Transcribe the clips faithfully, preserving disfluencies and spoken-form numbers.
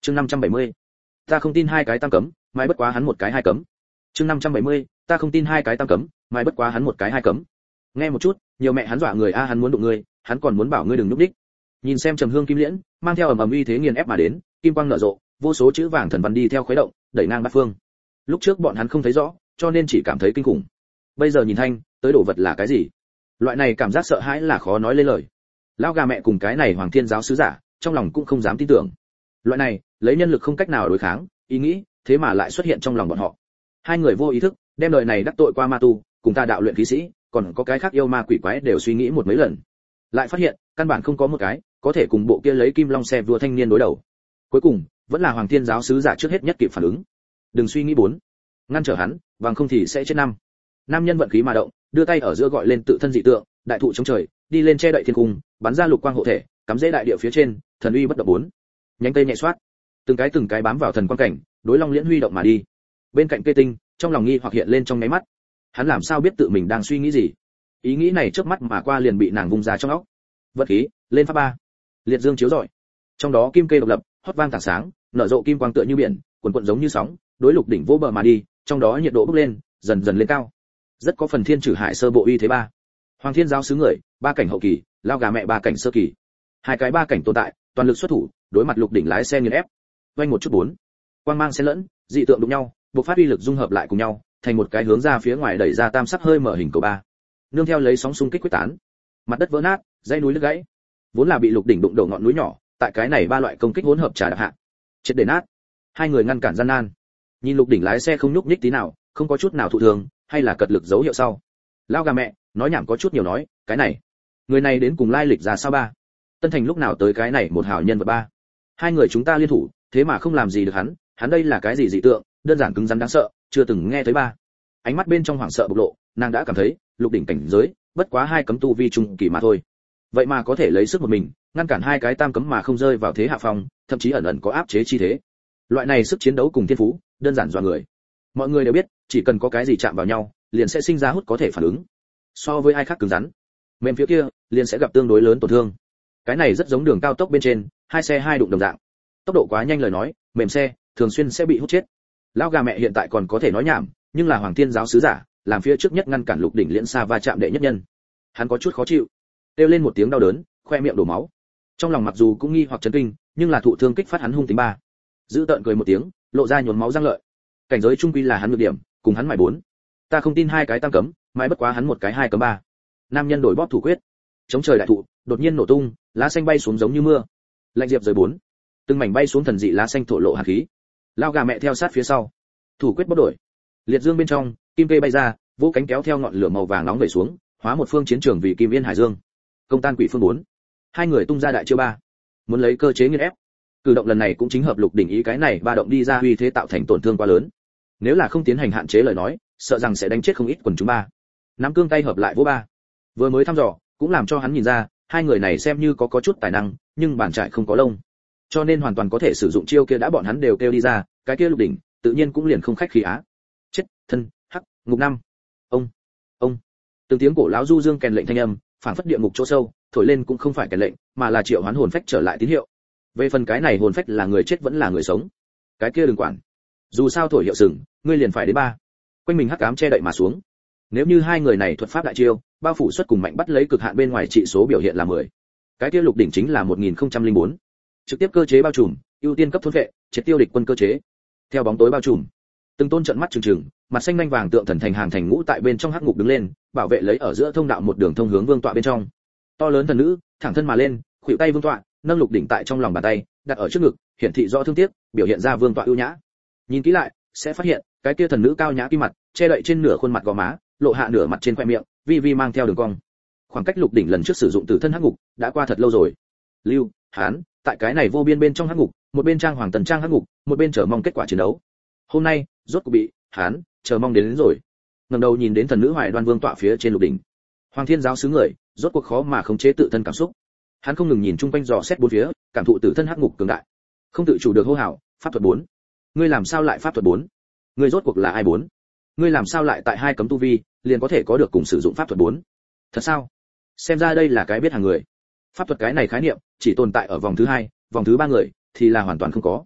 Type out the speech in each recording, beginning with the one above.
chương năm trăm bảy mươi, ta không tin hai cái tam cấm, mai bất quá hắn một cái hai cấm. chương năm trăm bảy mươi, ta không tin hai cái tam cấm, mai bất quá hắn một cái hai cấm. Nghe một chút, nhiều mẹ hắn dọa người a, hắn muốn đụng ngươi, hắn còn muốn bảo ngươi đừng núp đích. Nhìn xem trầm hương kim liễn, mang theo ầm ầm uy thế nghiền ép mà đến, kim quang nở rộ, vô số chữ vàng thần văn đi theo khuấy động, đẩy ngang bát phương. Lúc trước bọn hắn không thấy rõ, cho nên chỉ cảm thấy kinh khủng. Bây giờ nhìn thanh, tới đồ vật là cái gì? Loại này cảm giác sợ hãi là khó nói lên lời. Lão gà mẹ cùng cái này Hoàng Thiên giáo sứ giả, trong lòng cũng không dám tin tưởng. Loại này, lấy nhân lực không cách nào đối kháng, ý nghĩ, thế mà lại xuất hiện trong lòng bọn họ. Hai người vô ý thức, đem lời này đắc tội qua ma tu, cùng ta đạo luyện khí sĩ, còn có cái khác yêu ma quỷ quái đều suy nghĩ một mấy lần. Lại phát hiện, căn bản không có một cái có thể cùng bộ kia lấy kim long xe vua thanh niên đối đầu. Cuối cùng, vẫn là Hoàng Thiên giáo sứ giả trước hết nhất kịp phản ứng. Đừng suy nghĩ bốn, ngăn trở hắn, bằng không thì sẽ chết năm. Nam nhân vận khí mà động, đưa tay ở giữa gọi lên tự thân dị tượng, đại thụ chống trời, đi lên che đậy thiên cung, bắn ra lục quang hộ thể, cắm rễ đại địa phía trên, thần uy bất động bốn. Nhánh cây nhẹ xoát, từng cái từng cái bám vào thần quan cảnh, đối long liễn huy động mà đi. Bên cạnh Kê Tinh, trong lòng nghi hoặc hiện lên trong nháy mắt. Hắn làm sao biết tự mình đang suy nghĩ gì? Ý nghĩ này chớp mắt mà qua liền bị nàng vung ra trong óc. Vật khí, lên pháp ba. Liệt dương chiếu rọi. Trong đó kim kê độc lập, hót vang tảng sáng, nở rộ kim quang tựa như biển, cuồn cuộn giống như sóng, đối lục đỉnh vô bờ mà đi, trong đó nhiệt độ bốc lên, dần dần lên cao. Rất có phần thiên trừ hải sơ bộ uy thế ba. Hoàng Thiên giáo sứ người, ba cảnh hậu kỳ, lao gà mẹ ba cảnh sơ kỳ. Hai cái ba cảnh tồn tại, toàn lực xuất thủ, đối mặt lục đỉnh lái xe nghiền ép. Vành một chút bốn. Quang mang xen lẫn, dị tượng đụng nhau, bộc phát uy lực dung hợp lại cùng nhau, thành một cái hướng ra phía ngoài đẩy ra tam sắc hơi mở hình cầu ba. Nương theo lấy sóng xung kích quyết tán, mặt đất vỡ nát, dãy núi đứt gãy. Vốn là bị lục đỉnh đụng đổ ngọn núi nhỏ, tại cái này ba loại công kích hỗn hợp trà đạp hạ, chết để nát. Hai người ngăn cản gian nan. Nhìn lục đỉnh lái xe không nhúc nhích tí nào, không có chút nào thụ thường, hay là cật lực dấu hiệu sau. Lao gà mẹ, nói nhảm có chút nhiều nói, cái này, người này đến cùng lai lịch ra sao ba? Tân Thành lúc nào tới cái này một hảo nhân vật ba? Hai người chúng ta liên thủ, thế mà không làm gì được hắn, hắn đây là cái gì dị tượng, đơn giản cứng rắn đáng sợ, chưa từng nghe thấy ba. Ánh mắt bên trong hoảng sợ bộc lộ, nàng đã cảm thấy, lục đỉnh cảnh giới, bất quá hai cấm tu vi trung kỳ mà thôi. Vậy mà có thể lấy sức một mình, ngăn cản hai cái tam cấm mà không rơi vào thế hạ phong, thậm chí ẩn ẩn có áp chế chi thế. Loại này sức chiến đấu cùng thiên phú, đơn giản dọa người. Mọi người đều biết, chỉ cần có cái gì chạm vào nhau, liền sẽ sinh ra hút có thể phản ứng. So với ai khác cứng rắn, mềm phía kia, liền sẽ gặp tương đối lớn tổn thương. Cái này rất giống đường cao tốc bên trên, hai xe hai đụng đồng dạng. Tốc độ quá nhanh lời nói, mềm xe thường xuyên sẽ bị hút chết. Lão gà mẹ hiện tại còn có thể nói nhảm, nhưng là Hoàng Thiên giáo sứ giả, làm phía trước nhất ngăn cản lục đỉnh liễn xa va chạm đệ nhất nhân. Hắn có chút khó chịu, kêu lên một tiếng đau đớn, khoe miệng đổ máu. Trong lòng mặc dù cũng nghi hoặc chấn kinh, nhưng là thụ thương kích phát hắn hung tính ba. Giữ tợn cười một tiếng, lộ ra nhuốm máu răng lợi. Cảnh giới trung quy là hắn nhược điểm, cùng hắn mải bốn. Ta không tin hai cái tam cấm, mãi bất quá hắn một cái hai cấm ba. Nam nhân đổi bóp thủ quyết, chống trời đại thụ, đột nhiên nổ tung, lá xanh bay xuống giống như mưa. Lạnh diệp rời bốn, từng mảnh bay xuống thần dị lá xanh thổ lộ hàn khí. Lao gà mẹ theo sát phía sau, thủ quyết bất đổi. Liệt dương bên trong, kim kê bay ra, vỗ cánh kéo theo ngọn lửa màu vàng nóng về xuống, hóa một phương chiến trường vì kim yên hải dương. Công tan quỷ phương bốn, hai người tung ra đại chiêu ba, muốn lấy cơ chế nghiền ép. Cử động lần này cũng chính hợp lục đỉnh ý cái này ba động đi ra uy thế tạo thành tổn thương quá lớn. Nếu là không tiến hành hạn chế lời nói, sợ rằng sẽ đánh chết không ít quần chúng ba. Nắm cương tay hợp lại vỗ ba, vừa mới thăm dò, cũng làm cho hắn nhìn ra, hai người này xem như có có chút tài năng, nhưng bản trải không có lông, cho nên hoàn toàn có thể sử dụng chiêu kia đã bọn hắn đều kêu đi ra, cái kia lục đỉnh, tự nhiên cũng liền không khách khí á. Chết, thân, hắc, ngục năm. Ông, ông. Từng tiếng cổ lão du dương kèn lệnh thanh âm, phản phất địa ngục chỗ sâu, thổi lên cũng không phải kèn lệnh, mà là triệu hoán hồn phách trở lại tín hiệu. Về phần cái này hồn phách là người chết vẫn là người sống, cái kia đừng quản. Dù sao thổi hiệu sừng, ngươi liền phải đến ba. Quanh mình hắc ám che đậy mà xuống. Nếu như hai người này thuật pháp đại chiêu, bao phủ xuất cùng mạnh bắt lấy cực hạn bên ngoài trị số biểu hiện là mười. Cái kia lục đỉnh chính là một nghìn không trăm lẻ bốn. Trực tiếp cơ chế bao trùm, ưu tiên cấp thôn vệ, triệt tiêu địch quân cơ chế. Theo bóng tối bao trùm, từng tôn trận mắt trừng trừng, mặt xanh nhanh vàng tượng thần thành hàng thành ngũ tại bên trong hắc ngục đứng lên, bảo vệ lấy ở giữa thông đạo một đường thông hướng vương tọa bên trong. To lớn thần nữ, thẳng thân mà lên, khuỷu tay vương tọa, nâng lục đỉnh tại trong lòng bàn tay, đặt ở trước ngực, hiển thị rõ thương tiếc, biểu hiện ra vương tọa ưu nhã. Nhìn kỹ lại, sẽ phát hiện, cái kia thần nữ cao nhã kim mặt, che đậy trên nửa khuôn mặt gò má, lộ hạ nửa mặt trên khoe miệng, vi vi mang theo đường cong. Khoảng cách lục đỉnh lần trước sử dụng tử thân hắc ngục, đã qua thật lâu rồi. Lưu, Hán, tại cái này vô biên bên trong hắc ngục, một bên trang hoàng tần trang hắc ngục, một bên chờ mong kết quả chiến đấu. Hôm nay, rốt cuộc bị Hán chờ mong đến, đến rồi. Ngẩng đầu nhìn đến thần nữ Hoài Đoan vương tọa phía trên lục đỉnh. Hoàng Thiên giáo sứ người, rốt cuộc khó mà khống chế tự thân cảm xúc. Hắn không ngừng nhìn chung quanh dò xét bốn phía, cảm thụ tử thân hắc ngục cường đại. Không tự chủ được hô hào, pháp thuật bốn. Ngươi làm sao lại pháp thuật bốn? Ngươi rốt cuộc là ai bốn? Ngươi làm sao lại tại hai cấm tu vi, liền có thể có được cùng sử dụng pháp thuật bốn? Thật sao? Xem ra đây là cái biết hàng người. Pháp thuật cái này khái niệm, chỉ tồn tại ở vòng thứ hai, vòng thứ ba người thì là hoàn toàn không có.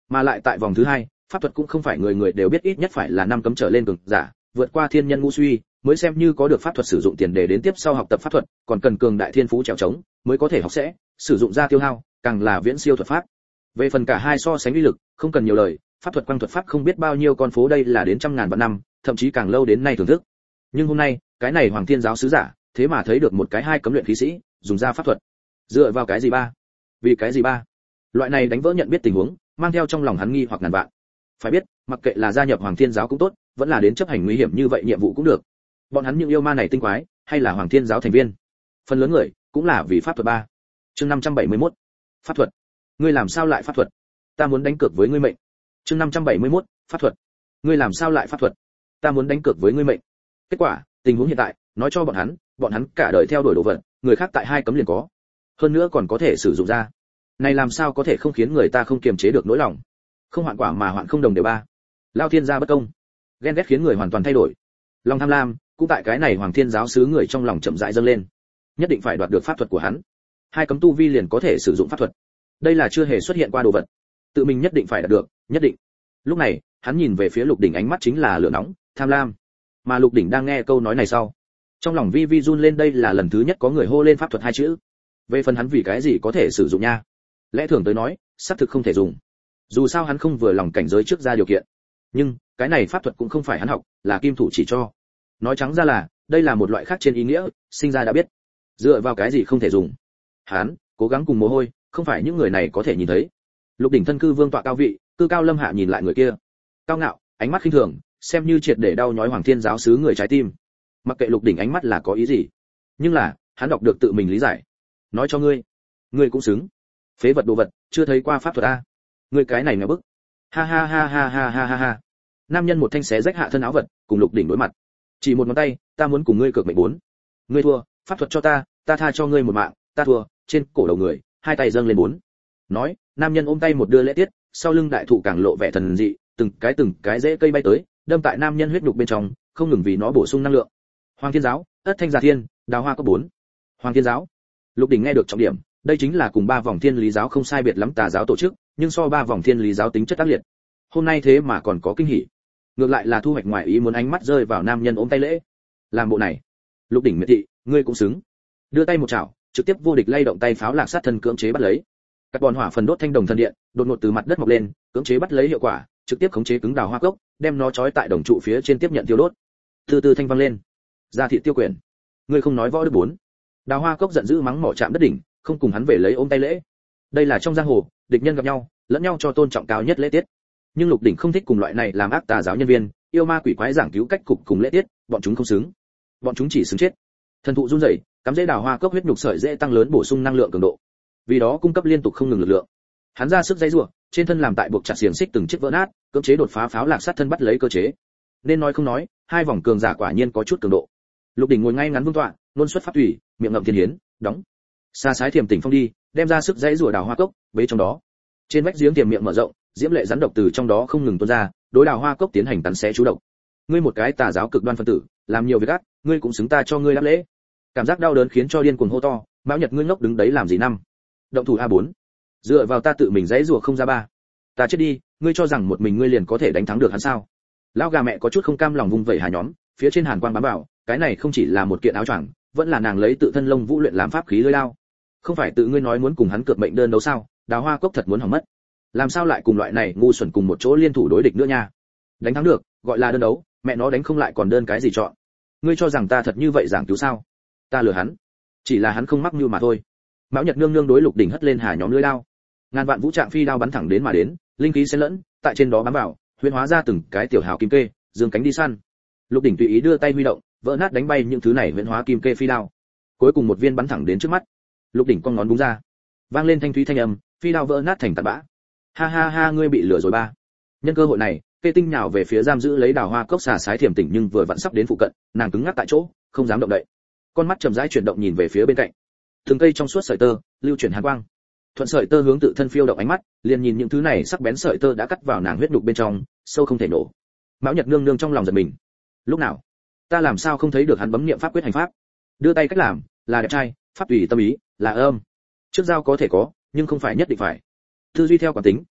Mà lại tại vòng thứ hai, pháp thuật cũng không phải người người đều biết, ít nhất phải là năm cấm trở lên cường giả, vượt qua thiên nhân ngũ suy, mới xem như có được pháp thuật sử dụng tiền đề đến tiếp sau học tập pháp thuật, còn cần cường đại thiên phú trèo trống, mới có thể học sẽ, sử dụng ra tiêu hao, càng là viễn siêu thuật pháp. Về phần cả hai so sánh uy lực, không cần nhiều lời, pháp thuật quang thuật pháp không biết bao nhiêu con phố đây là đến trăm ngàn vạn năm, thậm chí càng lâu đến nay thưởng thức. Nhưng hôm nay, cái này Hoàng Thiên giáo sứ giả, thế mà thấy được một cái hai cấm luyện khí sĩ, dùng ra pháp thuật. Dựa vào cái gì ba? Vì cái gì ba? Loại này đánh vỡ nhận biết tình huống, mang theo trong lòng hắn nghi hoặc ngàn vạn. Phải biết, mặc kệ là gia nhập Hoàng Thiên giáo cũng tốt, vẫn là đến chấp hành nguy hiểm như vậy nhiệm vụ cũng được. Bọn hắn những yêu ma này tinh quái, hay là Hoàng Thiên giáo thành viên, phần lớn người cũng là vì pháp thuật ba. Chương năm trăm bảy mươi mốt. Pháp thuật. Ngươi làm sao lại pháp thuật? Ta muốn đánh cược với ngươi mệnh. Chương năm trăm bảy mươi mốt. Pháp thuật. Ngươi làm sao lại pháp thuật? Ta muốn đánh cược với ngươi mệnh. Kết quả, tình huống hiện tại, nói cho bọn hắn, bọn hắn cả đời theo đuổi đồ vật, người khác tại hai cấm liền có. Hơn nữa còn có thể sử dụng ra. Này làm sao có thể không khiến người ta không kiềm chế được nỗi lòng. Không hoạn quả mà hoạn không đồng đều ba. Lao thiên gia bất công. Ghen ghét khiến người hoàn toàn thay đổi. Lòng tham lam, cũng tại cái này Hoàng Thiên giáo sứ người trong lòng chậm rãi dâng lên. Nhất định phải đoạt được pháp thuật của hắn. Hai cấm tu vi liền có thể sử dụng pháp thuật. Đây là chưa hề xuất hiện qua đồ vật. Tự mình nhất định phải đạt được, nhất định. Lúc này, hắn nhìn về phía Lục Đỉnh, ánh mắt chính là lửa nóng, tham lam. Mà Lục Đỉnh đang nghe câu nói này sau, trong lòng vi vi run lên, đây là lần thứ nhất có người hô lên pháp thuật hai chữ. Về phần hắn vì cái gì có thể sử dụng nha? Lẽ thường tới nói, xác thực không thể dùng. Dù sao hắn không vừa lòng cảnh giới trước ra điều kiện. Nhưng, cái này pháp thuật cũng không phải hắn học, là kim thủ chỉ cho. Nói trắng ra là, đây là một loại khác trên ý nghĩa, sinh ra đã biết. Dựa vào cái gì không thể dùng? Hắn cố gắng cùng mồ hôi, không phải những người này có thể nhìn thấy. Lục Đỉnh thân cư vương tọa cao vị, cư cao lâm hạ nhìn lại người kia, cao ngạo, ánh mắt khinh thường, xem như triệt để đau nhói Hoàng Thiên giáo sứ người trái tim. Mặc kệ Lục Đỉnh ánh mắt là có ý gì, nhưng là hắn đọc được tự mình lý giải. Nói cho ngươi, ngươi cũng xứng. Phế vật đồ vật, chưa thấy qua pháp thuật a. Ngươi cái này ngớ bức. Ha ha ha ha ha ha ha ha. Nam nhân một thanh xé rách hạ thân áo vật, cùng Lục Đỉnh đối mặt. Chỉ một ngón tay, ta muốn cùng ngươi cược mệnh bốn. Ngươi thua, pháp thuật cho ta, ta tha cho ngươi một mạng, ta thua, trên cổ đầu người, hai tay dâng lên bốn. Nói, nam nhân ôm tay một đưa lễ tiết, sau lưng đại thụ càng lộ vẻ thần dị, từng cái từng cái rễ cây bay tới, đâm tại nam nhân huyết nhục bên trong, không ngừng vì nó bổ sung năng lượng. Hoàng Thiên giáo, Ất Thanh Giả Thiên, Đào Hoa có bốn. Hoàng Thiên giáo. Lục Đỉnh nghe được trọng điểm, đây chính là cùng ba vòng Thiên Lý giáo không sai biệt lắm tà giáo tổ chức, nhưng so ba vòng Thiên Lý giáo tính chất ác liệt. Hôm nay thế mà còn có kinh hỉ. Ngược lại là thu hoạch ngoài ý muốn, ánh mắt rơi vào nam nhân ôm tay lễ. Làm bộ này, Lục Đỉnh miệt thị, ngươi cũng xứng. Đưa tay một chảo, trực tiếp vô địch lay động tay pháo lạc sát thân cưỡng chế bắt lấy. Các bọn hỏa phần đốt thanh đồng thần điện, đột ngột từ mặt đất mọc lên, cưỡng chế bắt lấy hiệu quả, trực tiếp khống chế cứng Đào Hoa cốc, đem nó trói tại đồng trụ phía trên tiếp nhận tiêu đốt. Từ từ thanh vang lên. Ra thị tiêu quyền. Ngươi không nói võ đức bốn. Đào Hoa cốc giận dữ mắng mỏ chạm đất đỉnh, không cùng hắn về lấy ôm tay lễ. Đây là trong giang hồ, địch nhân gặp nhau, lẫn nhau cho tôn trọng cao nhất lễ tiết. Nhưng Lục Đỉnh không thích cùng loại này làm ác tà giáo nhân viên, yêu ma quỷ quái giảng cứu cách cục cùng lễ tiết, bọn chúng không xứng. Bọn chúng chỉ xứng chết. Thần thụ run rẩy, cắm rễ Đào Hoa cốc huyết nhục sợi dễ tăng lớn bổ sung năng lượng cường độ. Vì đó cung cấp liên tục không ngừng lực lượng. Hắn ra sức giãy giụa, trên thân làm tại buộc chặt xiềng xích từng chiếc vỡ nát, cưỡng chế đột phá pháo lạc sát thân bắt lấy cơ chế. Nên nói không nói, hai vòng cường giả quả nhiên có chút cường độ. Lục Đỉnh ngồi ngay ngắn vương tọa, luân xuất pháp thủy, miệng ngậm thiên hiến, đóng. Xa sái thiềm tỉnh phong đi, đem ra sức giãy giụa Đào Hoa cốc, bế trong đó. Trên vách giếng tiềm miệng mở rộng, diễm lệ rắn độc từ trong đó không ngừng tuôn ra, đối Đào Hoa cốc tiến hành cắn xé chú độc. Ngươi một cái tà giáo cực đoan phân tử, làm nhiều việc ác, ngươi cũng xứng ta cho ngươi đáp lễ. Cảm giác đau đớn khiến cho điên cuồng hô to, Mão Nhật ngươi ngốc đứng đấy làm gì năm? Động thủ a bốn. Dựa vào ta tự mình giãy giụa không ra ba. Ta chết đi, ngươi cho rằng một mình ngươi liền có thể đánh thắng được hắn sao? Lão gà mẹ có chút không cam lòng vung vẩy hà nhóm, phía trên hàn quang bám vào, cái này không chỉ là một kiện áo choàng, vẫn là nàng lấy tự thân lông vũ luyện làm pháp khí lưỡi lao. Không phải tự ngươi nói muốn cùng hắn cược mệnh đơn đấu sao? Đào Hoa cốc thật muốn hỏng mất. Làm sao lại cùng loại này ngu xuẩn cùng một chỗ liên thủ đối địch nữa nha? Đánh thắng được, gọi là đơn đấu, mẹ nó đánh không lại còn đơn cái gì chọn? Ngươi cho rằng ta thật như vậy giảng cứu sao? Ta lừa hắn, chỉ là hắn không mắc mưu mà thôi. Mão Nhật nương nương đối Lục Đỉnh hất lên hà nhóm lưỡi lao. Ngàn vạn vũ trạng phi đao bắn thẳng đến mà đến, linh khí xen lẫn, tại trên đó bám vào, huyễn hóa ra từng cái tiểu hào kim kê, dương cánh đi săn. Lục Đỉnh tùy ý đưa tay huy động, vỡ nát đánh bay những thứ này huyễn hóa kim kê phi đao. Cuối cùng một viên bắn thẳng đến trước mắt. Lục Đỉnh cong ngón búng ra, vang lên thanh thúy thanh âm, phi đao vỡ nát thành tạt bã. Ha ha ha, ngươi bị lừa rồi ba. Nhân cơ hội này, Kê Tinh nhào về phía giam giữ lấy Đào Hoa cốc xà sái thiềm tỉnh, nhưng vừa vặn sắp đến phụ cận, nàng cứng ngắc tại chỗ, không dám động đậy. Con mắt chậm rãi chuyển động nhìn về phía bên cạnh. Từng cây trong suốt sợi tơ, lưu chuyển hàn quang. Thuận sợi tơ hướng tự thân phiêu động ánh mắt, liền nhìn những thứ này sắc bén sợi tơ đã cắt vào nàng huyết nhục bên trong, sâu không thể nổ. Mão Nhật nương nương trong lòng giật mình. Lúc nào, ta làm sao không thấy được hắn bấm niệm pháp quyết hành pháp? Đưa tay cách làm, là đẹp trai, pháp tùy tâm ý, là âm. Trước giao có thể có, nhưng không phải nhất định phải. Tư duy theo quán tính,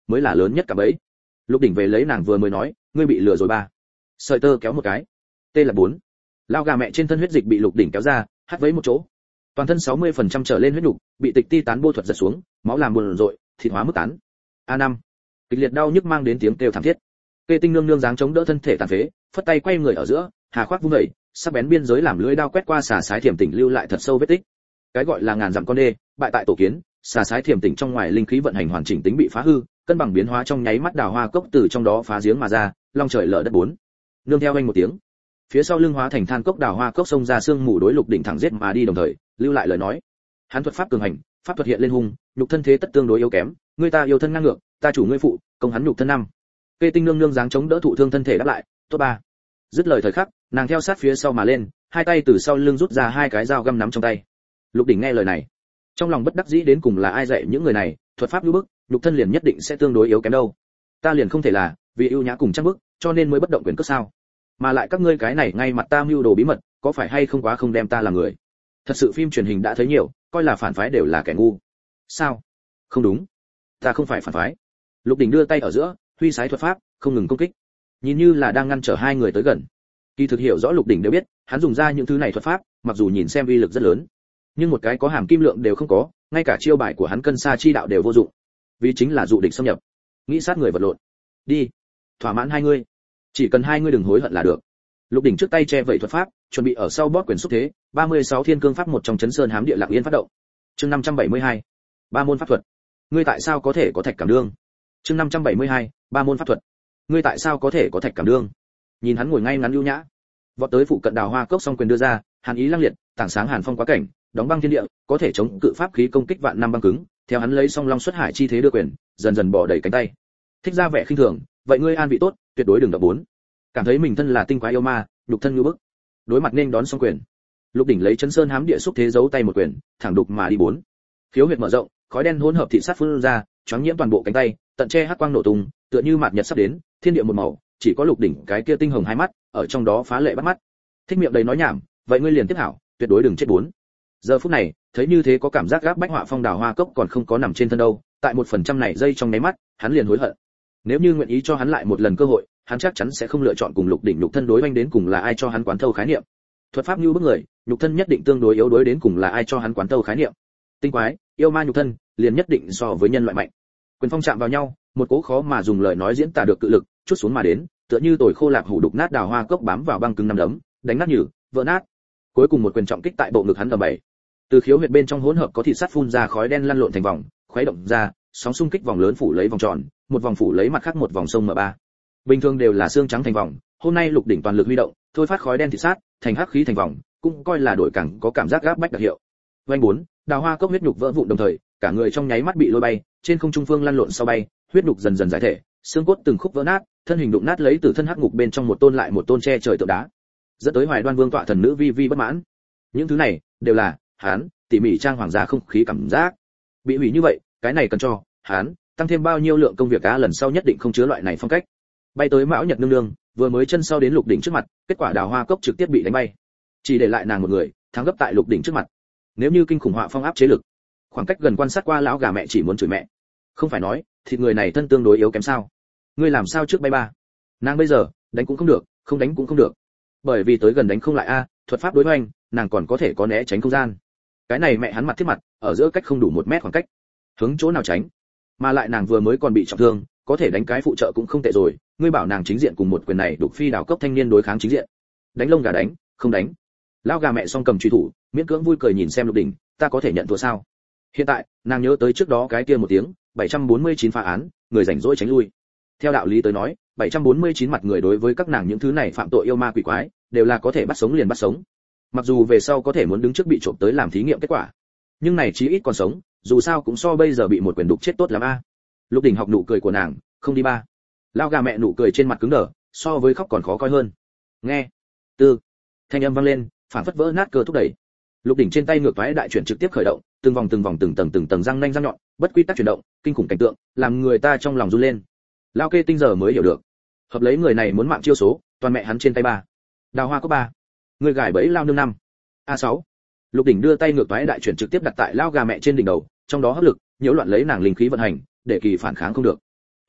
mới là lớn nhất cả bấy. Lục Đỉnh về lấy nàng vừa mới nói, ngươi bị lừa rồi ba. Sợi tơ kéo một cái. Tê là bốn. Lao gà mẹ trên thân huyết dịch bị Lục Đỉnh kéo ra, hắt với một chỗ. Toàn thân sáu mươi phần trăm trở lên huyết nhục bị tịch ti tán bô thuật giật xuống, máu làm buồn rội, thịt hóa mức tán. a năm. Kịch liệt đau nhức mang đến tiếng kêu thảm thiết. Kê Tinh nương nương dáng chống đỡ thân thể tàn phế, phất tay quay người ở giữa, hà khoác vung dậy, sắc bén biên giới làm lưỡi đao quét qua xà sái thiểm tỉnh lưu lại thật sâu vết tích. Cái gọi là ngàn dặm con đê, bại tại tổ kiến, xà sái thiểm tỉnh trong ngoài linh khí vận hành hoàn chỉnh tính bị phá hư, cân bằng biến hóa trong nháy mắt đào hoa cốc từ trong đó phá giếng mà ra, long trời lở đất bốn. Nương theo anh một tiếng, phía sau lưng hóa thành than cốc đào hoa cốc xông ra xương mù đối Lục Đỉnh thẳng giết mà đi, đồng thời lưu lại lời nói. Hắn thuật pháp cường hành, pháp thuật hiện lên hung, nhục thân thế tất tương đối yếu kém, người ta yêu thân ngang ngược, ta chủ ngươi phụ, công hắn nhục thân năm. Kê Tinh nương nương dáng chống đỡ thụ thương thân thể đáp lại, tốt ba. Dứt lời thời khắc, nàng theo sát phía sau mà lên, hai tay từ sau lưng rút ra hai cái dao găm nắm trong tay. Lục Đỉnh nghe lời này, trong lòng bất đắc dĩ đến cùng là ai dạy những người này, thuật pháp lưu bức, nhục thân liền nhất định sẽ tương đối yếu kém đâu. Ta liền không thể là vì ưu nhã cùng chắc bức, cho nên mới bất động quyền cước sao? Mà lại các ngươi cái này ngay mặt ta mưu đồ bí mật, có phải hay không quá không đem ta làm người? Thật sự phim truyền hình đã thấy nhiều, coi là phản phái đều là kẻ ngu. Sao? Không đúng, ta không phải phản phái. Lục Đỉnh đưa tay ở giữa, huy sái thuật pháp, không ngừng công kích. Nhìn như là đang ngăn trở hai người tới gần. Kỳ thực hiểu rõ Lục Đỉnh đều biết, hắn dùng ra những thứ này thuật pháp, mặc dù nhìn xem uy lực rất lớn, nhưng một cái có hàm kim lượng đều không có, ngay cả chiêu bài của hắn cân sa chi đạo đều vô dụng. Vì chính là dụ địch xâm nhập, nghĩ sát người vật lộn. Đi, thỏa mãn hai ngươi, chỉ cần hai ngươi đừng hối hận là được. Lục Đỉnh trước tay che vẩy thuật pháp, chuẩn bị ở sau bóp quyền xúc thế, ba mươi sáu thiên cương pháp một trong chấn sơn hám địa lặng yên phát động. Chương năm trăm bảy mươi hai, ba môn pháp thuật. Ngươi tại sao có thể có thạch cảm đương? Chương năm trăm bảy mươi hai, ba môn pháp thuật. Ngươi tại sao có thể có thạch cảm đương? Nhìn hắn ngồi ngay ngắn ưu nhã, vọt tới phụ cận đào hoa cốc song quyền đưa ra, hàn ý lăng liệt, tảng sáng hàn phong quá cảnh, đóng băng thiên địa, có thể chống cự pháp khí công kích vạn năm băng cứng. Theo hắn lấy song long xuất hải chi thế đưa quyền, dần dần bỏ đầy cánh tay. Thích ra vẻ khinh thường, vậy ngươi an vị tốt, tuyệt đối đừng động bốn. Cảm thấy mình thân là tinh quái yêu ma, nhục thân như bức. Đối mặt nên đón song quyền. Lục Đỉnh lấy chấn sơn hám địa xúc thế giấu tay một quyền, thẳng đục mà đi bốn. Khiếu huyệt mở rộng, khói đen hỗn hợp thị sát phun ra, choáng nhiễm toàn bộ cánh tay, tận che hắc quang nổ tung, tựa như mạt nhật sắp đến, thiên địa một màu, chỉ có Lục Đỉnh cái kia tinh hồng hai mắt, ở trong đó phá lệ bắt mắt. Thích miệng đầy nói nhảm, vậy ngươi liền tiếp hảo, tuyệt đối đừng chết bốn. Giờ phút này, thấy như thế có cảm giác gáp bách họa phong đào hoa cốc còn không có nằm trên thân đâu, tại một phần trăm này dây trong nháy mắt, hắn liền hối hận. Nếu như nguyện ý cho hắn lại một lần cơ hội, hắn chắc chắn sẽ không lựa chọn cùng Lục Đỉnh nhục thân đối oanh đến cùng là ai cho hắn quán thâu khái niệm. Thuật pháp như bức người, nhục thân nhất định tương đối yếu đối đến cùng là ai cho hắn quán thâu khái niệm. Tinh quái, yêu ma nhục thân, liền nhất định so với nhân loại mạnh. Quyền phong chạm vào nhau, một cố khó mà dùng lời nói diễn tả được cự lực, chút xuống mà đến, tựa như tồi khô lạc hủ đục nát đào hoa cốc bám vào băng cứng năm đấm, đánh nát nhừ, vỡ nát. Cuối cùng một quyền trọng kích tại bộ ngực hắn ở bảy. Từ khiếu huyệt bên trong hỗn hợp có thịt sắt phun ra khói đen lăn lộn thành vòng, khuấy động ra, sóng xung kích vòng lớn phủ lấy vòng tròn, một vòng phủ lấy mặt khác một vòng sông m ba. Bình thường đều là xương trắng thành vòng, hôm nay Lục Đỉnh toàn lực huy động, thôi phát khói đen thịt sát, thành hắc khí thành vòng, cũng coi là đổi càng có cảm giác gáp bách đặc hiệu. Vành bốn, đào hoa cốc huyết nhục vỡ vụn đồng thời, cả người trong nháy mắt bị lôi bay, trên không trung phương lăn lộn sau bay, huyết nhục dần dần giải thể, xương cốt từng khúc vỡ nát, thân hình đụng nát lấy từ thân hắc ngục bên trong một tôn lại một tôn che trời tượng đá. Dẫn tới Hoài Đoan Vương tọa thần nữ vi vi bất mãn. Những thứ này đều là hắn tỉ mỉ trang hoàng gia không khí cảm giác. Bị hủy như vậy, cái này cần cho hắn tăng thêm bao nhiêu lượng công việc á, lần sau nhất định không chứa loại này phong cách. Bay tới Mão Nhật nương nương, vừa mới chân sau đến Lục Đỉnh trước mặt, kết quả đào hoa cốc trực tiếp bị đánh bay. Chỉ để lại nàng một người, thắng gấp tại Lục Đỉnh trước mặt. Nếu như kinh khủng họa phong áp chế lực, khoảng cách gần quan sát qua lão gà mẹ chỉ muốn chửi mẹ. Không phải nói, thịt người này thân tương đối yếu kém sao? Ngươi làm sao trước bay ba? Nàng bây giờ, đánh cũng không được, không đánh cũng không được. Bởi vì tới gần đánh không lại a, thuật pháp đối hoành, nàng còn có thể có né tránh không gian. Cái này mẹ hắn mặt thiết mặt, ở giữa cách không đủ một mét khoảng cách. Hướng chỗ nào tránh? Mà lại nàng vừa mới còn bị trọng thương, có thể đánh cái phụ trợ cũng không tệ rồi, ngươi bảo nàng chính diện cùng một quyền này đục phi đảo cốc thanh niên đối kháng chính diện. Đánh lông gà đánh, không đánh. Lão gà mẹ song cầm truy thủ, miễn cưỡng vui cười nhìn xem Lục Đỉnh, ta có thể nhận thua sao? Hiện tại, nàng nhớ tới trước đó cái kia một tiếng, bảy trăm bốn mươi chín phá án, người rảnh rỗi tránh lui. Theo đạo lý tới nói, bảy trăm bốn mươi chín mặt người đối với các nàng những thứ này phạm tội yêu ma quỷ quái, đều là có thể bắt sống liền bắt sống. Mặc dù về sau có thể muốn đứng trước bị trộm tới làm thí nghiệm kết quả, nhưng này chí ít còn sống, dù sao cũng so bây giờ bị một quyền đục chết tốt lắm a. Lục Đỉnh học nụ cười của nàng, không đi ba. Lao gà mẹ nụ cười trên mặt cứng đờ, so với khóc còn khó coi hơn. Nghe, tư, thanh âm vang lên, phản phất vỡ nát cơ thúc đẩy. Lục Đỉnh trên tay ngược toái đại chuyển trực tiếp khởi động, từng vòng từng vòng từng tầng từng tầng răng nanh răng nhọn, bất quy tắc chuyển động, kinh khủng cảnh tượng, làm người ta trong lòng run lên. Lao kê tinh giờ mới hiểu được, hợp lấy người này muốn mạng chiêu số, toàn mẹ hắn trên tay ba. Đào hoa có ba, người gài bẫy lao nương năm. a sáu. Lục Đỉnh đưa tay ngược toái đại chuyển trực tiếp đặt tại lao gà mẹ trên đỉnh đầu, trong đó hấp lực, nhiễu loạn lấy nàng linh khí vận hành, để kỳ phản kháng không được.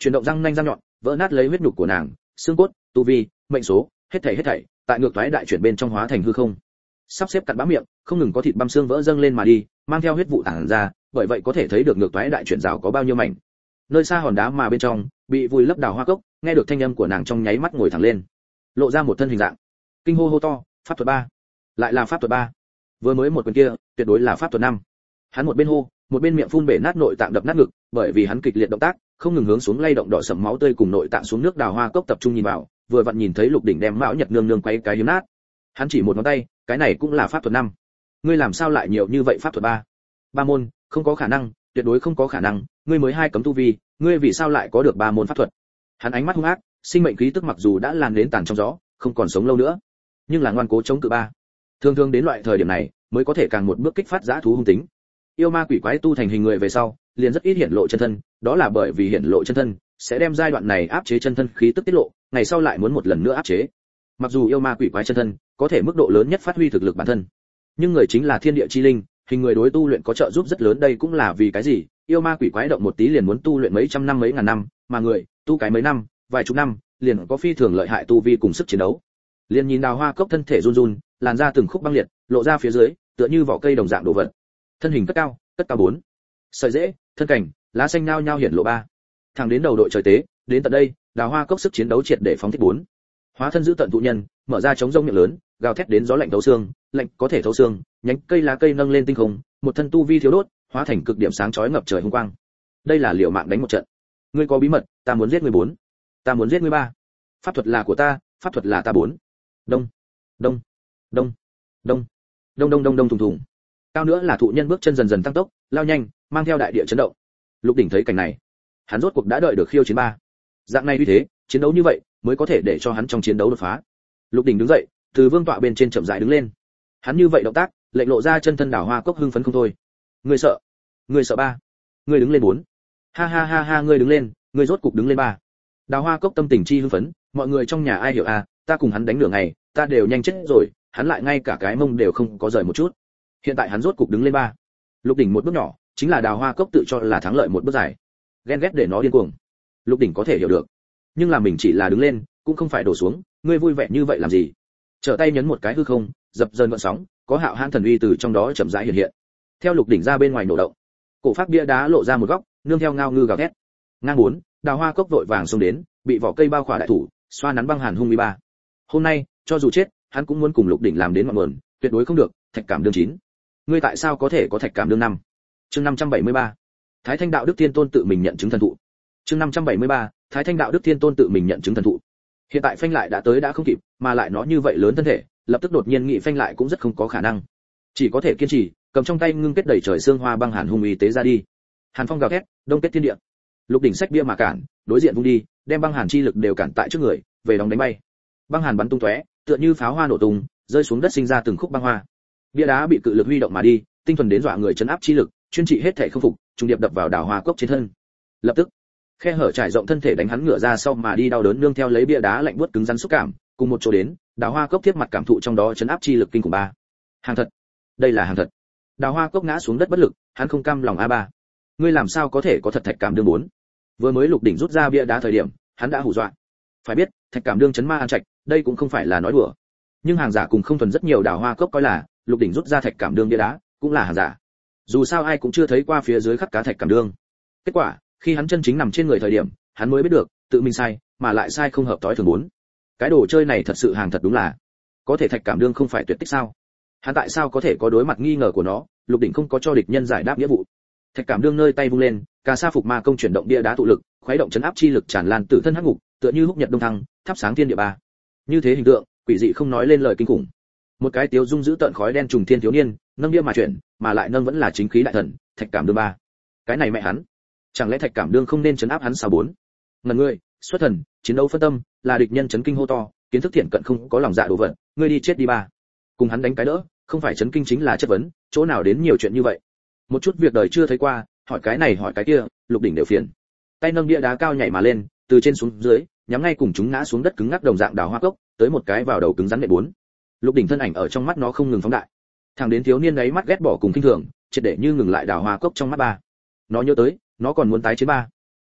chuyển động răng nanh răng nhọn, vỡ nát lấy huyết nhục của nàng, xương cốt, tu vi, mệnh số, hết thảy hết thảy, tại ngược toái đại chuyển bên trong hóa thành hư không. Sắp xếp cặn bã miệng, không ngừng có thịt băm xương vỡ dâng lên mà đi, mang theo huyết vụ tản ra, bởi vậy có thể thấy được ngược toái đại chuyển rào có bao nhiêu mảnh. Nơi xa hòn đá mà bên trong, bị vùi lấp đào hoa cốc, nghe được thanh âm của nàng trong nháy mắt ngồi thẳng lên, lộ ra một thân hình dạng. Kinh hô hô to, pháp thuật ba, lại là pháp thuật ba. Vừa mới một quyền kia, tuyệt đối là pháp thuật năm. Hắn một bên hô, một bên miệng phun bể nát nội tạng đập nát ngực, bởi vì hắn kịch liệt động tác, không ngừng hướng xuống lay động đỏ sẫm máu tươi cùng nội tạng xuống nước đào hoa cốc tập trung nhìn vào, vừa vặn nhìn thấy Lục Đỉnh đem Mão Nhật nương nương quấy cái hiếm nát. Hắn chỉ một ngón tay, cái này cũng là pháp thuật năm. Ngươi làm sao lại nhiều như vậy pháp thuật ba? Ba môn, không có khả năng, tuyệt đối không có khả năng, ngươi mới hai cấm tu vi, ngươi vì sao lại có được ba môn pháp thuật? Hắn ánh mắt hung ác, sinh mệnh khí tức mặc dù đã lan đến tàn trong gió, không còn sống lâu nữa, nhưng là ngoan cố chống cự ba. Thường thường đến loại thời điểm này, mới có thể càng một bước kích phát dã thú hung tính. Yêu ma quỷ quái tu thành hình người về sau, liền rất ít hiện lộ chân thân, đó là bởi vì hiện lộ chân thân sẽ đem giai đoạn này áp chế chân thân khí tức tiết lộ, ngày sau lại muốn một lần nữa áp chế. Mặc dù yêu ma quỷ quái chân thân có thể mức độ lớn nhất phát huy thực lực bản thân, nhưng người chính là thiên địa chi linh, hình người đối tu luyện có trợ giúp rất lớn, đây cũng là vì cái gì yêu ma quỷ quái động một tí liền muốn tu luyện mấy trăm năm mấy ngàn năm, mà người tu cái mấy năm, vài chục năm, liền có phi thường lợi hại tu vi cùng sức chiến đấu. Liền nhìn đào hoa cốc thân thể run run, làn da từng khúc băng liệt, lộ ra phía dưới, tựa như vỏ cây đồng dạng đồ vật. Thân hình cất cao, cất cao bốn, sợi rễ, thân cảnh, lá xanh nhao nhao hiển lộ ba. Thẳng đến đầu đội trời tế, đến tận đây, đào hoa cốc sức chiến đấu triệt để phóng thích bốn. Hóa thân giữ tận thụ nhân, mở ra chống rông miệng lớn, gào thét đến gió lạnh thấu xương, lạnh có thể thấu xương, nhánh cây lá cây nâng lên tinh không, một thân tu vi thiếu đốt, hóa thành cực điểm sáng chói ngập trời hung quang. Đây là liều mạng đánh một trận. Ngươi có bí mật, ta muốn giết ngươi bốn. Ta muốn giết ngươi ba. Pháp thuật là của ta, pháp thuật là ta bốn. Đông, đông, đông, đông, đông đông đông đông thùng thùng. Cao nữa là thụ nhân bước chân dần dần tăng tốc, lao nhanh, mang theo đại địa chấn động. Lục Đỉnh thấy cảnh này, hắn rốt cuộc đã đợi được khiêu chiến ba. Dạng này như thế, chiến đấu như vậy mới có thể để cho hắn trong chiến đấu đột phá. Lục Đỉnh đứng dậy, từ vương tọa bên trên chậm rãi đứng lên. Hắn như vậy động tác, lệnh lộ ra chân thân đào hoa cốc hưng phấn không thôi. Ngươi sợ? Ngươi sợ ba? Ngươi đứng lên bốn. Ha ha ha ha, ngươi đứng lên, ngươi rốt cục đứng lên ba. Đào hoa cốc tâm tình chi hưng phấn, mọi người trong nhà ai hiểu à, ta cùng hắn đánh nửa ngày, ta đều nhanh chết rồi, hắn lại ngay cả cái mông đều không có rời một chút. Hiện tại hắn rốt cục đứng lên ba. Lục Đỉnh một bước nhỏ, chính là đào hoa cốc tự cho là thắng lợi một bước dài. Ghen ghét để nó điên cuồng. Lục Đỉnh có thể hiểu được, nhưng là mình chỉ là đứng lên, cũng không phải đổ xuống, ngươi vui vẻ như vậy làm gì? Trở tay nhấn một cái hư không, dập dờn gợn sóng, có hạo hãn thần uy từ trong đó chậm rãi hiện hiện. Theo Lục Đỉnh ra bên ngoài nổ động, cổ phát bia đá lộ ra một góc, nương theo ngao ngư gào thét. Ngang bốn, đào hoa cốc vội vàng xông đến, bị vỏ cây bao khỏa đại thủ, xoa nắn băng hàn hung uy ba. Hôm nay, cho dù chết, hắn cũng muốn cùng Lục Đỉnh làm đến ngọn nguồn, tuyệt đối không được. Thạch cảm đương chín. Ngươi tại sao có thể có thạch cảm đương năm? Chương năm trăm bảy mươi ba. Thái Thanh Đạo Đức Thiên Tôn tự mình nhận chứng thần thụ. Chương năm trăm bảy mươi ba. Thái Thanh Đạo Đức Thiên Tôn tự mình nhận chứng thần thụ. Hiện tại phanh lại đã tới đã không kịp, mà lại nó như vậy lớn thân thể, lập tức đột nhiên nghị phanh lại cũng rất không có khả năng. Chỉ có thể kiên trì, cầm trong tay ngưng kết đầy trời xương hoa băng hàn hung uy tế ra đi. Hàn phong gào thét, đông kết thiên địa. Lục Đỉnh sách bia mà cản, đối diện vung đi, đem băng hàn chi lực đều cản tại trước người, về đóng đánh bay. Băng hàn bắn tung tóe, tựa như pháo hoa nổ tung, rơi xuống đất sinh ra từng khúc băng hoa. Bia đá bị cự lực huy động mà đi, tinh thuần đến dọa người chấn áp chi lực, chuyên trị hết thể không phục, trùng điệp đập vào đào hoa cốc trên thân. Lập tức, khe hở trải rộng thân thể đánh hắn ngửa ra sau mà đi đau đớn nương theo lấy bia đá lạnh buốt cứng rắn xúc cảm, cùng một chỗ đến, đào hoa cốc tiếp mặt cảm thụ trong đó chấn áp chi lực kinh khủng ba. Hàng thật, đây là hàng thật. Đào hoa cốc ngã xuống đất bất lực, hắn không cam lòng a ba. Ngươi làm sao có thể có thật thạch cảm đương bốn? Vừa mới Lục Đỉnh rút ra bia đá thời điểm, hắn đã hù dọa. Phải biết, thạch cảm đương chấn ma an trạch, đây cũng không phải là nói đùa. Nhưng hàng giả cùng không thuần rất nhiều đào hoa cốc coi là, Lục Đỉnh rút ra thạch cảm đương bia đá, cũng là hàng giả. Dù sao ai cũng chưa thấy qua phía dưới khắc cá thạch cảm đương. Kết quả, khi hắn chân chính nằm trên người thời điểm, hắn mới biết được, tự mình sai, mà lại sai không hợp tối thường bốn. Cái đồ chơi này thật sự hàng thật đúng là. Có thể thạch cảm đương không phải tuyệt tích sao? Hắn tại sao có thể có đối mặt nghi ngờ của nó? Lục Đỉnh không có cho địch nhân giải đáp nghĩa vụ. Thạch cảm đương nơi tay vung lên, cà sa phục ma công chuyển động bia đá tụ lực, khuấy động chấn áp chi lực tràn lan tự thân hắc ngục, tựa như húc nhật đông thăng, thắp sáng thiên địa ba. Như thế hình tượng, quỷ dị không nói lên lời kinh khủng. Một cái tiếu dung giữ tận khói đen trùng thiên thiếu niên, nâng bia mà chuyển, mà lại nâng vẫn là chính khí đại thần, thạch cảm đương ba. Cái này mẹ hắn, chẳng lẽ thạch cảm đương không nên chấn áp hắn sao bốn? Ngần ngươi, xuất thần, chiến đấu phân tâm, là địch nhân chấn kinh hô to, kiến thức thiện cận không có lòng dạ đồ vật, ngươi đi chết đi ba. Cùng hắn đánh cái đỡ, không phải chấn kinh chính là chất vấn, chỗ nào đến nhiều chuyện như vậy? Một chút việc đời chưa thấy qua, hỏi cái này hỏi cái kia, Lục Đỉnh đều phiền. Tay nâng bia đá cao nhảy mà lên, từ trên xuống dưới, nhắm ngay cùng chúng ngã xuống đất cứng ngắc đồng dạng đào hoa cốc, tới một cái vào đầu cứng rắn nệ bốn. Lục Đỉnh thân ảnh ở trong mắt nó không ngừng phóng đại. Thằng đến thiếu niên ấy mắt ghét bỏ cùng kinh thường, triệt để như ngừng lại đào hoa cốc trong mắt ba. Nó nhớ tới, nó còn muốn tái chiến ba.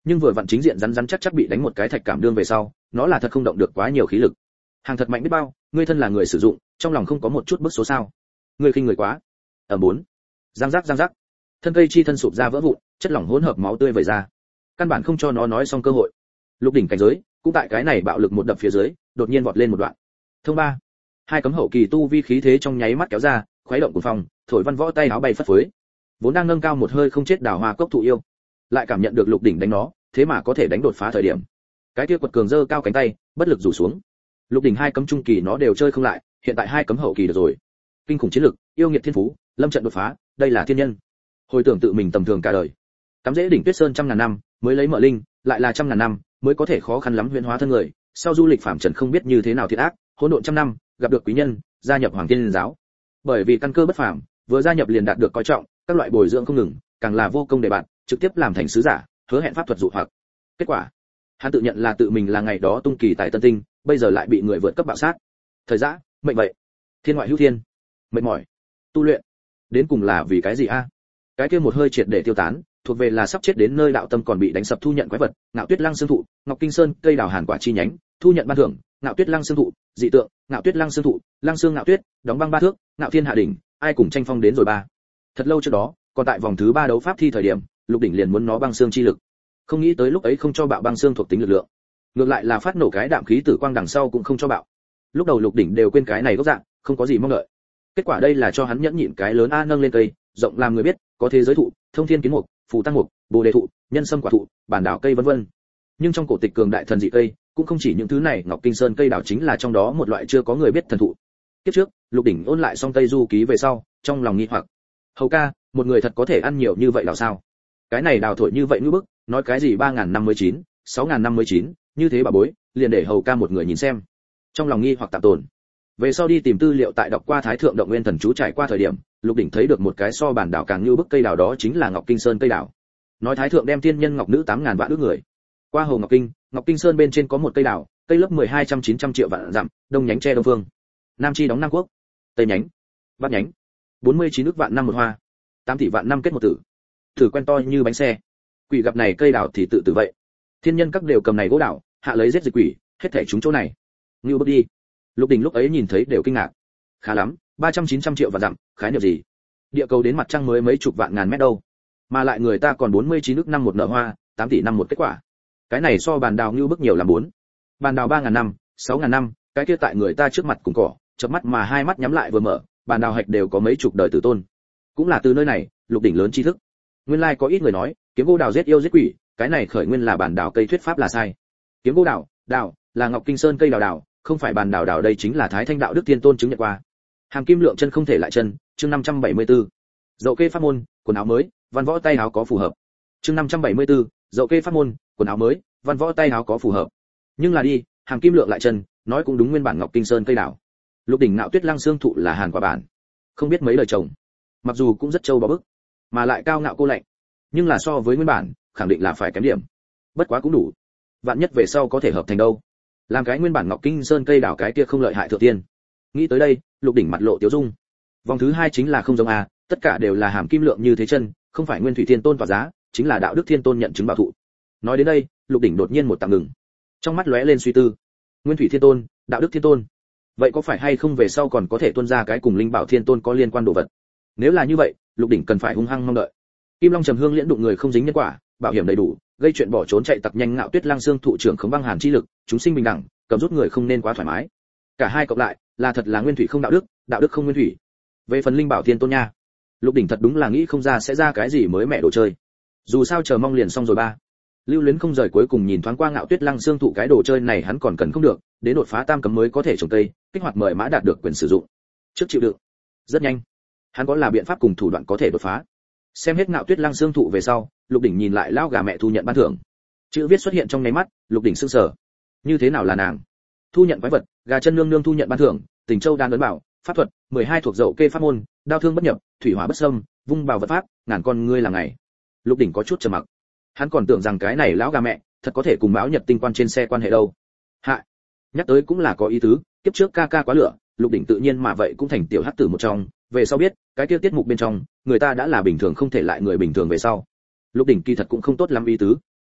nhưng vừa vặn chính diện rắn rắn chắc chắc bị đánh một cái thạch cảm đương về sau, nó là thật không động được quá nhiều khí lực. Hàng thật mạnh biết bao, ngươi thân là người sử dụng, trong lòng không có một chút bức số sao? Ngươi khinh người quá. Ở bốn. Giang giác giang giác. Thân cây chi thân sụp ra vỡ vụn, chất lỏng hỗn hợp máu tươi vẩy ra. Căn bản không cho nó nói xong cơ hội. Lục đỉnh cảnh giới, cũng tại cái này bạo lực một đập phía dưới, đột nhiên vọt lên một đoạn. Thông ba. Hai cấm hậu kỳ tu vi khí thế trong nháy mắt kéo ra, khuấy động cuồng phong, thổi văn võ tay áo bay phất phới. Vốn đang nâng cao một hơi không chết đào hoa cốc thụ yêu, lại cảm nhận được lục đỉnh đánh nó, thế mà có thể đánh đột phá thời điểm. Cái kia quật cường giơ cao cánh tay, bất lực rủ xuống. Lục đỉnh hai cấm trung kỳ nó đều chơi không lại, hiện tại hai cấm hậu kỳ được rồi. Kinh khủng chiến lực, yêu nghiệt thiên phú, lâm trận đột phá, đây là thiên nhân. Hồi tưởng tự mình tầm thường cả đời, cắm rễ đỉnh Tuyết Sơn trăm ngàn năm, mới lấy mở linh, lại là trăm ngàn năm, mới có thể khó khăn lắm huyễn hóa thân người. Sau du lịch phạm trần không biết như thế nào thiệt ác, hỗn độn trăm năm, gặp được quý nhân, gia nhập Hoàng Tiên giáo. Bởi vì căn cơ bất phàm, vừa gia nhập liền đạt được coi trọng, các loại bồi dưỡng không ngừng, càng là vô công đề bạn, trực tiếp làm thành sứ giả, hứa hẹn pháp thuật dụ hoặc. Kết quả, hắn tự nhận là tự mình là ngày đó tung kỳ tại Tân Tinh, bây giờ lại bị người vượt cấp bạo sát. Thời giã, mệnh vậy. Thiên ngoại hữu thiên. Mệt mỏi. Tu luyện, đến cùng là vì cái gì a? Cái kia một hơi triệt để tiêu tán, thuộc về là sắp chết đến nơi đạo tâm còn bị đánh sập thu nhận quái vật, Ngạo Tuyết Lăng xương thụ, Ngọc Kinh Sơn, cây đào hàn quả chi nhánh, thu nhận ban thưởng, Ngạo Tuyết Lăng xương thụ, dị tượng, Ngạo Tuyết Lăng xương thụ, Lăng xương Ngạo Tuyết, đóng băng ba thước, Ngạo Thiên hạ đỉnh, ai cùng tranh phong đến rồi ba. Thật lâu trước đó, còn tại vòng thứ ba đấu pháp thi thời điểm, Lục đỉnh liền muốn nó băng xương chi lực. Không nghĩ tới lúc ấy không cho bạo băng xương thuộc tính lực lượng, ngược lại là phát nổ cái đạm khí tử quang đằng sau cũng không cho bạo. Lúc đầu Lục đỉnh đều quên cái này gốc dạng, không có gì mong đợi. Kết quả đây là cho hắn nhẫn nhịn cái lớn a nâng lên cây, rộng làm người biết, có thế giới thụ, thông thiên kiến mục, phù tăng mục, bồ đề thụ, nhân sâm quả thụ, bản đảo cây vân vân. Nhưng trong cổ tịch cường đại thần dị cây, cũng không chỉ những thứ này, Ngọc Kinh Sơn cây đảo chính là trong đó một loại chưa có người biết thần thụ. Kiếp trước, Lục đỉnh ôn lại xong Tây Du ký về sau, trong lòng nghi hoặc. Hầu ca, một người thật có thể ăn nhiều như vậy đảo sao? Cái này đào thổi như vậy như bức, nói cái gì ba nghìn năm mươi chín, sáu nghìn năm mươi chín, như thế bà bối, liền để hầu ca một người nhìn xem. Trong lòng nghi hoặc tạm tồn. Về sau đi tìm tư liệu tại đọc qua Thái Thượng Động Nguyên Thần chú trải qua thời điểm, Lục đỉnh thấy được một cái so bản đảo càng như bức cây đào đó chính là Ngọc Kinh Sơn cây đào. Nói Thái Thượng đem tiên nhân ngọc nữ tám nghìn vạn ước người. Qua hồ Ngọc Kinh, Ngọc Kinh Sơn bên trên có một cây đào, cây lớp mười hai trăm chín trăm triệu vạn dặm, đông nhánh tre đông phương. Nam chi đóng Nam quốc, tây nhánh, bắc nhánh. bốn mươi chín ước vạn năm một hoa, tám tỷ vạn năm kết một tử. Thử quen to như bánh xe. Quỷ gặp này cây đào thì tự tử vậy. Thiên nhân các đều cầm này gỗ đào, hạ lấy giết dịch quỷ, hết thảy chúng chỗ này. Ngưu bước đi. Lục đỉnh lúc ấy nhìn thấy đều kinh ngạc. Khá lắm, ba trăm chín trăm triệu vạn dặm, khái niệm gì? Địa cầu đến mặt trăng mới mấy chục vạn ngàn mét đâu. Mà lại người ta còn bốn mươi chín ước năm một nở hoa, tám tỷ năm một kết quả. Cái này so bàn đào ngưu bước nhiều làm bốn. Bàn đào ba nghìn năm, sáu nghìn năm, cái kia tại người ta trước mặt cùng cỏ, chớp mắt mà hai mắt nhắm lại vừa mở, bàn đào hạch đều có mấy chục đời tử tôn. Cũng là từ nơi này, Lục đỉnh lớn tri thức. Nguyên lai like có ít người nói, kiếm gỗ đào giết yêu giết quỷ, cái này khởi nguyên là bản đào cây thuyết pháp là sai. Kiếm gỗ đào, đào là Ngọc Kinh Sơn cây đào đào, không phải bản đào đào, đây chính là Thái Thanh đạo đức tiên tôn chứng nhận qua. Hàm kim lượng chân không thể lại chân, chương năm trăm bảy mươi tư. Dậu kê pháp môn, quần áo mới, văn võ tay áo có phù hợp. Chương năm trăm bảy mươi tư, dậu kê pháp môn, quần áo mới, văn võ tay áo có phù hợp. Nhưng là đi, hàm kim lượng lại chân, nói cũng đúng nguyên bản Ngọc Kinh Sơn cây đào. Lục đỉnh Ngạo Tuyết Lăng xương thụ là hàn quả bản. Không biết mấy lời chồng. Mặc dù cũng rất trâu bá bức, mà lại cao ngạo cô lạnh, nhưng là so với nguyên bản, khẳng định là phải kém điểm. Bất quá cũng đủ. Vạn nhất về sau có thể hợp thành đâu. Làm cái nguyên bản Ngọc Kinh Sơn cây đào cái kia không lợi hại thượng tiên. Nghĩ tới đây, Lục đỉnh mặt lộ tiêu dung. Vòng thứ hai chính là không giống a, tất cả đều là hàm kim lượng như thế chân, không phải Nguyên Thủy Thiên Tôn tỏa giá, chính là Đạo Đức Thiên Tôn nhận chứng bảo thụ. Nói đến đây, Lục đỉnh đột nhiên một tạm ngừng. Trong mắt lóe lên suy tư. Nguyên Thủy Thiên Tôn, Đạo Đức Thiên Tôn. Vậy có phải hay không về sau còn có thể tuôn ra cái cùng Linh Bảo Thiên Tôn có liên quan đồ vật? Nếu là như vậy, Lục đỉnh cần phải hung hăng mong đợi. Kim Long Trầm Hương liễn đụng người không dính nhân quả, bảo hiểm đầy đủ, gây chuyện bỏ trốn chạy tặc nhanh, Ngạo Tuyết Lăng xương thụ trưởng khống băng hàn chi lực, chúng sinh bình đẳng, cầm rút người không nên quá thoải mái. Cả hai cộng lại, là thật là Nguyên Thủy không đạo đức, đạo đức không Nguyên Thủy. Về phần Linh Bảo Thiên Tôn nha, Lục đỉnh thật đúng là nghĩ không ra sẽ ra cái gì mới mẹ đồ chơi. Dù sao chờ mong liền xong rồi ba. Lưu Luyến không rời cuối cùng nhìn thoáng qua Ngạo Tuyết Lăng xương thụ, cái đồ chơi này hắn còn cần không được, đến đột phá tam cấm mới có thể trồng cây, kích hoạt mời mã đạt được quyền sử dụng. Trước chịu đựng. Rất nhanh. Hắn có là biện pháp cùng thủ đoạn có thể đột phá. Xem hết Ngạo Tuyết Lăng xương thụ về sau, Lục đỉnh nhìn lại lão gà mẹ thu nhận ban thưởng. Chữ viết xuất hiện trong nháy mắt, Lục đỉnh sững sờ. Như thế nào là nàng? Thu nhận quái vật, gà chân nương nương thu nhận ban thưởng, Tình Châu đan ấn bảo, pháp thuật, mười hai thuộc dậu kê pháp môn, đao thương bất nhập, thủy hỏa bất xâm, vung bào vật pháp, ngàn con ngươi là ngày. Lục đỉnh có chút trầm mặc. Hắn còn tưởng rằng cái này lão gà mẹ thật có thể cùng Mão Nhật tinh quan trên xe quan hệ đâu. Hạ, nhắc tới cũng là có ý tứ, kiếp trước ca ca quá lửa, Lục đỉnh tự nhiên mà vậy cũng thành tiểu hắc tử một trong, về sau biết, cái kia tiết mục bên trong, người ta đã là bình thường không thể lại người bình thường về sau. Lục đỉnh kỳ thật cũng không tốt lắm ý tứ.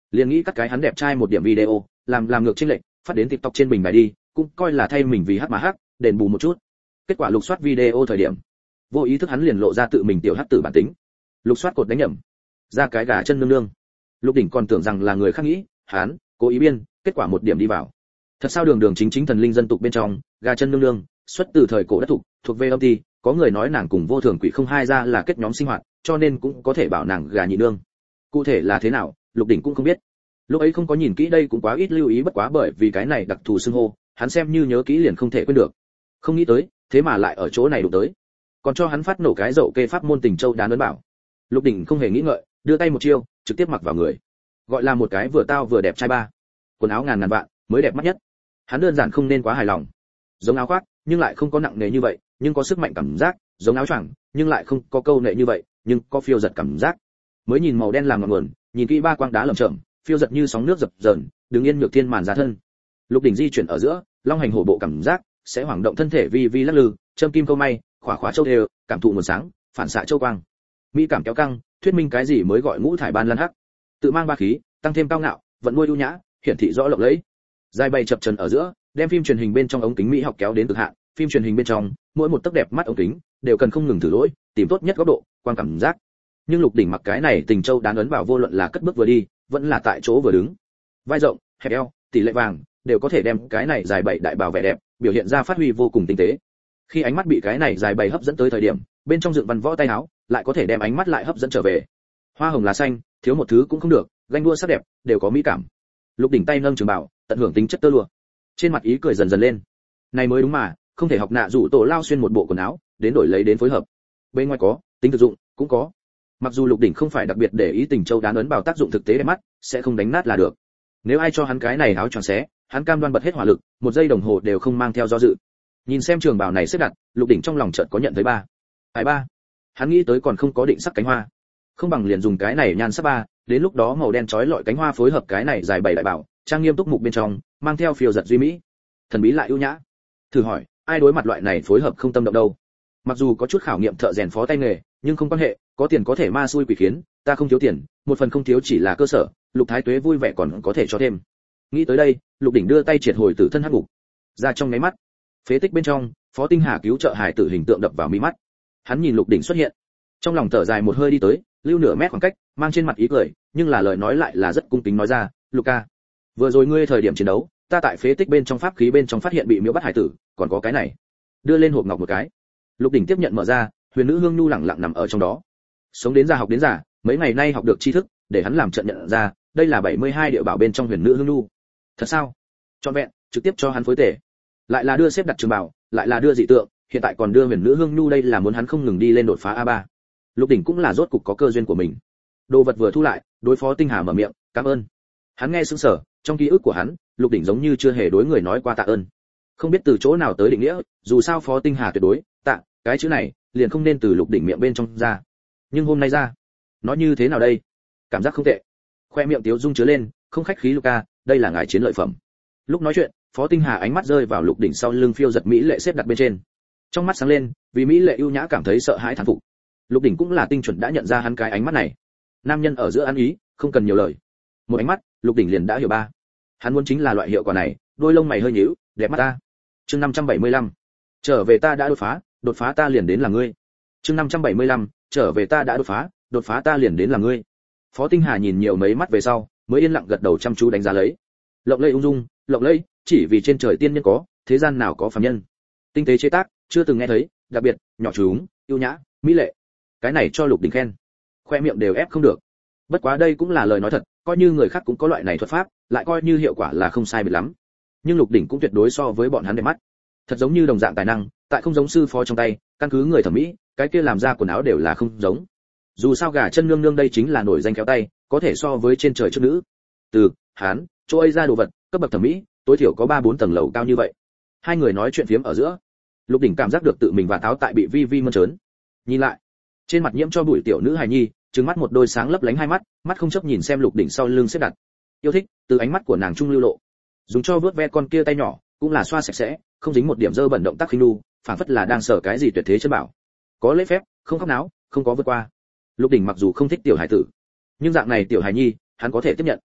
liền nghĩ cắt cái hắn đẹp trai một điểm video, làm làm ngược chênh lệch, phát đến TikTok trên bình bài đi, cũng coi là thay mình vì hát mà hát, đền bù một chút. Kết quả lục soát video thời điểm, vô ý thức hắn liền lộ ra tự mình tiểu hát tử bản tính. Lục soát cột đánh nhầm, ra cái gà chân nương nương. Lục Đỉnh còn tưởng rằng là người khác nghĩ, hắn cố ý biên, kết quả một điểm đi vào. Thật sao đường đường chính chính thần linh dân tục bên trong, gà chân nương nương, xuất từ thời cổ đất thục, thuộc về âm ti, có người nói nàng cùng vô thường quỷ không hai ra là kết nhóm sinh hoạt, cho nên cũng có thể bảo nàng gà nhị nương. Cụ thể là thế nào, Lục Đỉnh cũng không biết. Lúc ấy không có nhìn kỹ đây cũng quá ít lưu ý, bất quá bởi vì cái này đặc thù xưng hô, hắn xem như nhớ kỹ liền không thể quên được. Không nghĩ tới, thế mà lại ở chỗ này đụng tới. Còn cho hắn phát nổ cái dậu kê pháp môn tình châu đán ấn bảo. Lục Đỉnh không hề nghĩ ngợi, đưa tay một chiêu, trực tiếp mặc vào người. Gọi là một cái vừa tao vừa đẹp trai ba. Quần áo ngàn ngàn vạn, mới đẹp mắt nhất. Hắn đơn giản không nên quá hài lòng. Giống áo khoác, nhưng lại không có nặng nề như vậy, nhưng có sức mạnh cảm giác, giống áo choàng, nhưng lại không có câu nệ như vậy, nhưng có phiêu giật cảm giác. Mới nhìn màu đen làm ngọn nguồn, nhìn kỹ ba quang đá lởm chởm, phiêu giật như sóng nước dập dờn, đứng yên nhược thiên màn ra thân. Lục Đỉnh di chuyển ở giữa, long hành hổ bộ cảm giác, sẽ hoảng động thân thể vi vi lắc lư, châm kim câu may, khỏa khóa châu đều, cảm thụ nguồn sáng, phản xạ châu quang. Mỹ cảm kéo căng, thuyết minh cái gì mới gọi ngũ thải ban lan hắc. Tự mang ba khí, tăng thêm cao ngạo, vận nuôi ưu nhã, hiển thị rõ lộng lẫy. Dài bay chập chờn ở giữa, đem phim truyền hình bên trong ống kính mỹ học kéo đến cực hạn, phim truyền hình bên trong, mỗi một tấc đẹp mắt ống kính đều cần không ngừng thử lỗi, tìm tốt nhất góc độ, quang cảm giác. Nhưng Lục Đỉnh mặc cái này tình châu đán ấn vào vô luận là cất bước vừa đi, vẫn là tại chỗ vừa đứng. Vai rộng, hẹp eo, tỷ lệ vàng, đều có thể đem cái này dài bảy đại bảo vẻ đẹp, biểu hiện ra phát huy vô cùng tinh tế. Khi ánh mắt bị cái này dài bảy hấp dẫn tới thời điểm, bên trong dựng văn võ tay áo, lại có thể đem ánh mắt lại hấp dẫn trở về. Hoa hồng lá xanh, thiếu một thứ cũng không được, ganh đua sắc đẹp, đều có mỹ cảm. Lục Đỉnh tay nâng trường bảo, tận hưởng tính chất tơ lụa. Trên mặt ý cười dần dần lên. Này mới đúng mà, không thể học nạ rủ tổ lao xuyên một bộ quần áo, đến đổi lấy đến phối hợp. Bên ngoài có, tính thực dụng cũng có. Mặc dù Lục Đỉnh không phải đặc biệt để ý tình châu đán ấn bảo tác dụng thực tế đẹp mắt, sẽ không đánh nát là được. Nếu ai cho hắn cái này áo choàng xé, hắn cam đoan bật hết hỏa lực, một giây đồng hồ đều không mang theo do dự. Nhìn xem trường bào này xếp đặt, Lục Đỉnh trong lòng chợt có nhận thấy ba. Hải ba. Hắn nghĩ tới còn không có định sắc cánh hoa. Không bằng liền dùng cái này nhan sắc ba, đến lúc đó màu đen chói lọi cánh hoa phối hợp cái này dài bảy đại bảo, trang nghiêm túc mục bên trong, mang theo phiêu giật duy mỹ. Thần bí lại ưu nhã. Thử hỏi, ai đối mặt loại này phối hợp không tâm động đâu? Mặc dù có chút khảo nghiệm thợ rèn phó tay nghề, nhưng không quan hệ, có tiền có thể ma xui quỷ khiến, ta không thiếu tiền, một phần không thiếu chỉ là cơ sở, Lục Thái Tuế vui vẻ còn có thể cho thêm. Nghĩ tới đây, Lục Đỉnh đưa tay triệt hồi tử thân hắc ngục. Ra trong mấy mắt, phế tích bên trong, Phó Tinh Hà cứu trợ hải tử hình tượng đập vào mi mắt. Hắn nhìn Lục Đỉnh xuất hiện, trong lòng thở dài một hơi đi tới, lưu nửa mét khoảng cách, mang trên mặt ý cười, nhưng là lời nói lại là rất cung kính nói ra, "Lục ca, vừa rồi ngươi thời điểm chiến đấu, ta tại phế tích bên trong pháp khí bên trong phát hiện bị miễu bắt hải tử, còn có cái này." Đưa lên hộp ngọc một cái. Lục Đỉnh tiếp nhận mở ra, huyền nữ hương nhu lẳng lặng nằm ở trong đó. Sống đến già học đến già, mấy ngày nay học được tri thức, để hắn làm trận nhận ra, đây là bảy mươi hai địa bảo bên trong huyền nữ hương nhu. Thật sao? Trọn vẹn, trực tiếp cho hắn phối tể. Lại là đưa xếp đặt trường bảo, lại là đưa dị tượng, hiện tại còn đưa huyền nữ hương nhu, đây là muốn hắn không ngừng đi lên đột phá a ba. Lục Đỉnh cũng là rốt cục có cơ duyên của mình. Đồ vật vừa thu lại, đối Phó Tinh Hà mở miệng, "Cảm ơn." Hắn nghe sững sờ, trong ký ức của hắn, Lục Đỉnh giống như chưa hề đối người nói qua tạ ơn. Không biết từ chỗ nào tới định nghĩa, dù sao Phó Tinh Hà tuyệt đối, tạ, cái chữ này, liền không nên từ Lục Đỉnh miệng bên trong ra. Nhưng hôm nay ra, nói như thế nào đây? Cảm giác không tệ. Khoe miệng tiếu dung chứa lên, không khách khí, "Luca, đây là ngài chiến lợi phẩm." Lúc nói chuyện, Phó Tinh Hà ánh mắt rơi vào Lục Đỉnh sau lưng phiêu giật mỹ lệ xếp đặt bên trên. Trong mắt sáng lên, vì mỹ lệ ưu nhã cảm thấy sợ hãi thán phục. Lục Đỉnh cũng là tinh chuẩn đã nhận ra hắn cái ánh mắt này. Nam nhân ở giữa ăn ý, không cần nhiều lời. Một ánh mắt, Lục Đỉnh liền đã hiểu ba. Hắn muốn chính là loại hiệu quả này, đôi lông mày hơi nhíu, đẹp mắt ta. Chương năm trăm bảy mươi lăm. Trở về ta đã đột phá, đột phá ta liền đến là ngươi. Chương năm trăm bảy mươi lăm. Trở về ta đã đột phá, đột phá ta liền đến là ngươi. Phó Tinh Hà nhìn nhiều mấy mắt về sau, mới yên lặng gật đầu chăm chú đánh giá lấy. Lộng lẫy ung dung, lộng lẫy, chỉ vì trên trời tiên nhân có, thế gian nào có phàm nhân. Tinh tế chế tác, chưa từng nghe thấy, đặc biệt, nhỏ chúng, yêu nhã, mỹ lệ. Cái này cho Lục Đỉnh khen. Khoe miệng đều ép không được. Bất quá đây cũng là lời nói thật, coi như người khác cũng có loại này thuật pháp, lại coi như hiệu quả là không sai biệt lắm. Nhưng Lục Đỉnh cũng tuyệt đối so với bọn hắn đẹp mắt. Thật giống như đồng dạng tài năng, tại không giống sư phó trong tay, căn cứ người thẩm mỹ, cái kia làm ra quần áo đều là không giống. Dù sao gà chân nương nương đây chính là nổi danh khéo tay, có thể so với trên trời trước nữ. Từ hán, chỗ ấy ra đồ vật, cấp bậc thẩm mỹ, tối thiểu có ba bốn tầng lầu cao như vậy. Hai người nói chuyện phiếm ở giữa, Lục Đỉnh cảm giác được tự mình và táo tại bị vi vi mơn trớn. Nhìn lại, trên mặt nhiễm cho bụi tiểu nữ hài nhi, trừng mắt một đôi sáng lấp lánh hai mắt, mắt không chấp nhìn xem Lục Đỉnh sau lưng xếp đặt. Yêu thích, từ ánh mắt của nàng trung lưu lộ. Dùng cho vớt ve con kia tay nhỏ, cũng là xoa sạch sẽ, không dính một điểm dơ bẩn, động tác khinh nu, phảng phất là đang sở cái gì tuyệt thế chân bảo. Có lễ phép, không khóc náo, không có vượt qua. Lục Đỉnh mặc dù không thích tiểu hải tử, nhưng dạng này tiểu hải nhi, hắn có thể tiếp nhận.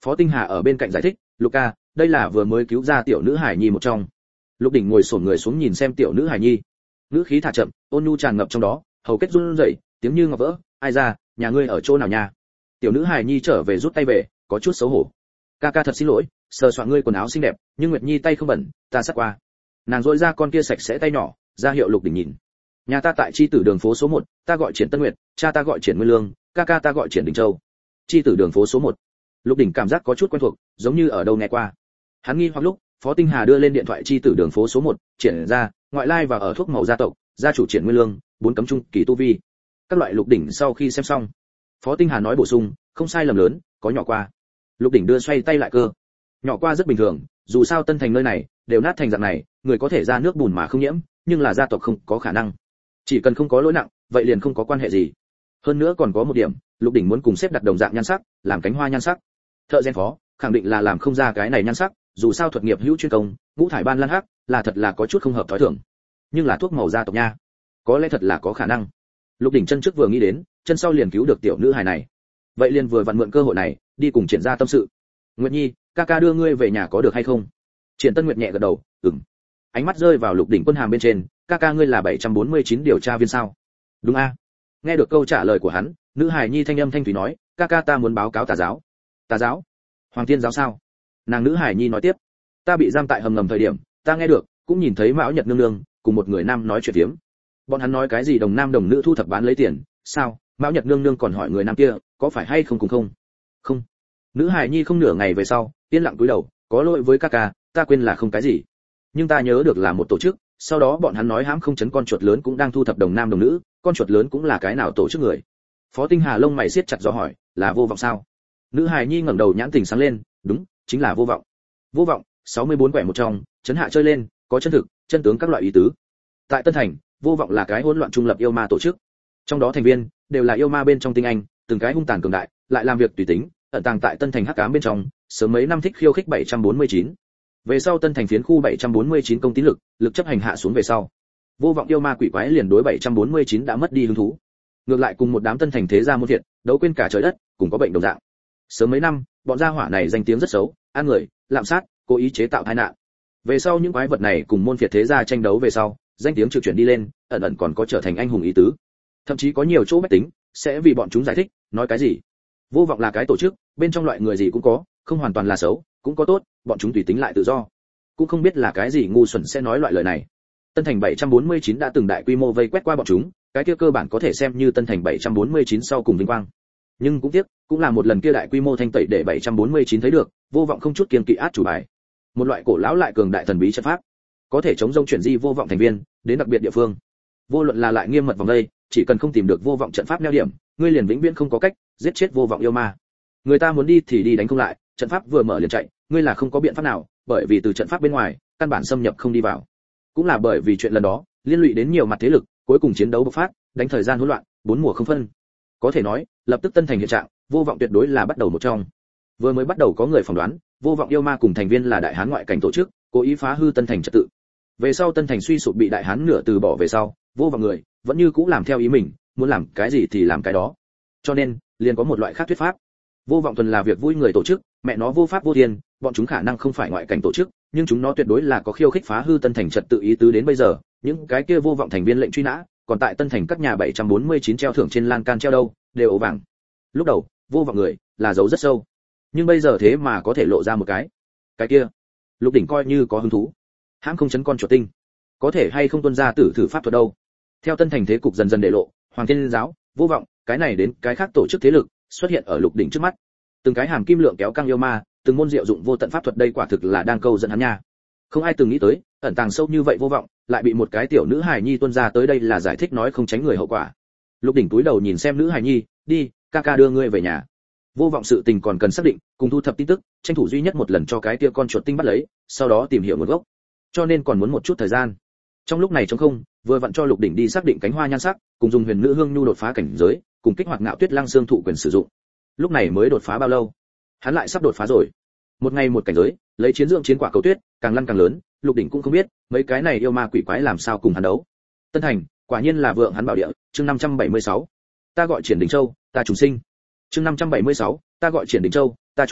Phó Tinh Hà ở bên cạnh giải thích, Luca, đây là vừa mới cứu ra tiểu nữ hải nhi một trong. Lục Đỉnh ngồi xổm người xuống nhìn xem tiểu nữ hải nhi, ngữ khí thả chậm, ôn nhu tràn ngập trong đó, hầu kết run rẩy, tiếng như ngọc vỡ, ai ra, nhà ngươi ở chỗ nào nha? Tiểu nữ hải nhi trở về rút tay về, có chút xấu hổ. Ca ca thật xin lỗi, sờ soạn ngươi quần áo xinh đẹp, nhưng Nguyệt Nhi tay không bẩn, ta sát qua. Nàng dội ra con kia sạch sẽ tay nhỏ, ra hiệu Lục Đỉnh nhìn. Nhà ta tại Chi Tử đường phố số một, ta gọi Triển Tân Nguyệt, cha ta gọi Triển Nguyên Lương, ca ca ta gọi Triển Đình Châu. Chi Tử đường phố số một. Lục Đỉnh cảm giác có chút quen thuộc, giống như ở đâu nghe qua. Hắn nghi hoặc lúc, Phó Tinh Hà đưa lên điện thoại Chi Tử đường phố số một, triển ra, ngoại lai và ở thuốc màu gia tộc, gia chủ Triển Nguyên Lương, bốn cấm trung kỳ tu vi. Các loại Lục Đỉnh sau khi xem xong, Phó Tinh Hà nói bổ sung, không sai lầm lớn, có nhỏ qua. Lục Đỉnh đưa xoay tay lại cơ. Nhỏ qua rất bình thường, dù sao Tân Thành nơi này đều nát thành dạng này, người có thể ra nước bùn mà không nhiễm, nhưng là gia tộc không có khả năng. Chỉ cần không có lỗi nặng, vậy liền không có quan hệ gì. Hơn nữa còn có một điểm, Lục Đỉnh muốn cùng xếp đặt đồng dạng nhan sắc, làm cánh hoa nhan sắc. Thợ rèn phó, khẳng định là làm không ra cái này nhan sắc, dù sao thuật nghiệp hữu chuyên công, ngũ thải ban lan hắc, là thật là có chút không hợp thói thường. Nhưng là thuốc màu gia tộc nha, có lẽ thật là có khả năng. Lục Đỉnh chân trước vừa nghĩ đến, chân sau liền cứu được tiểu nữ hài này. Vậy liền vừa vặn mượn cơ hội này, đi cùng Triển gia tâm sự. Nguyệt Nhi, ca ca đưa ngươi về nhà có được hay không? Triển Tân Nguyệt nhẹ gật đầu, ừm. Ánh mắt rơi vào Lục Đỉnh quân hàm bên trên, ca ca ngươi là bảy trăm bốn mươi chín điều tra viên sao? Đúng a. Nghe được câu trả lời của hắn, nữ hài nhi thanh âm thanh thủy nói, ca ca ta muốn báo cáo tà giáo. Tà giáo? Hoàng Thiên giáo sao? Nàng nữ hài nhi nói tiếp, ta bị giam tại hầm ngầm thời điểm, ta nghe được, cũng nhìn thấy Mão Nhật nương nương cùng một người nam nói chuyện phiếm. Bọn hắn nói cái gì đồng nam đồng nữ thu thập bán lấy tiền, sao? Mão Nhật nương nương còn hỏi người nam kia, có phải hay không cùng không? Không. Nữ hài nhi không nửa ngày về sau, yên lặng cúi đầu, có lỗi với ca ca, ta quên là không cái gì. Nhưng ta nhớ được là một tổ chức, sau đó bọn hắn nói hãm không chấn con chuột lớn cũng đang thu thập đồng nam đồng nữ, con chuột lớn cũng là cái nào tổ chức người. Phó Tinh Hà lông mày siết chặt do hỏi, là Vô Vọng sao? Nữ hài nhi ngẩng đầu nhãn tình sáng lên, đúng, chính là Vô Vọng. Vô Vọng, sáu mươi bốn quẻ một trong, chấn hạ chơi lên, có chân thực, chân tướng các loại ý tứ. Tại Tân Thành, Vô Vọng là cái hỗn loạn trung lập yêu ma tổ chức. Trong đó thành viên đều là yêu ma bên trong tinh anh, từng cái hung tàn cường đại, lại làm việc tùy tính, ẩn tàng tại Tân Thành hắc ám bên trong, sớm mấy năm thích khiêu khích bảy trăm bốn mươi chín. Về sau Tân Thành phiến khu bảy trăm bốn mươi chín công tín lực, lực chấp hành hạ xuống về sau. Vô Vọng yêu ma quỷ quái liền đối bảy trăm bốn mươi chín đã mất đi hứng thú. Ngược lại cùng một đám Tân Thành thế gia môn thiệt, đấu quên cả trời đất, cùng có bệnh đồng dạng. Sớm mấy năm, bọn gia hỏa này danh tiếng rất xấu, ăn người, lạm sát, cố ý chế tạo tai nạn. Về sau những quái vật này cùng môn phiệt thế gia tranh đấu về sau, danh tiếng trực chuyển đi lên, ẩn ẩn còn có trở thành anh hùng ý tứ. Thậm chí có nhiều chỗ bách tính sẽ vì bọn chúng giải thích, nói cái gì. Vô Vọng là cái tổ chức, bên trong loại người gì cũng có, không hoàn toàn là xấu, cũng có tốt, bọn chúng tùy tính lại tự do. Cũng không biết là cái gì ngu xuẩn sẽ nói loại lời này. Tân Thành bảy trăm bốn mươi chín đã từng đại quy mô vây quét qua bọn chúng, cái kia cơ bản có thể xem như Tân Thành bảy trăm bốn mươi chín sau cùng vinh quang. Nhưng cũng tiếc, cũng là một lần kia đại quy mô thanh tẩy để bảy trăm bốn mươi chín thấy được, Vô Vọng không chút kiêng kỵ át chủ bài. Một loại cổ lão lại cường đại thần bí trận pháp, có thể chống rông chuyển di Vô Vọng thành viên đến đặc biệt địa phương. Vô luận là lại nghiêm mật vòng đây, chỉ cần không tìm được Vô Vọng trận pháp neo điểm, ngươi liền vĩnh viễn không có cách giết chết Vô Vọng yêu ma. Người ta muốn đi thì đi đánh không lại, trận pháp vừa mở liền chạy, ngươi là không có biện pháp nào, bởi vì từ trận pháp bên ngoài, căn bản xâm nhập không đi vào. Cũng là bởi vì chuyện lần đó, liên lụy đến nhiều mặt thế lực, cuối cùng chiến đấu bộc phát, đánh thời gian hỗn loạn, bốn mùa không phân. Có thể nói, lập tức Tân Thành hiện trạng, Vô Vọng tuyệt đối là bắt đầu một trong. Vừa mới bắt đầu có người phỏng đoán, Vô Vọng yêu ma cùng thành viên là đại hán ngoại cảnh tổ chức, cố ý phá hư Tân Thành trật tự. Về sau Tân Thành suy sụp bị đại hán nửa từ bỏ về sau, Vô Vọng người vẫn như cũ làm theo ý mình, muốn làm cái gì thì làm cái đó. Cho nên, liền có một loại khác thuyết pháp. Vô Vọng thuần là việc vui người tổ chức, mẹ nó vô pháp vô thiên, bọn chúng khả năng không phải ngoại cảnh tổ chức, nhưng chúng nó tuyệt đối là có khiêu khích phá hư Tân Thành trật tự ý tứ đến bây giờ, những cái kia Vô Vọng thành viên lệnh truy nã, còn tại Tân Thành các nhà bảy trăm bốn mươi chín treo thưởng trên lan can treo đâu, đều ổ vàng. Lúc đầu, Vô Vọng người là giấu rất sâu, nhưng bây giờ thế mà có thể lộ ra một cái. Cái kia, Lục Đỉnh coi như có hứng thú. Hãng không chấn con chuột tinh, có thể hay không tuân ra tử thử pháp thuật đâu. Theo Tân Thành thế cục dần dần để lộ, Hoàng Thiên giáo, Vô Vọng, cái này đến cái khác tổ chức thế lực xuất hiện ở Lục Đỉnh trước mắt. Từng cái hàm kim lượng kéo căng yêu ma, từng môn diệu dụng vô tận pháp thuật đây quả thực là đang câu dẫn hắn nha. Không ai từng nghĩ tới, ẩn tàng sâu như vậy Vô Vọng, lại bị một cái tiểu nữ hài nhi tuôn ra tới đây là giải thích nói không tránh người hậu quả. Lục Đỉnh túi đầu nhìn xem nữ hài nhi, đi, ca ca đưa ngươi về nhà. Vô Vọng sự tình còn cần xác định, cùng thu thập tin tức, tranh thủ duy nhất một lần cho cái tia con chuột tinh bắt lấy, sau đó tìm hiểu nguồn gốc. Cho nên còn muốn một chút thời gian. Trong lúc này trống không, vừa vặn cho Lục Đỉnh đi xác định cánh hoa nhan sắc, cùng dùng huyền nữ hương nhu đột phá cảnh giới, cùng kích hoạt ngạo tuyết lăng xương thụ quyền sử dụng. Lúc này mới đột phá bao lâu? Hắn lại sắp đột phá rồi. Một ngày một cảnh giới, lấy chiến dưỡng chiến quả cầu tuyết, càng lăn càng lớn, Lục Đỉnh cũng không biết, mấy cái này yêu ma quỷ quái làm sao cùng hắn đấu. Tân Thành, quả nhiên là vượng hắn bảo địa, chương năm trăm bảy mươi sáu. Ta gọi Triển Đình Châu, ta trùng sinh. Chương năm trăm bảy mươi sáu, ta gọi Triển Đình Châu, ta trùng sinh,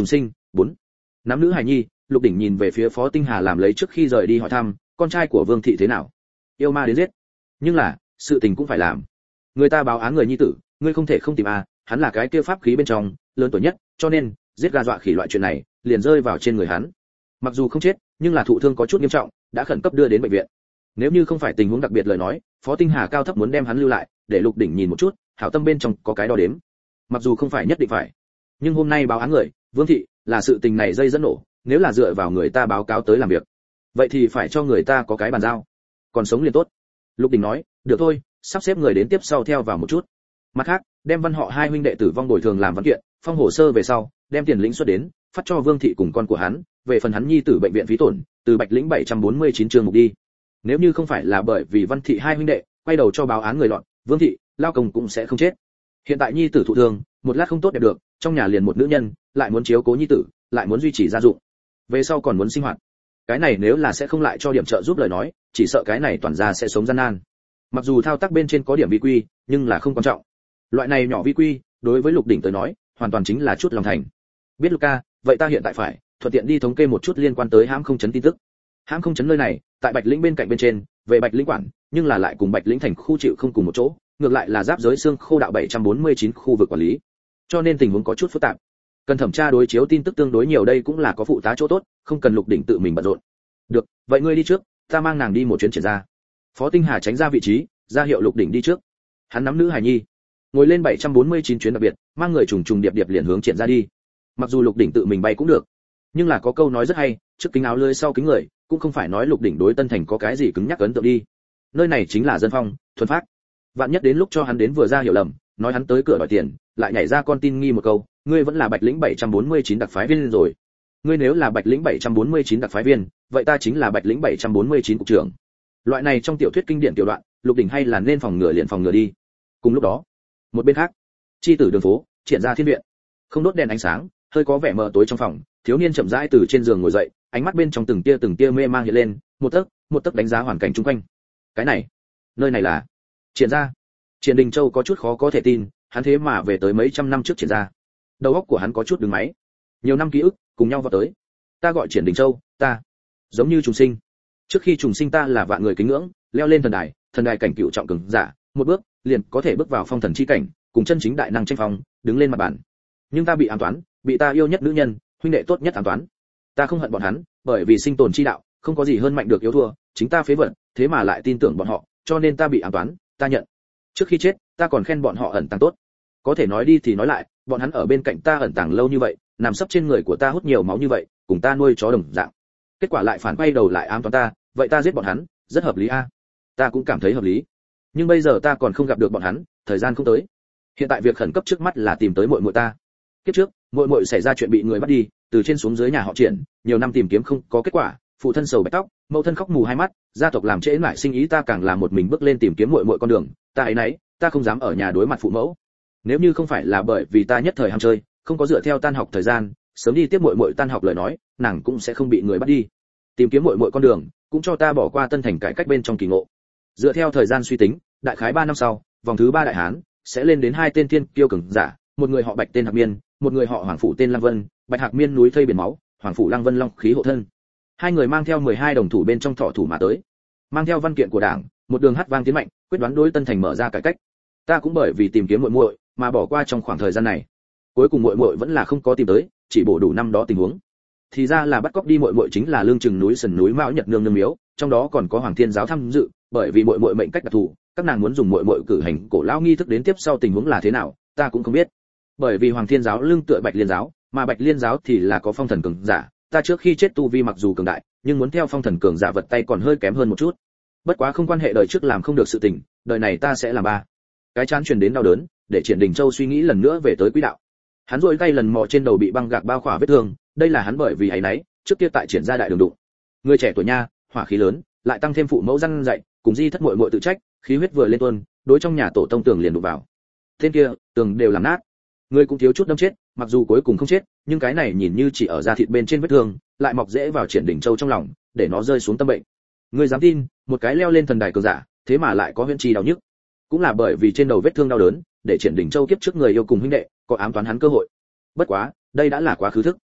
bốn. Nắm nữ hài nhi, Lục Đỉnh nhìn về phía Phó Tinh Hà làm lấy trước khi rời đi hỏi thăm, con trai của Vương thị thế nào? Yêu ma đến giết. Nhưng là, sự tình cũng phải làm. Người ta báo án người nhi tử, ngươi không thể không tìm a, hắn là cái kia pháp khí bên trong, lớn tuổi nhất, cho nên, giết gà dọa khỉ loại chuyện này, liền rơi vào trên người hắn. Mặc dù không chết, nhưng là thụ thương có chút nghiêm trọng, đã khẩn cấp đưa đến bệnh viện. Nếu như không phải tình huống đặc biệt lời nói, Phó Tinh Hà cao thấp muốn đem hắn lưu lại, để Lục Đỉnh nhìn một chút, hảo tâm bên trong có cái đo đếm. Mặc dù không phải nhất định phải, nhưng hôm nay báo án người, Vương thị, là sự tình này dây dẫn nổ, nếu là dựa vào người ta báo cáo tới làm việc, vậy thì phải cho người ta có cái bàn giao. Còn sống liền tốt. Lục Đỉnh nói, được thôi, sắp xếp người đến tiếp sau theo vào một chút. Mặt khác, đem Văn họ hai huynh đệ tử vong bồi thường làm văn kiện, phong hồ sơ về sau, đem tiền lĩnh xuất đến, phát cho Vương thị cùng con của hắn, về phần hắn nhi tử bệnh viện phí tổn, từ Bạch lĩnh bảy trăm bốn mươi chín chương mục đi. Nếu như không phải là bởi vì Văn thị hai huynh đệ quay đầu cho báo án người loạn, Vương thị, lao công cũng sẽ không chết. Hiện tại nhi tử thụ thương, một lát không tốt đẹp được, trong nhà liền một nữ nhân, lại muốn chiếu cố nhi tử, lại muốn duy trì gia dụng, về sau còn muốn sinh hoạt. Cái này nếu là sẽ không lại cho điểm trợ giúp lời nói, chỉ sợ cái này toàn gia sẽ sống gian nan. Mặc dù thao tác bên trên có điểm vi quy, nhưng là không quan trọng. Loại này nhỏ vi quy, đối với Lục Đỉnh tới nói, hoàn toàn chính là chút lòng thành. Biết Luca, vậy ta hiện tại phải thuận tiện đi thống kê một chút liên quan tới hãm không chấn tin tức. Hãm không chấn nơi này, tại Bạch lĩnh bên cạnh bên trên, về Bạch lĩnh quản, nhưng là lại cùng Bạch lĩnh thành khu chịu không cùng một chỗ, ngược lại là giáp giới xương khô đạo bảy trăm bốn mươi chín khu vực quản lý. Cho nên tình huống có chút phức tạp. Cần thẩm tra đối chiếu tin tức tương đối nhiều, đây cũng là có phụ tá chỗ tốt, không cần Lục Đỉnh tự mình bận rộn. Được, vậy ngươi đi trước, ta mang nàng đi một chuyến triển ra. Phó Tinh Hà tránh ra vị trí, ra hiệu Lục Đỉnh đi trước. Hắn nắm nữ hài nhi, ngồi lên bảy trăm bốn mươi chín chuyến đặc biệt, mang người trùng trùng điệp điệp liền hướng triển ra đi. Mặc dù Lục Đỉnh tự mình bay cũng được, nhưng là có câu nói rất hay, trước kính áo lưới sau kính người, cũng không phải nói Lục Đỉnh đối Tân Thành có cái gì cứng nhắc ấn tượng đi. Nơi này chính là dân phong, thuần phát. Vạn nhất đến lúc cho hắn đến vừa ra hiểu lầm, nói hắn tới cửa đòi tiền, lại nhảy ra con tin nghi một câu, ngươi vẫn là Bạch lĩnh bảy trăm bốn mươi chín đặc phái viên rồi. Ngươi nếu là Bạch lĩnh bảy trăm bốn mươi chín đặc phái viên, vậy ta chính là Bạch lĩnh bảy trăm bốn mươi chín cục trưởng. Loại này trong tiểu thuyết kinh điển tiểu đoạn, Lục Đỉnh hay là nên phòng ngừa liền phòng ngừa đi. Cùng lúc đó, một bên khác, chi tử đường phố, triển ra thiên viện. Không đốt đèn ánh sáng, hơi có vẻ mờ tối trong phòng, thiếu niên chậm rãi từ trên giường ngồi dậy, ánh mắt bên trong từng tia từng tia mê mang hiện lên, một tấc, một tấc đánh giá hoàn cảnh xung quanh. Cái này, nơi này là triển ra. Triển Đình Châu có chút khó có thể tin, hắn thế mà về tới mấy trăm năm trước triển ra. Đầu óc của hắn có chút đứng máy. Nhiều năm ký ức cùng nhau vào tới. Ta gọi Triển Đình Châu, ta giống như trùng sinh. Trước khi trùng sinh ta là vạn người kính ngưỡng, leo lên thần đài, thần đài cảnh cựu trọng cường giả, một bước liền có thể bước vào phong thần chi cảnh, cùng chân chính đại năng tranh phong, đứng lên mặt bàn. Nhưng ta bị ám toán, bị ta yêu nhất nữ nhân, huynh đệ tốt nhất ám toán. Ta không hận bọn hắn, bởi vì sinh tồn chi đạo, không có gì hơn mạnh được yếu thua, chính ta phế vật, thế mà lại tin tưởng bọn họ, cho nên ta bị ám toán, ta nhận. Trước khi chết, ta còn khen bọn họ ẩn tàng tốt. Có thể nói đi thì nói lại, bọn hắn ở bên cạnh ta ẩn tàng lâu như vậy, nằm sấp trên người của ta hút nhiều máu như vậy, cùng ta nuôi chó đồng dạng. Kết quả lại phản quay đầu lại ám toán ta, vậy ta giết bọn hắn, rất hợp lý a. Ta cũng cảm thấy hợp lý. Nhưng bây giờ ta còn không gặp được bọn hắn, thời gian không tới. Hiện tại việc khẩn cấp trước mắt là tìm tới muội muội ta. Kiếp trước, muội muội xảy ra chuyện bị người bắt đi, từ trên xuống dưới nhà họ Triển, nhiều năm tìm kiếm không có kết quả, phụ thân sầu bạch tóc, mẫu thân khóc mù hai mắt, gia tộc làm trễ nải sinh ý, ta càng làm một mình bước lên tìm kiếm muội muội con đường, ta ấy nấy, ta không dám ở nhà đối mặt phụ mẫu. Nếu như không phải là bởi vì ta nhất thời ham chơi, không có dựa theo tan học thời gian, sớm đi tiếp muội muội tan học lời nói, nàng cũng sẽ không bị người bắt đi. Tìm kiếm muội muội con đường, cũng cho ta bỏ qua Tân Thành cải cách bên trong kỳ ngộ. Dựa theo thời gian suy tính, đại khái ba năm sau, vòng thứ ba đại hán sẽ lên đến hai tên thiên kiêu cường giả, một người họ Bạch tên Hạc Miên, một người họ Hoàng phủ tên Lăng Vân. Bạch Hạc Miên núi thây biển máu, Hoàng phủ Lăng Vân long khí hộ thân. Hai người mang theo mười hai đồng thủ bên trong thọ thủ mà tới, mang theo văn kiện của đảng, một đường hát vang tiến mạnh, quyết đoán đối Tân Thành mở ra cải cách. Ta cũng bởi vì tìm kiếm muội muội mà bỏ qua trong khoảng thời gian này. Cuối cùng muội muội vẫn là không có tìm tới, chỉ bổ đủ năm đó tình huống. Thì ra là bắt cóc đi muội muội chính là lương chừng núi sườn núi Mão Nhật nương nương miếu, trong đó còn có Hoàng Thiên giáo tham dự, bởi vì muội muội mệnh cách đặc thù, các nàng muốn dùng muội muội cử hành cổ lão nghi thức đến tiếp sau tình huống là thế nào, ta cũng không biết. Bởi vì Hoàng Thiên giáo lương tựa Bạch Liên giáo, mà Bạch Liên giáo thì là có phong thần cường giả, ta trước khi chết tu vi mặc dù cường đại, nhưng muốn theo phong thần cường giả vật tay còn hơi kém hơn một chút. Bất quá không quan hệ, đời trước làm không được sự tình, đời này ta sẽ làm ba. Cái chán truyền đến đau đớn, để Triển Đình Châu suy nghĩ lần nữa về tới quỹ đạo. Hắn rũi tay lần mò trên đầu bị băng gạc bao khỏa vết thương, đây là hắn bởi vì ấy nấy, trước kia tại Triển gia đại đường đụng. Người trẻ tuổi nha, hỏa khí lớn, lại tăng thêm phụ mẫu răn dạy, cùng di thất muội muội tự trách, khí huyết vừa lên tuôn, đối trong nhà tổ tông tường liền đụng vào. Tên kia, tường đều làm nát. Người cũng thiếu chút đâm chết, mặc dù cuối cùng không chết, nhưng cái này nhìn như chỉ ở da thịt bên trên vết thương, lại mọc rễ vào Triển Đình Châu trong lòng, để nó rơi xuống tâm bệnh. Người dám tin, một cái leo lên thần đài cường giả, thế mà lại có huyễn chi đau nhức. Cũng là bởi vì trên đầu vết thương đau đớn, để Triển Đình Châu kiếp trước người yêu cùng huynh đệ, có ám toán hắn cơ hội. Bất quá, đây đã là quá khứ thức.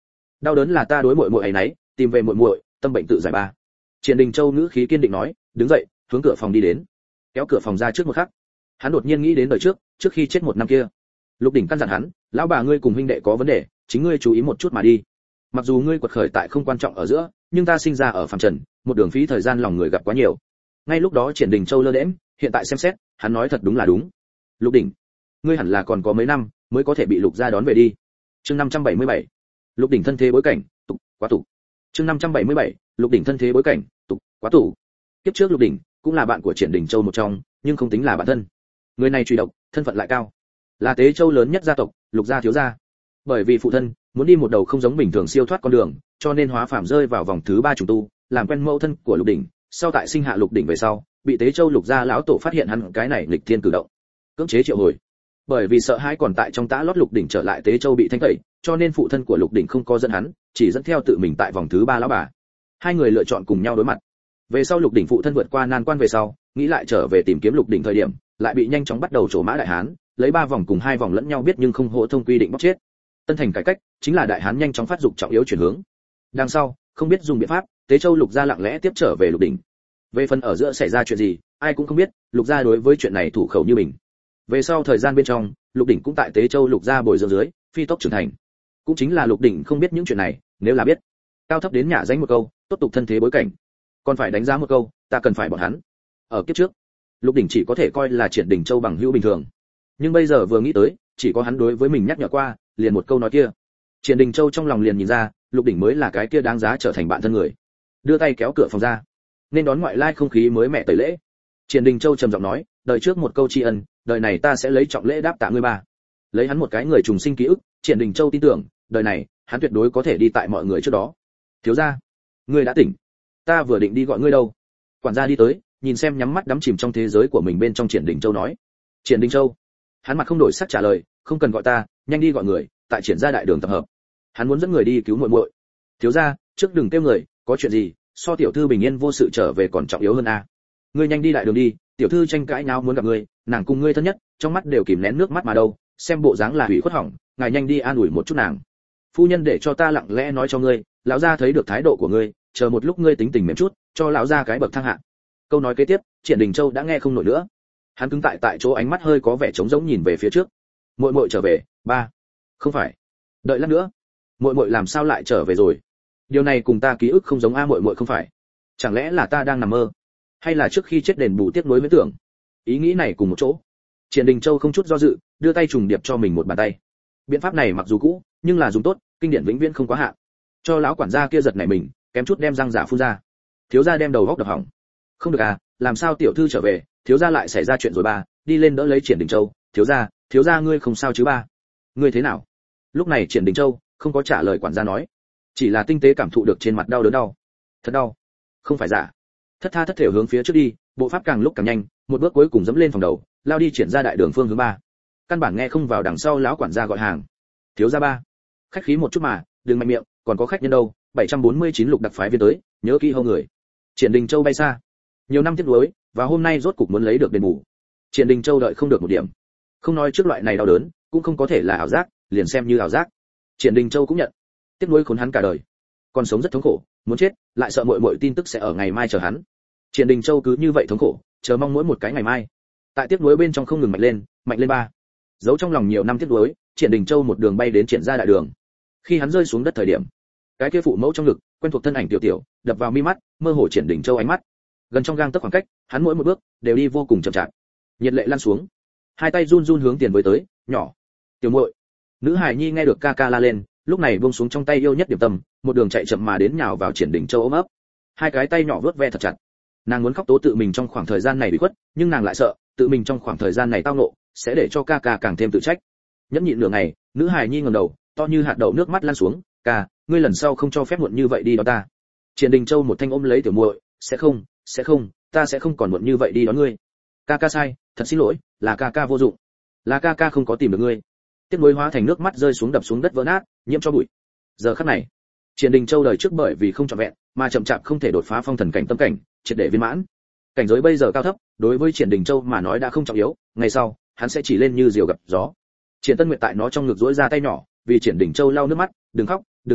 Đau đớn là ta đối muội muội ấy nấy, tìm về muội muội, tâm bệnh tự giải ba. Triển Đình Châu ngữ khí kiên định nói, đứng dậy, hướng cửa phòng đi đến. Kéo cửa phòng ra trước một khắc, hắn đột nhiên nghĩ đến đời trước, trước khi chết một năm kia. Lục Đỉnh căn dặn hắn, lão bà ngươi cùng huynh đệ có vấn đề, chính ngươi chú ý một chút mà đi. Mặc dù ngươi quật khởi tại không quan trọng ở giữa, nhưng ta sinh ra ở phàm trần, một đường phí thời gian lòng người gặp quá nhiều. Ngay lúc đó Triển Đình Châu lơ đễnh, hiện tại xem xét, hắn nói thật đúng là đúng. Lục Đỉnh, ngươi hẳn là còn có mấy năm mới có thể bị Lục gia đón về đi. Chương năm trăm bảy mươi bảy. Lục Đỉnh thân thế bối cảnh, tục, quá tục. Chương năm trăm bảy mươi bảy. Lục Đỉnh thân thế bối cảnh, tục, quá tục. Kiếp trước Lục Đỉnh cũng là bạn của Triển Đình Châu một trong, nhưng không tính là bạn thân. Người này truy độc, thân phận lại cao, là Tế Châu lớn nhất gia tộc, Lục gia thiếu gia. Bởi vì phụ thân muốn đi một đầu không giống bình thường siêu thoát con đường, cho nên hóa phàm rơi vào vòng thứ ba trùng tu, làm quen mẫu thân của Lục Đỉnh, sau tại sinh hạ Lục Đỉnh về sau, bị Tế Châu Lục gia lão tổ phát hiện hắn cái này nghịch thiên cử động, cưỡng chế triệu hồi. Bởi vì sợ hãi còn tại trong tã lót Lục Đỉnh trở lại Tế Châu bị thanh tẩy, cho nên phụ thân của Lục Đỉnh không có dẫn hắn, chỉ dẫn theo tự mình tại vòng thứ ba lão bà. Hai người lựa chọn cùng nhau đối mặt. Về sau Lục Đỉnh phụ thân vượt qua nan quan về sau, nghĩ lại trở về tìm kiếm Lục Đỉnh thời điểm, lại bị nhanh chóng bắt đầu trổ mã đại hán, lấy ba vòng cùng hai vòng lẫn nhau biết nhưng không hỗ thông quy định bóc chết. Tân thành cải cách chính là đại hán nhanh chóng phát dục trọng yếu chuyển hướng. Đằng sau, không biết dùng biện pháp, Tế Châu Lục gia lặng lẽ tiếp trở về Lục Đỉnh. Về phần ở giữa xảy ra chuyện gì, ai cũng không biết, Lục gia đối với chuyện này thủ khẩu như mình. Về sau thời gian bên trong, Lục Đỉnh cũng tại Tế Châu Lục gia bồi dưỡng dưới, phi tốc trưởng thành. Cũng chính là Lục Đỉnh không biết những chuyện này, nếu là biết, cao thấp đến nhả danh một câu, tốt tục thân thế bối cảnh, còn phải đánh giá một câu, ta cần phải bọn hắn. Ở kiếp trước, Lục Đỉnh chỉ có thể coi là Triển Đình Châu bằng hữu bình thường, nhưng bây giờ vừa nghĩ tới, chỉ có hắn đối với mình nhắc nhở qua, liền một câu nói kia. Triển Đình Châu trong lòng liền nhìn ra, Lục Đỉnh mới là cái kia đáng giá trở thành bạn thân người. Đưa tay kéo cửa phòng ra, nên đón ngoại lai không khí mới mẹ tẩy lễ. Triển Đình Châu trầm giọng nói, đời trước một câu tri ân, đời này ta sẽ lấy trọng lễ đáp tạ ngươi ba. Lấy hắn một cái người trùng sinh ký ức, Triển Đình Châu tin tưởng, đời này, hắn tuyệt đối có thể đi tại mọi người trước đó. Thiếu gia, ngươi đã tỉnh. Ta vừa định đi gọi ngươi đâu. Quản gia đi tới, nhìn xem nhắm mắt đắm chìm trong thế giới của mình bên trong Triển Đình Châu nói. Triển Đình Châu, hắn mặt không đổi sắc trả lời, không cần gọi ta, nhanh đi gọi người, tại Triển gia đại đường tập hợp. Hắn muốn dẫn người đi cứu muội muội. Thiếu gia, trước đừng kêu người, có chuyện gì, so tiểu thư bình yên vô sự trở về còn trọng yếu hơn a. Ngươi nhanh đi đại đường đi, tiểu thư tranh cãi nhau muốn gặp ngươi, nàng cùng ngươi thân nhất, trong mắt đều kìm nén nước mắt mà đâu, xem bộ dáng là hủy khuất hỏng, ngài nhanh đi an ủi một chút nàng. Phu nhân để cho ta lặng lẽ nói cho ngươi, lão gia thấy được thái độ của ngươi, chờ một lúc ngươi tính tình mềm chút, cho lão gia cái bậc thang hạ. Câu nói kế tiếp, Triển Đình Châu đã nghe không nổi nữa. Hắn cứng tại tại chỗ, ánh mắt hơi có vẻ trống rỗng nhìn về phía trước. Muội muội trở về, ba. Không phải. Đợi lát nữa. Muội muội làm sao lại trở về rồi? Điều này cùng ta ký ức không giống a, muội muội không phải. Chẳng lẽ là ta đang nằm mơ? Hay là trước khi chết đền bù tiếp nối với tưởng? Ý nghĩ này cùng một chỗ. Triển Đình Châu không chút do dự, đưa tay trùng điệp cho mình một bàn tay. Biện pháp này mặc dù cũ, nhưng là dùng tốt, kinh điển vĩnh viễn không quá hạn. Cho lão quản gia kia giật nảy mình, kém chút đem răng giả phun ra. Thiếu gia đem đầu góc đập hỏng. Không được à, làm sao tiểu thư trở về, thiếu gia lại xảy ra chuyện rồi ba, đi lên đỡ lấy Triển Đình Châu, thiếu gia, thiếu gia ngươi không sao chứ ba? Ngươi thế nào? Lúc này Triển Đình Châu không có trả lời quản gia nói, chỉ là tinh tế cảm thụ được trên mặt đau đớn đau. Thật đau. Không phải giả. Thất tha thất thểu hướng phía trước đi, bộ pháp càng lúc càng nhanh, một bước cuối cùng dẫm lên phòng đầu, lao đi Triển ra đại đường phương hướng ba. Căn bản nghe không vào đằng sau lão quản gia gọi hàng. Thiếu gia ba, khách khí một chút mà, đừng mạnh miệng, còn có khách nhân đâu. bảy trăm bốn mươi chín lục đặc phái viên tới, nhớ kỹ hâu người. Triển Đình Châu bay xa, nhiều năm tiếc nuối, và hôm nay rốt cục muốn lấy được đền bù. Triển Đình Châu đợi không được một điểm, không nói trước loại này đau đớn, cũng không có thể là ảo giác, liền xem như ảo giác. Triển Đình Châu cũng nhận, tiếc nuối khốn hắn cả đời, còn sống rất thống khổ, muốn chết, lại sợ muội muội tin tức sẽ ở ngày mai chờ hắn. Triển Đình Châu cứ như vậy thống khổ, chờ mong mỗi một cái ngày mai. Tại tiếc nuối bên trong không ngừng mạnh lên, mạnh lên ba. Giấu trong lòng nhiều năm tiếc nuối, Triển Đình Châu một đường bay đến Triển gia đại đường. Khi hắn rơi xuống đất thời điểm, cái kia phụ mẫu trong ngực, quen thuộc thân ảnh tiểu tiểu, đập vào mi mắt, mơ hồ Triển Đình Châu ánh mắt. Gần trong gang tấc khoảng cách, hắn mỗi một bước đều đi vô cùng chậm chạp. Nhiệt lệ lan xuống, hai tay run run hướng tiền với tới, nhỏ, tiểu muội. Nữ hài nhi nghe được ca ca la lên, lúc này buông xuống trong tay yêu nhất điểm tâm, một đường chạy chậm mà đến nhào vào Triển Đình Châu ôm ấp, hai cái tay nhỏ vớt ve thật chặt. Nàng muốn khóc tố tự mình trong khoảng thời gian này bị khuất, nhưng nàng lại sợ, tự mình trong khoảng thời gian này tao ngộ, sẽ để cho ca ca càng thêm tự trách. Nhẫn nhịn nửa ngày, nữ hài nhi ngẩng đầu, to như hạt đậu nước mắt lăn xuống, "Ca, ngươi lần sau không cho phép muộn như vậy đi đón ta." Triển Đình Châu một thanh ôm lấy tiểu muội, "Sẽ không, sẽ không, ta sẽ không còn muộn như vậy đi đón ngươi. Ca ca sai, thật xin lỗi, là ca ca vô dụng, là ca ca không có tìm được ngươi." Tiếc nuối hóa thành nước mắt rơi xuống đập xuống đất vỡ nát, nhiễm cho bụi. Giờ khắc này, Triển Đình Châu đời trước bởi vì không trọn vẹn, mà chậm chạp không thể đột phá phong thần cảnh tâm cảnh, triệt để viên mãn. Cảnh giới bây giờ cao thấp, đối với Triển Đình Châu mà nói đã không trọng yếu, ngày sau, hắn sẽ chỉ lên như diều gặp gió. Triển Tân Nguyệt tại nó trong ngực duỗi ra tay nhỏ, vì Triển Đình Châu lau nước mắt, "Đừng khóc, đừng khóc,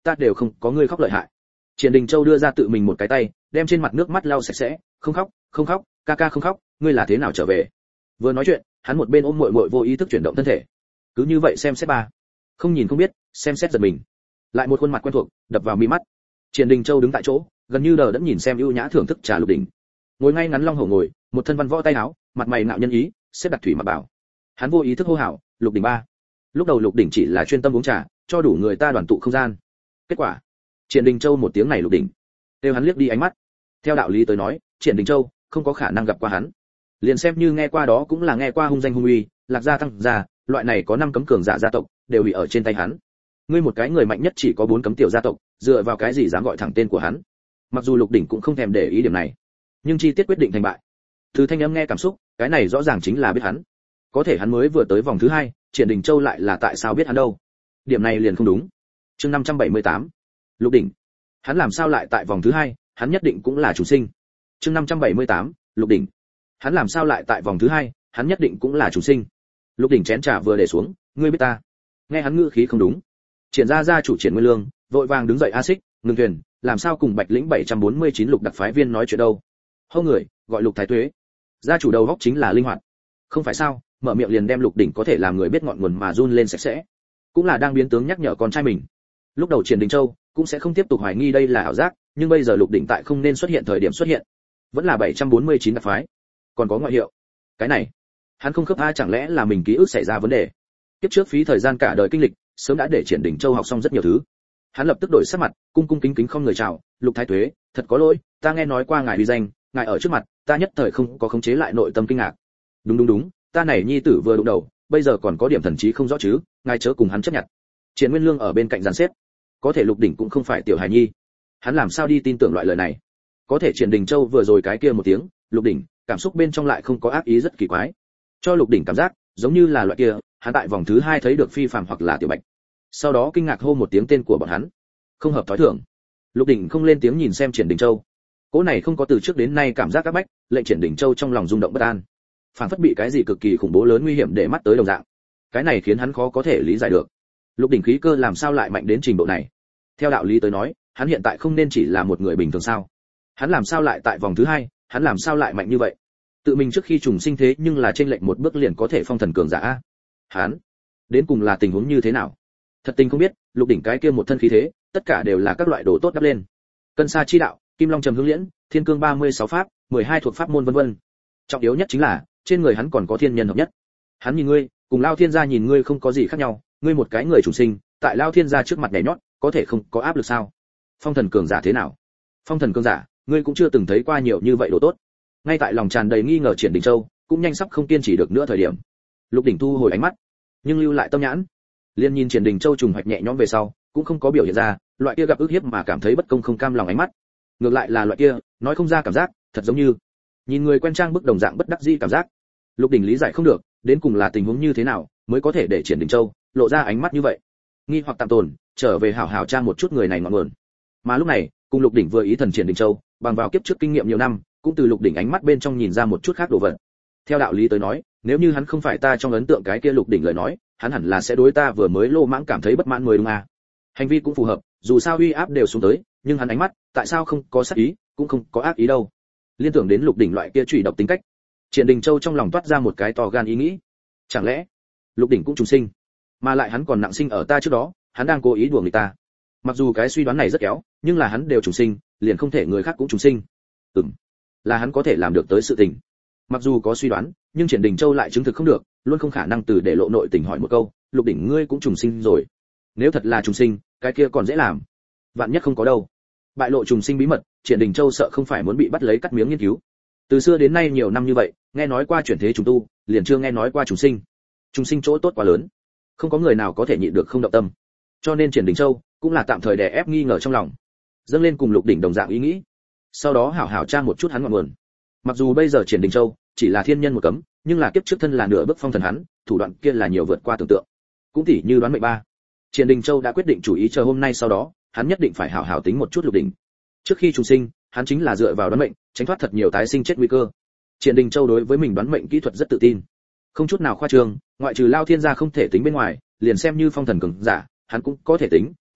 ta đều không có ngươi khóc lợi hại. Triển Đình Châu đưa ra tự mình một cái tay, đem trên mặt nước mắt lau sạch sẽ, không khóc, không khóc, ca ca không khóc, ngươi là thế nào trở về? Vừa nói chuyện, hắn một bên ôm muội muội vô ý thức chuyển động thân thể. Cứ như vậy xem xét ba, không nhìn không biết, xem xét giật mình. Lại một khuôn mặt quen thuộc đập vào mi mắt. Triển Đình Châu đứng tại chỗ, gần như đờ đẫn nhìn xem ưu nhã thưởng thức trà Lục Đỉnh. Ngồi ngay ngắn long hổ ngồi, một thân văn võ tay áo, mặt mày ngạo nhân ý, xếp đặt thủy mà bảo. Hắn vô ý thức hô hào, Lục Đỉnh ba. Lúc đầu Lục Đỉnh chỉ là chuyên tâm uống trà, cho đủ người ta đoàn tụ không gian. Kết quả, Triển Đình Châu một tiếng này Lục Đỉnh, đều hắn liếc đi ánh mắt. Theo đạo lý tới nói, Triển Đình Châu không có khả năng gặp qua hắn. Liền xem như nghe qua đó cũng là nghe qua hung danh hung uy, Lạc gia tăng gia, loại này có năm cấm cường giả gia tộc, đều bị ở trên tay hắn. Ngươi một cái người mạnh nhất chỉ có bốn cấm tiểu gia tộc, dựa vào cái gì dám gọi thẳng tên của hắn? Mặc dù Lục Đỉnh cũng không thèm để ý điểm này, nhưng chi tiết quyết định thành bại. Từ thanh âm nghe cảm xúc, cái này rõ ràng chính là biết hắn. Có thể hắn mới vừa tới vòng thứ hai, Triển Đình Châu lại là tại sao biết hắn đâu? Điểm này liền không đúng. Chương năm trăm bảy mươi tám, Lục Đỉnh. Hắn làm sao lại tại vòng thứ hai, hắn nhất định cũng là chủ sinh. Chương năm trăm bảy mươi tám, Lục Đỉnh. Hắn làm sao lại tại vòng thứ hai, hắn nhất định cũng là chủ sinh. Lục Đỉnh chén trà vừa để xuống, ngươi biết ta. Nghe hắn ngữ khí không đúng. Triển gia gia chủ Triển Nguyên Lương, vội vàng đứng dậy a xích, ngừng thuyền, làm sao cùng Bạch Lĩnh bảy trăm bốn mươi chín Lục đặc phái viên nói chuyện đâu? Hô người, gọi Lục Thái Tuế. Gia chủ đầu góc chính là linh hoạt. Không phải sao, mở miệng liền đem Lục Đỉnh có thể làm người biết ngọn nguồn mà run lên sạch sẽ. Cũng là đang biến tướng nhắc nhở con trai mình. Lúc đầu Triển Đình Châu cũng sẽ không tiếp tục hoài nghi đây là ảo giác, nhưng bây giờ Lục Đỉnh tại không nên xuất hiện thời điểm xuất hiện. Vẫn là bảy trăm bốn mươi chín đặc phái. Còn có ngoại hiệu. Cái này, hắn không khớp a, chẳng lẽ là mình ký ức xảy ra vấn đề? Tiếp trước phí thời gian cả đời kinh lịch, sớm đã để Triển Đình Châu học xong rất nhiều thứ. Hắn lập tức đổi sắc mặt, cung cung kính kính không người chào, Lục Thái Tuế, thật có lỗi, ta nghe nói qua ngài uy danh, ngài ở trước mặt, ta nhất thời không có khống chế lại nội tâm kinh ngạc. Đúng đúng đúng, ta này nhi tử vừa đụng đầu, bây giờ còn có điểm thần trí không rõ chứ, ngài chớ cùng hắn chấp nhận. Triển Nguyên Lương ở bên cạnh giàn xếp. Có thể Lục Đỉnh cũng không phải tiểu hài nhi, hắn làm sao đi tin tưởng loại lời này? Có thể Triển Đình Châu vừa rồi cái kia một tiếng, Lục Đỉnh, cảm xúc bên trong lại không có ác ý rất kỳ quái. Cho Lục Đỉnh cảm giác, giống như là loại kia, hắn tại vòng thứ hai thấy được phi phàm hoặc là tiểu bạch. Sau đó kinh ngạc hô một tiếng tên của bọn hắn. Không hợp thói thường. Lục Đỉnh không lên tiếng nhìn xem Triển Đình Châu. Cỗ này không có từ trước đến nay cảm giác các bách, lệnh Triển Đình Châu trong lòng rung động bất an. Phản phất bị cái gì cực kỳ khủng bố lớn nguy hiểm để mắt tới đồng dạng. Cái này khiến hắn khó có thể lý giải được. Lục Đỉnh khí cơ làm sao lại mạnh đến trình độ này? Theo đạo lý tới nói, hắn hiện tại không nên chỉ là một người bình thường sao? Hắn làm sao lại tại vòng thứ hai, hắn làm sao lại mạnh như vậy? Tự mình trước khi trùng sinh thế nhưng là trên lệnh một bước liền có thể phong thần cường giả a. Hắn, đến cùng là tình huống như thế nào? Thật tình không biết, Lục Đỉnh cái kia một thân khí thế, tất cả đều là các loại đồ tốt đắp lên. Cân sa chi đạo, Kim Long trầm hướng liễn, Thiên cương ba mươi sáu pháp, mười hai thuộc pháp môn vân vân. Trọng yếu nhất chính là, trên người hắn còn có thiên nhân hợp nhất. Hắn nhìn ngươi, cùng Lao Thiên gia nhìn ngươi không có gì khác nhau, ngươi một cái người trùng sinh, tại Lao Thiên gia trước mặt nhảy nhót, có thể không có áp lực sao? Phong thần cường giả thế nào? Phong thần cường giả, ngươi cũng chưa từng thấy qua nhiều như vậy đồ tốt. Ngay tại lòng tràn đầy nghi ngờ Triển Đình Châu, cũng nhanh sắp không kiên trì được nữa thời điểm. Lục Đỉnh thu hồi ánh mắt, nhưng lưu lại tâm nhãn. Liên nhìn Triển Đình Châu trùng hoạch nhẹ nhõm về sau, cũng không có biểu hiện ra loại kia gặp ức hiếp mà cảm thấy bất công không cam lòng ánh mắt. Ngược lại là loại kia, nói không ra cảm giác, thật giống như nhìn người quen trang bức đồng dạng bất đắc dĩ cảm giác. Lục Đỉnh lý giải không được, đến cùng là tình huống như thế nào mới có thể để Triển Đình Châu lộ ra ánh mắt như vậy. Nghi hoặc tạm tồn, trở về hảo hảo tra một chút người này ngọn nguồn. Mà lúc này, cùng Lục Đỉnh vừa ý thần Triển Đình Châu, bằng vào kiếp trước kinh nghiệm nhiều năm, cũng từ Lục Đỉnh ánh mắt bên trong nhìn ra một chút khác đồ vật. Theo đạo lý tới nói, nếu như hắn không phải ta trong ấn tượng cái kia Lục Đỉnh lời nói, hắn hẳn là sẽ đối ta vừa mới lô mãng cảm thấy bất mãn mới đúng à? Hành vi cũng phù hợp, dù sao uy áp đều xuống tới, nhưng hắn ánh mắt, tại sao không có sát ý, cũng không có ác ý đâu. Liên tưởng đến Lục Đỉnh loại kia chủy độc tính cách, Triển Đình Châu trong lòng toát ra một cái to gan ý nghĩ. Chẳng lẽ Lục Đỉnh cũng trùng sinh, mà lại hắn còn nặng sinh ở ta trước đó, hắn đang cố ý đùa người ta. Mặc dù cái suy đoán này rất kéo, nhưng là hắn đều trùng sinh, liền không thể người khác cũng trùng sinh. Ừm, là hắn có thể làm được tới sự tình. Mặc dù có suy đoán, nhưng Triển Đình Châu lại chứng thực không được, luôn không khả năng từ để lộ nội tình hỏi một câu, Lục Đỉnh ngươi cũng trùng sinh rồi. Nếu thật là trùng sinh, cái kia còn dễ làm. Vạn nhất không có đâu. Bại lộ trùng sinh bí mật, Triển Đình Châu sợ không phải muốn bị bắt lấy cắt miếng nghiên cứu. Từ xưa đến nay nhiều năm như vậy, nghe nói qua chuyển thế trùng tu, liền chưa nghe nói qua trùng sinh. Trùng sinh chỗ tốt quá lớn, không có người nào có thể nhịn được không động tâm. Cho nên Triển Đình Châu cũng là tạm thời đè ép nghi ngờ trong lòng, dâng lên cùng Lục Đỉnh đồng dạng ý nghĩ. Sau đó hảo hảo tra một chút hắn ngọn nguồn. Mặc dù bây giờ Triển Đình Châu chỉ là thiên nhân một cấm, nhưng là kiếp trước thân là nửa bước phong thần hắn, thủ đoạn kia là nhiều vượt qua tưởng tượng. Cũng tỉ như đoán mệnh ba. Triển Đình Châu đã quyết định chủ ý chờ hôm nay sau đó, hắn nhất định phải hảo hảo tính một chút Lục Đỉnh. Trước khi trùng sinh, hắn chính là dựa vào đoán mệnh, tránh thoát thật nhiều tái sinh chết nguy cơ. Triển Đình Châu đối với mình đoán mệnh kỹ thuật rất tự tin, không chút nào khoa trương, ngoại trừ Lao Thiên gia không thể tính bên ngoài, liền xem như phong thần cường giả, hắn cũng có thể tính,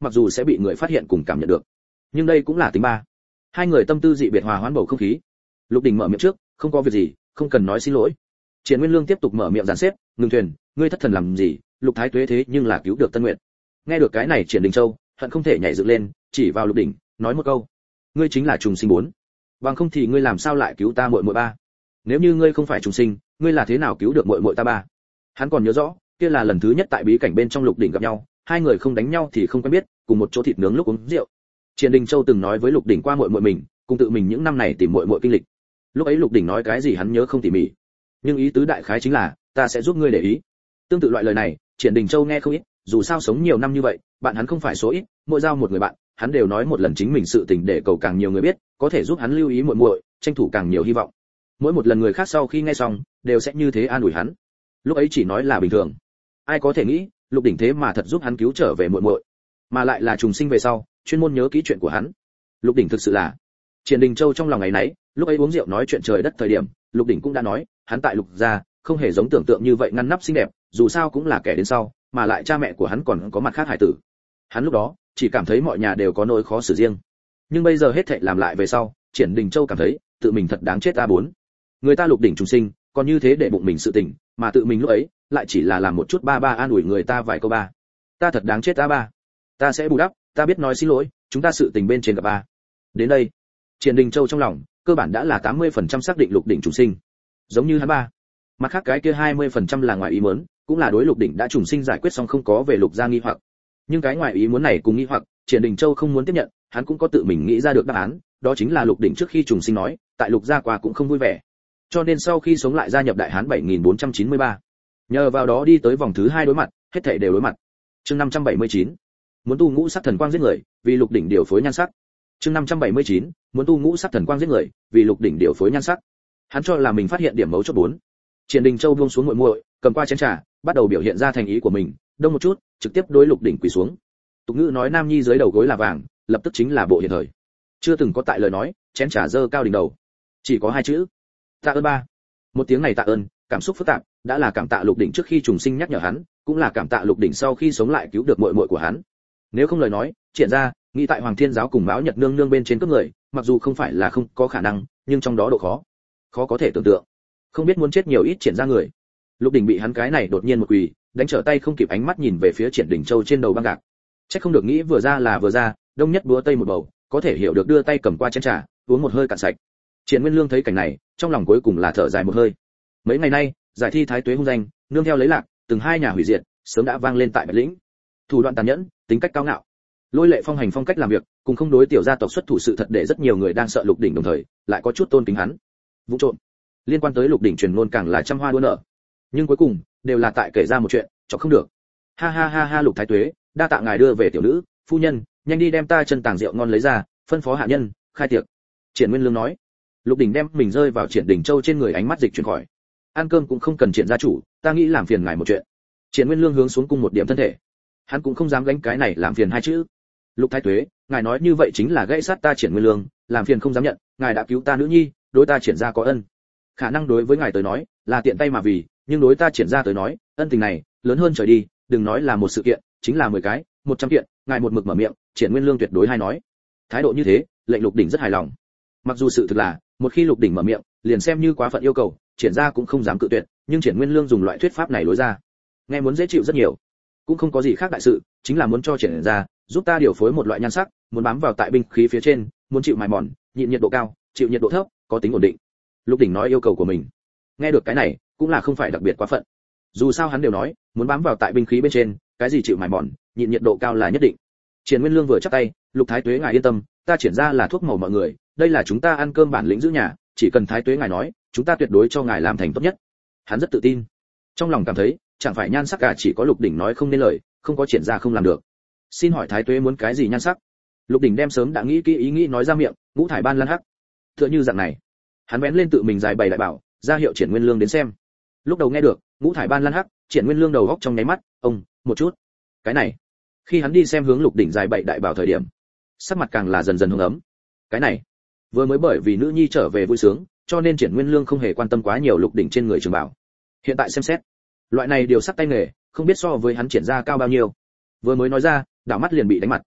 mặc dù sẽ bị người phát hiện cùng cảm nhận được, nhưng đây cũng là tính ba. Hai người tâm tư dị biệt hòa hoãn bầu không khí. Lục Đình mở miệng trước, không có việc gì, không cần nói xin lỗi. Triển Nguyên Lương tiếp tục mở miệng dàn xếp, ngừng thuyền, ngươi thất thần làm gì, Lục Thái Tuế thế nhưng là cứu được Tân Nguyệt. Nghe được cái này Triển Đình Châu, hận không thể nhảy dựng lên, chỉ vào Lục Đình, nói một câu, ngươi chính là trùng sinh bốn. Bằng không thì ngươi làm sao lại cứu ta muội muội ba? Nếu như ngươi không phải trùng sinh, ngươi là thế nào cứu được muội muội ta ba? Hắn còn nhớ rõ, kia là lần thứ nhất tại bí cảnh bên trong Lục Đỉnh gặp nhau, hai người không đánh nhau thì không quen biết, cùng một chỗ thịt nướng lúc uống rượu. Triển Đình Châu từng nói với Lục Đỉnh qua muội muội mình, cùng tự mình những năm này tìm muội muội kinh lịch. Lúc ấy Lục Đỉnh nói cái gì hắn nhớ không tỉ mỉ, nhưng ý tứ đại khái chính là, ta sẽ giúp ngươi để ý. Tương tự loại lời này, Triển Đình Châu nghe không ít, dù sao sống nhiều năm như vậy, bạn hắn không phải số ít, mỗi giao một người bạn, hắn đều nói một lần chính mình sự tình để cầu càng nhiều người biết, có thể giúp hắn lưu ý muội muội, tranh thủ càng nhiều hy vọng. Mỗi một lần người khác sau khi nghe xong, đều sẽ như thế an ủi hắn. Lúc ấy chỉ nói là bình thường, ai có thể nghĩ, Lục Đỉnh thế mà thật giúp hắn cứu trở về muội muội, mà lại là trùng sinh về sau, chuyên môn nhớ kỹ chuyện của hắn. Lục Đỉnh thực sự là. Triển Đình Châu trong lòng ngày nấy, lúc ấy uống rượu nói chuyện trời đất thời điểm, Lục Đỉnh cũng đã nói, hắn tại Lục gia, không hề giống tưởng tượng như vậy ngăn nắp xinh đẹp, dù sao cũng là kẻ đến sau, mà lại cha mẹ của hắn còn có mặt khác hải tử. Hắn lúc đó chỉ cảm thấy mọi nhà đều có nỗi khó xử riêng, nhưng bây giờ hết thảy làm lại về sau, Triển Đình Châu cảm thấy tự mình thật đáng chết a bốn. Người ta Lục Đỉnh trùng sinh, còn như thế để bụng mình sự tình, mà tự mình lúc ấy lại chỉ là làm một chút ba ba an ủi người ta vài câu ba. Ta thật đáng chết a ba. Ta sẽ bù đắp, ta biết nói xin lỗi, chúng ta sự tình bên trên gặp ba. Đến đây, Triển Đình Châu trong lòng cơ bản đã là tám mươi phần trăm xác định Lục Đỉnh trùng sinh, giống như hắn ba. Mặt khác cái kia hai mươi phần trăm là ngoài ý muốn, cũng là đối Lục Đỉnh đã trùng sinh giải quyết xong không có về Lục gia nghi hoặc. Nhưng cái ngoài ý muốn này cùng nghi hoặc, Triển Đình Châu không muốn tiếp nhận, hắn cũng có tự mình nghĩ ra được đáp án, đó chính là Lục Đỉnh trước khi trùng sinh nói, tại Lục gia qua cũng không vui vẻ. Cho nên sau khi sống lại gia nhập Đại Hán bảy nghìn bốn trăm chín mươi ba. Nhờ vào đó đi tới vòng thứ hai đối mặt, hết thảy đều đối mặt. Chương năm trăm bảy mươi chín. Muốn tu ngũ sắc thần quang giết người, vì Lục Đỉnh điều phối nhan sắc. Chương năm trăm bảy mươi chín. Muốn tu ngũ sắc thần quang giết người, vì Lục Đỉnh điều phối nhan sắc. Hắn cho là mình phát hiện điểm mấu chốt bốn. Triển Đình Châu buông xuống muội muội, cầm qua chén trà, bắt đầu biểu hiện ra thành ý của mình, đông một chút, trực tiếp đối Lục Đỉnh quỳ xuống. Tục ngữ nói nam nhi dưới đầu gối là vàng, lập tức chính là bộ hiện thời. Chưa từng có tại lời nói, chén trà dơ cao đỉnh đầu. Chỉ có hai chữ: tạ ơn ba. Một tiếng này tạ ơn, cảm xúc phức tạp, đã là cảm tạ Lục Đỉnh trước khi trùng sinh nhắc nhở hắn, cũng là cảm tạ Lục Đỉnh sau khi sống lại cứu được muội muội của hắn. Nếu không lời nói, Triển ra, nghĩ tại Hoàng Thiên giáo cùng Mão Nhật nương nương bên trên cướp người, mặc dù không phải là không có khả năng, nhưng trong đó độ khó, khó có thể tưởng tượng. Không biết muốn chết nhiều ít Triển ra người. Lục Đỉnh bị hắn cái này đột nhiên một quỳ, đánh trở tay không kịp ánh mắt nhìn về phía Triển Đình Châu trên đầu băng gạc. Chắc không được nghĩ vừa ra là vừa ra, đông nhất búa tây một bầu, có thể hiểu được đưa tay cầm qua chén trà, uống một hơi cạn sạch. Triển Nguyên Lương thấy cảnh này, trong lòng cuối cùng là thở dài một hơi. Mấy ngày nay, giải thi thái tuế hung danh, nương theo lấy lạc, từng hai nhà hủy diệt, sớm đã vang lên tại Bạch Lĩnh. Thủ đoạn tàn nhẫn, tính cách cao ngạo, lôi lệ phong hành phong cách làm việc, cùng không đối tiểu gia tộc xuất thủ sự thật để rất nhiều người đang sợ Lục Đỉnh đồng thời, lại có chút tôn kính hắn. Vụ trộm, liên quan tới Lục Đỉnh truyền ngôn càng là trăm hoa đua nở. Nhưng cuối cùng, đều là tại kể ra một chuyện, cho không được. Ha ha ha ha Lục Thái Tuế, đa tạ ngài đưa về tiểu nữ, phu nhân, nhanh đi đem ta chân tàng rượu ngon lấy ra, phân phó hạ nhân, khai tiệc. Triển Nguyên Lương nói. Lục Đỉnh đem mình rơi vào Triển Đình Châu trên người ánh mắt dịch chuyển khỏi. Ăn cơm cũng không cần Triển gia chủ, ta nghĩ làm phiền ngài một chuyện. Triển Nguyên Lương hướng xuống cung một điểm thân thể. Hắn cũng không dám gánh cái này làm phiền hai chữ. Lục Thái Tuế, ngài nói như vậy chính là gãy sát ta Triển Nguyên Lương, làm phiền không dám nhận, ngài đã cứu ta nữ nhi, đối ta Triển gia có ân. Khả năng đối với ngài tới nói, là tiện tay mà vì, nhưng đối ta Triển gia tới nói, ân tình này lớn hơn trời đi, đừng nói là một sự kiện, chính là mười cái, một trăm kiện, ngài một mực mở miệng, Triển Nguyên Lương tuyệt đối hay nói. Thái độ như thế, lệnh Lục Đỉnh rất hài lòng. Mặc dù sự thực là, một khi Lục Đỉnh mở miệng, liền xem như quá phận yêu cầu, Triển gia cũng không dám cự tuyệt, nhưng Triển Nguyên Lương dùng loại thuyết pháp này lối ra, nghe muốn dễ chịu rất nhiều. Cũng không có gì khác đại sự, chính là muốn cho Triển gia giúp ta điều phối một loại nhan sắc, muốn bám vào tại binh khí phía trên, muốn chịu mài mòn, nhịn nhiệt độ cao, chịu nhiệt độ thấp, có tính ổn định. Lục Đỉnh nói yêu cầu của mình. Nghe được cái này, cũng là không phải đặc biệt quá phận. Dù sao hắn đều nói, muốn bám vào tại binh khí bên trên, cái gì chịu mài mòn, nhịn nhiệt độ cao là nhất định. Triển Nguyên Lương vừa chắp tay, Lục Thái Tuế ngài yên tâm, ta Triển gia là thuốc màu mọi người, đây là chúng ta ăn cơm bản lĩnh giữ nhà, chỉ cần Thái Tuế ngài nói, chúng ta tuyệt đối cho ngài làm thành tốt nhất. Hắn rất tự tin. Trong lòng cảm thấy, chẳng phải nhan sắc cả chỉ có Lục Đỉnh nói không nên lời, không có Triển gia không làm được. Xin hỏi Thái Tuế muốn cái gì nhan sắc? Lục Đỉnh đem sớm đã nghĩ kỹ ý nghĩ nói ra miệng, ngũ thải ban lan hắc. Tựa như dạng này. Hắn vén lên tự mình dài bày đại bảo, ra hiệu Triển Nguyên Lương đến xem. Lúc đầu nghe được, ngũ thải ban lan hắc, Triển Nguyên Lương đầu góc trong nháy mắt, ông, một chút. Cái này. Khi hắn đi xem hướng Lục Đỉnh dài bày đại bảo thời điểm, sắc mặt càng là dần dần hưng ấm. Cái này, vừa mới bởi vì nữ nhi trở về vui sướng, cho nên Triển Nguyên Lương không hề quan tâm quá nhiều Lục Đỉnh trên người trường bảo. Hiện tại xem xét, loại này điều sắc tay nghề, không biết so với hắn Triển gia cao bao nhiêu. Vừa mới nói ra, đảo mắt liền bị đánh mặt.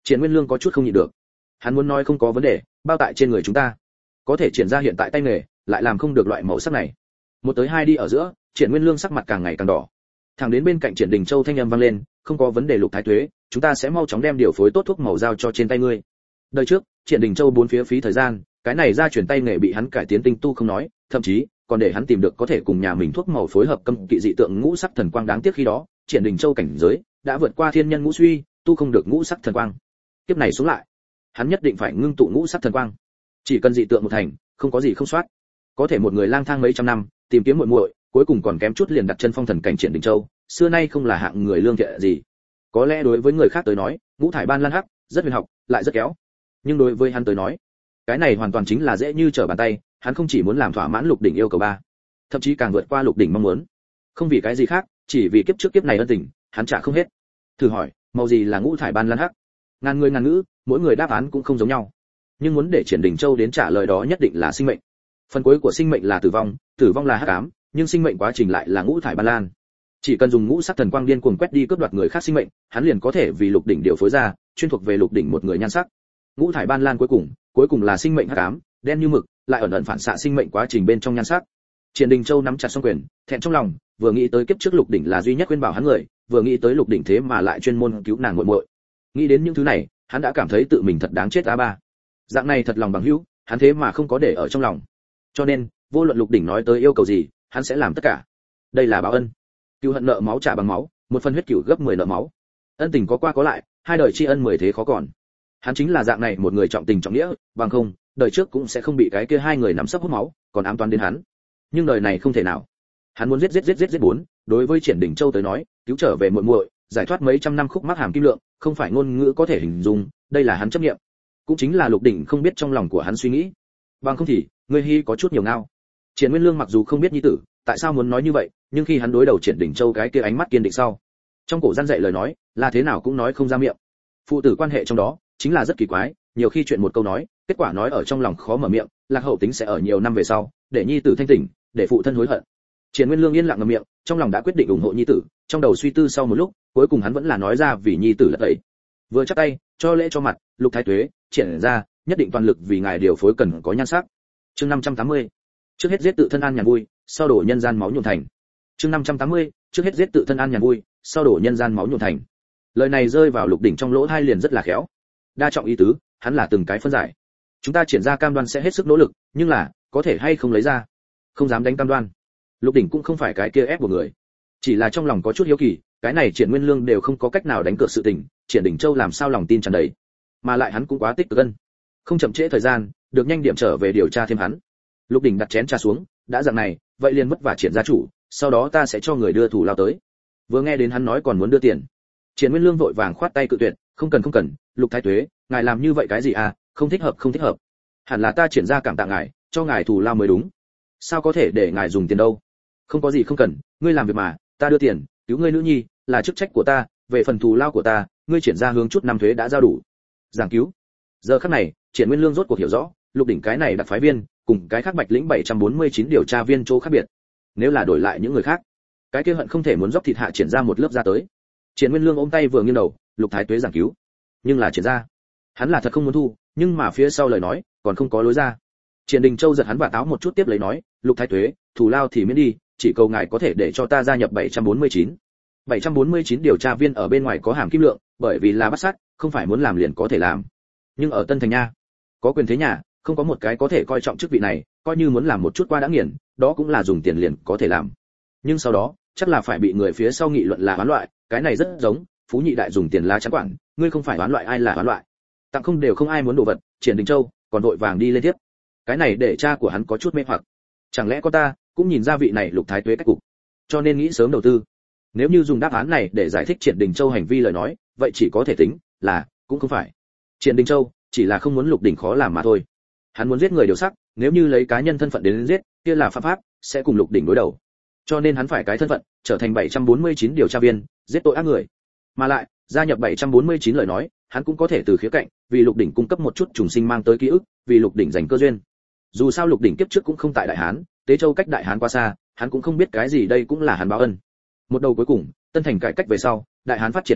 Triển Nguyên Lương có chút không nhịn được. Hắn muốn nói không có vấn đề, bao tại trên người chúng ta. Có thể triển ra hiện tại tay nghề, lại làm không được loại màu sắc này. Một tới hai đi ở giữa, Triển Nguyên Lương sắc mặt càng ngày càng đỏ. Thẳng đến bên cạnh Triển Đình Châu thanh âm vang lên, không có vấn đề Lục Thái Tuế, chúng ta sẽ mau chóng đem điều phối tốt thuốc màu giao cho trên tay ngươi. Đời trước, Triển Đình Châu bốn phía phí thời gian, cái này ra chuyển tay nghề bị hắn cải tiến tinh tu không nói, thậm chí còn để hắn tìm được có thể cùng nhà mình thuốc màu phối hợp cấm kỵ dị tượng ngũ sắc thần quang. Đáng tiếc khi đó, Triển Đình Châu cảnh giới đã vượt qua thiên nhân ngũ suy, tu không được ngũ sắc thần quang. Kiếp này xuống lại, hắn nhất định phải ngưng tụ ngũ sắc thần quang. Chỉ cần dị tượng một thành, không có gì không soát. Có thể một người lang thang mấy trăm năm, tìm kiếm muội muội, cuối cùng còn kém chút liền đặt chân phong thần cảnh Triển Đình Châu, xưa nay không là hạng người lương thiện gì. Có lẽ đối với người khác tới nói, ngũ thải ban lan hắc rất huyền học, lại rất kéo. Nhưng đối với hắn tới nói, cái này hoàn toàn chính là dễ như trở bàn tay. Hắn không chỉ muốn làm thỏa mãn Lục Đỉnh yêu cầu ba, thậm chí càng vượt qua Lục Đỉnh mong muốn. Không vì cái gì khác, chỉ vì kiếp trước kiếp này ân tình, hắn trả không hết. Thử hỏi, màu gì là ngũ thải ban lan hắc? Ngàn người ngàn ngữ, mỗi người đáp án cũng không giống nhau. Nhưng muốn để Triển Đình Châu đến trả lời đó nhất định là sinh mệnh. Phần cuối của sinh mệnh là tử vong, tử vong là hắc ám, nhưng sinh mệnh quá trình lại là ngũ thải ban lan. Chỉ cần dùng ngũ sắc thần quang điên cuồng quét đi cướp đoạt người khác sinh mệnh, hắn liền có thể vì Lục Đỉnh điều phối ra, chuyên thuộc về Lục Đỉnh một người nhan sắc. Ngũ thải ban lan cuối cùng, cuối cùng là sinh mệnh hắc ám, đen như mực, lại ẩn ẩn phản xạ sinh mệnh quá trình bên trong nhan sắc. Triển Đình Châu nắm chặt song quyền, thẹn trong lòng, vừa nghĩ tới kiếp trước Lục Đỉnh là duy nhất khuyên bảo hắn người, vừa nghĩ tới Lục Đỉnh thế mà lại chuyên môn cứu nàng muội muội. Nghĩ đến những thứ này, hắn đã cảm thấy tự mình thật đáng chết a ba. Dạng này thật lòng bằng hữu, hắn thế mà không có để ở trong lòng. Cho nên, vô luận Lục Đỉnh nói tới yêu cầu gì, hắn sẽ làm tất cả. Đây là báo ân. Cừu hận nợ máu trả bằng máu, một phần huyết cừu gấp mười nợ máu. Ân tình có qua có lại, hai đời tri ân mười thế khó còn. Hắn chính là dạng này một người trọng tình trọng nghĩa, bằng không, đời trước cũng sẽ không bị cái kia hai người nắm sấp hút máu, còn ám toán đến hắn. Nhưng đời này không thể nào. Hắn muốn giết giết giết giết giết bốn, đối với Triển Đình Châu tới nói, cứu trở về muội muội, giải thoát mấy trăm năm khúc mắc hàm kim lượng, không phải ngôn ngữ có thể hình dung, đây là hắn chấp niệm. Cũng chính là Lục Đỉnh không biết trong lòng của hắn suy nghĩ. Bằng không thì, người hi có chút nhiều ngao. Triển Nguyên Lương mặc dù không biết nhi tử, tại sao muốn nói như vậy, nhưng khi hắn đối đầu Triển Đình Châu cái kia ánh mắt kiên định sau, trong cổ gian dạy lời nói, là thế nào cũng nói không ra miệng. Phụ tử quan hệ trong đó, chính là rất kỳ quái, nhiều khi chuyện một câu nói, kết quả nói ở trong lòng khó mở miệng, lạc hậu tính sẽ ở nhiều năm về sau, để nhi tử thanh tỉnh, để phụ thân hối hận. Triển Nguyên Lương yên lặng ngậm miệng, trong lòng đã quyết định ủng hộ nhi tử, trong đầu suy tư sau một lúc, cuối cùng hắn vẫn là nói ra vì nhi tử là tẩy. Vừa chắp tay, cho lễ cho mặt, Lục Thái Tuế, triển ra, nhất định toàn lực vì ngài điều phối cần có nhan sắc. Chương năm trăm tám mươi. Trước hết giết tự thân an nhàn vui, sau đổ nhân gian máu nhuộm thành. Chương năm trăm tám mươi. Trước hết giết tự thân an nhàn vui, sau đổ nhân gian máu nhuộm thành. Lời này rơi vào Lục Đỉnh trong lỗ tai liền rất là khéo. Đa trọng ý tứ, hắn là từng cái phân giải. Chúng ta triển ra cam đoan sẽ hết sức nỗ lực, nhưng là, có thể hay không lấy ra? Không dám đánh cam đoan. Lục Đỉnh cũng không phải cái kia ép của người, chỉ là trong lòng có chút hiếu kỳ, cái này Triển Nguyên Lương đều không có cách nào đánh cược sự tình, Triển Đình Châu làm sao lòng tin tràn đầy, mà lại hắn cũng quá tích cực gân, không chậm trễ thời gian, được nhanh điểm trở về điều tra thêm hắn. Lục Đỉnh đặt chén trà xuống, đã dạng này, vậy liền vất vả Triển gia chủ, sau đó ta sẽ cho người đưa thủ lao tới. Vừa nghe đến hắn nói còn muốn đưa tiền, Triển Nguyên Lương vội vàng khoát tay cự tuyệt, không cần không cần, Lục Thái Tuế, ngài làm như vậy cái gì à, không thích hợp không thích hợp. Hẳn là ta Triển gia cảm tạ ngài, cho ngài thủ lao mới đúng. Sao có thể để ngài dùng tiền đâu? Không có gì không cần, ngươi làm việc mà, ta đưa tiền, cứu ngươi nữ nhi, là chức trách của ta, về phần thù lao của ta, ngươi Triển gia hướng chút năm thuế đã giao đủ. Giảng cứu. Giờ khắc này, Triển Nguyên Lương rốt cuộc hiểu rõ, Lục Đỉnh cái này đặc phái viên, cùng cái khác Bạch Lĩnh bảy trăm bốn mươi chín điều tra viên chỗ khác biệt. Nếu là đổi lại những người khác, cái kia hận không thể muốn dốc thịt hạ Triển ra một lớp ra tới. Triển Nguyên Lương ôm tay vừa nghiêng đầu, Lục Thái Tuế giảng cứu. Nhưng là Triển ra, hắn là thật không muốn thu, nhưng mà phía sau lời nói, còn không có lối ra. Triển Đình Châu giật hắn và táo một chút tiếp lấy nói, Lục Thái Tuế, thù lao thì miễn đi, chỉ cầu ngài có thể để cho ta gia nhập bảy trăm bốn mươi chín. bảy trăm bốn mươi chín điều tra viên ở bên ngoài có hàm kim lượng, bởi vì là bắt sát, không phải muốn làm liền có thể làm. Nhưng ở Tân Thành nha, có quyền thế nhà, không có một cái có thể coi trọng chức vị này, coi như muốn làm một chút qua đã nghiền, đó cũng là dùng tiền liền có thể làm. Nhưng sau đó, chắc là phải bị người phía sau nghị luận là oán loại, cái này rất giống Phú Nhị đại dùng tiền lá chắn quản, ngươi không phải oán loại ai là oán loại. Tặng không đều không ai muốn đồ vật, Triển Đình Châu còn vội vàng đi lên tiếp. Cái này để cha của hắn có chút mê hoặc. Chẳng lẽ có ta cũng nhìn ra vị này Lục Thái Tuế cách cục, cho nên nghĩ sớm đầu tư. Nếu như dùng đáp án này để giải thích Triển Đình Châu hành vi lời nói, vậy chỉ có thể tính là cũng không phải. Triển Đình Châu chỉ là không muốn Lục Đỉnh khó làm mà thôi. Hắn muốn giết người điều sắc, nếu như lấy cá nhân thân phận đến giết, kia là phạm pháp, sẽ cùng Lục Đỉnh đối đầu. Cho nên hắn phải cái thân phận, trở thành bảy trăm bốn mươi chín điều tra viên, giết tội ác người. Mà lại, gia nhập bảy trăm bốn mươi chín lời nói, hắn cũng có thể từ khía cạnh, vì Lục Đỉnh cung cấp một chút trùng sinh mang tới ký ức, vì Lục Đỉnh giành cơ duyên. Dù sao Lục Đỉnh kiếp trước cũng không tại Đại Hán, Tế Châu cách Đại Hán quá xa, hắn cũng không biết cái gì đây cũng là hắn báo ân. Một đầu cuối cùng, Tân Thành cải cách về sau, Đại Hán phát triển tốc độ,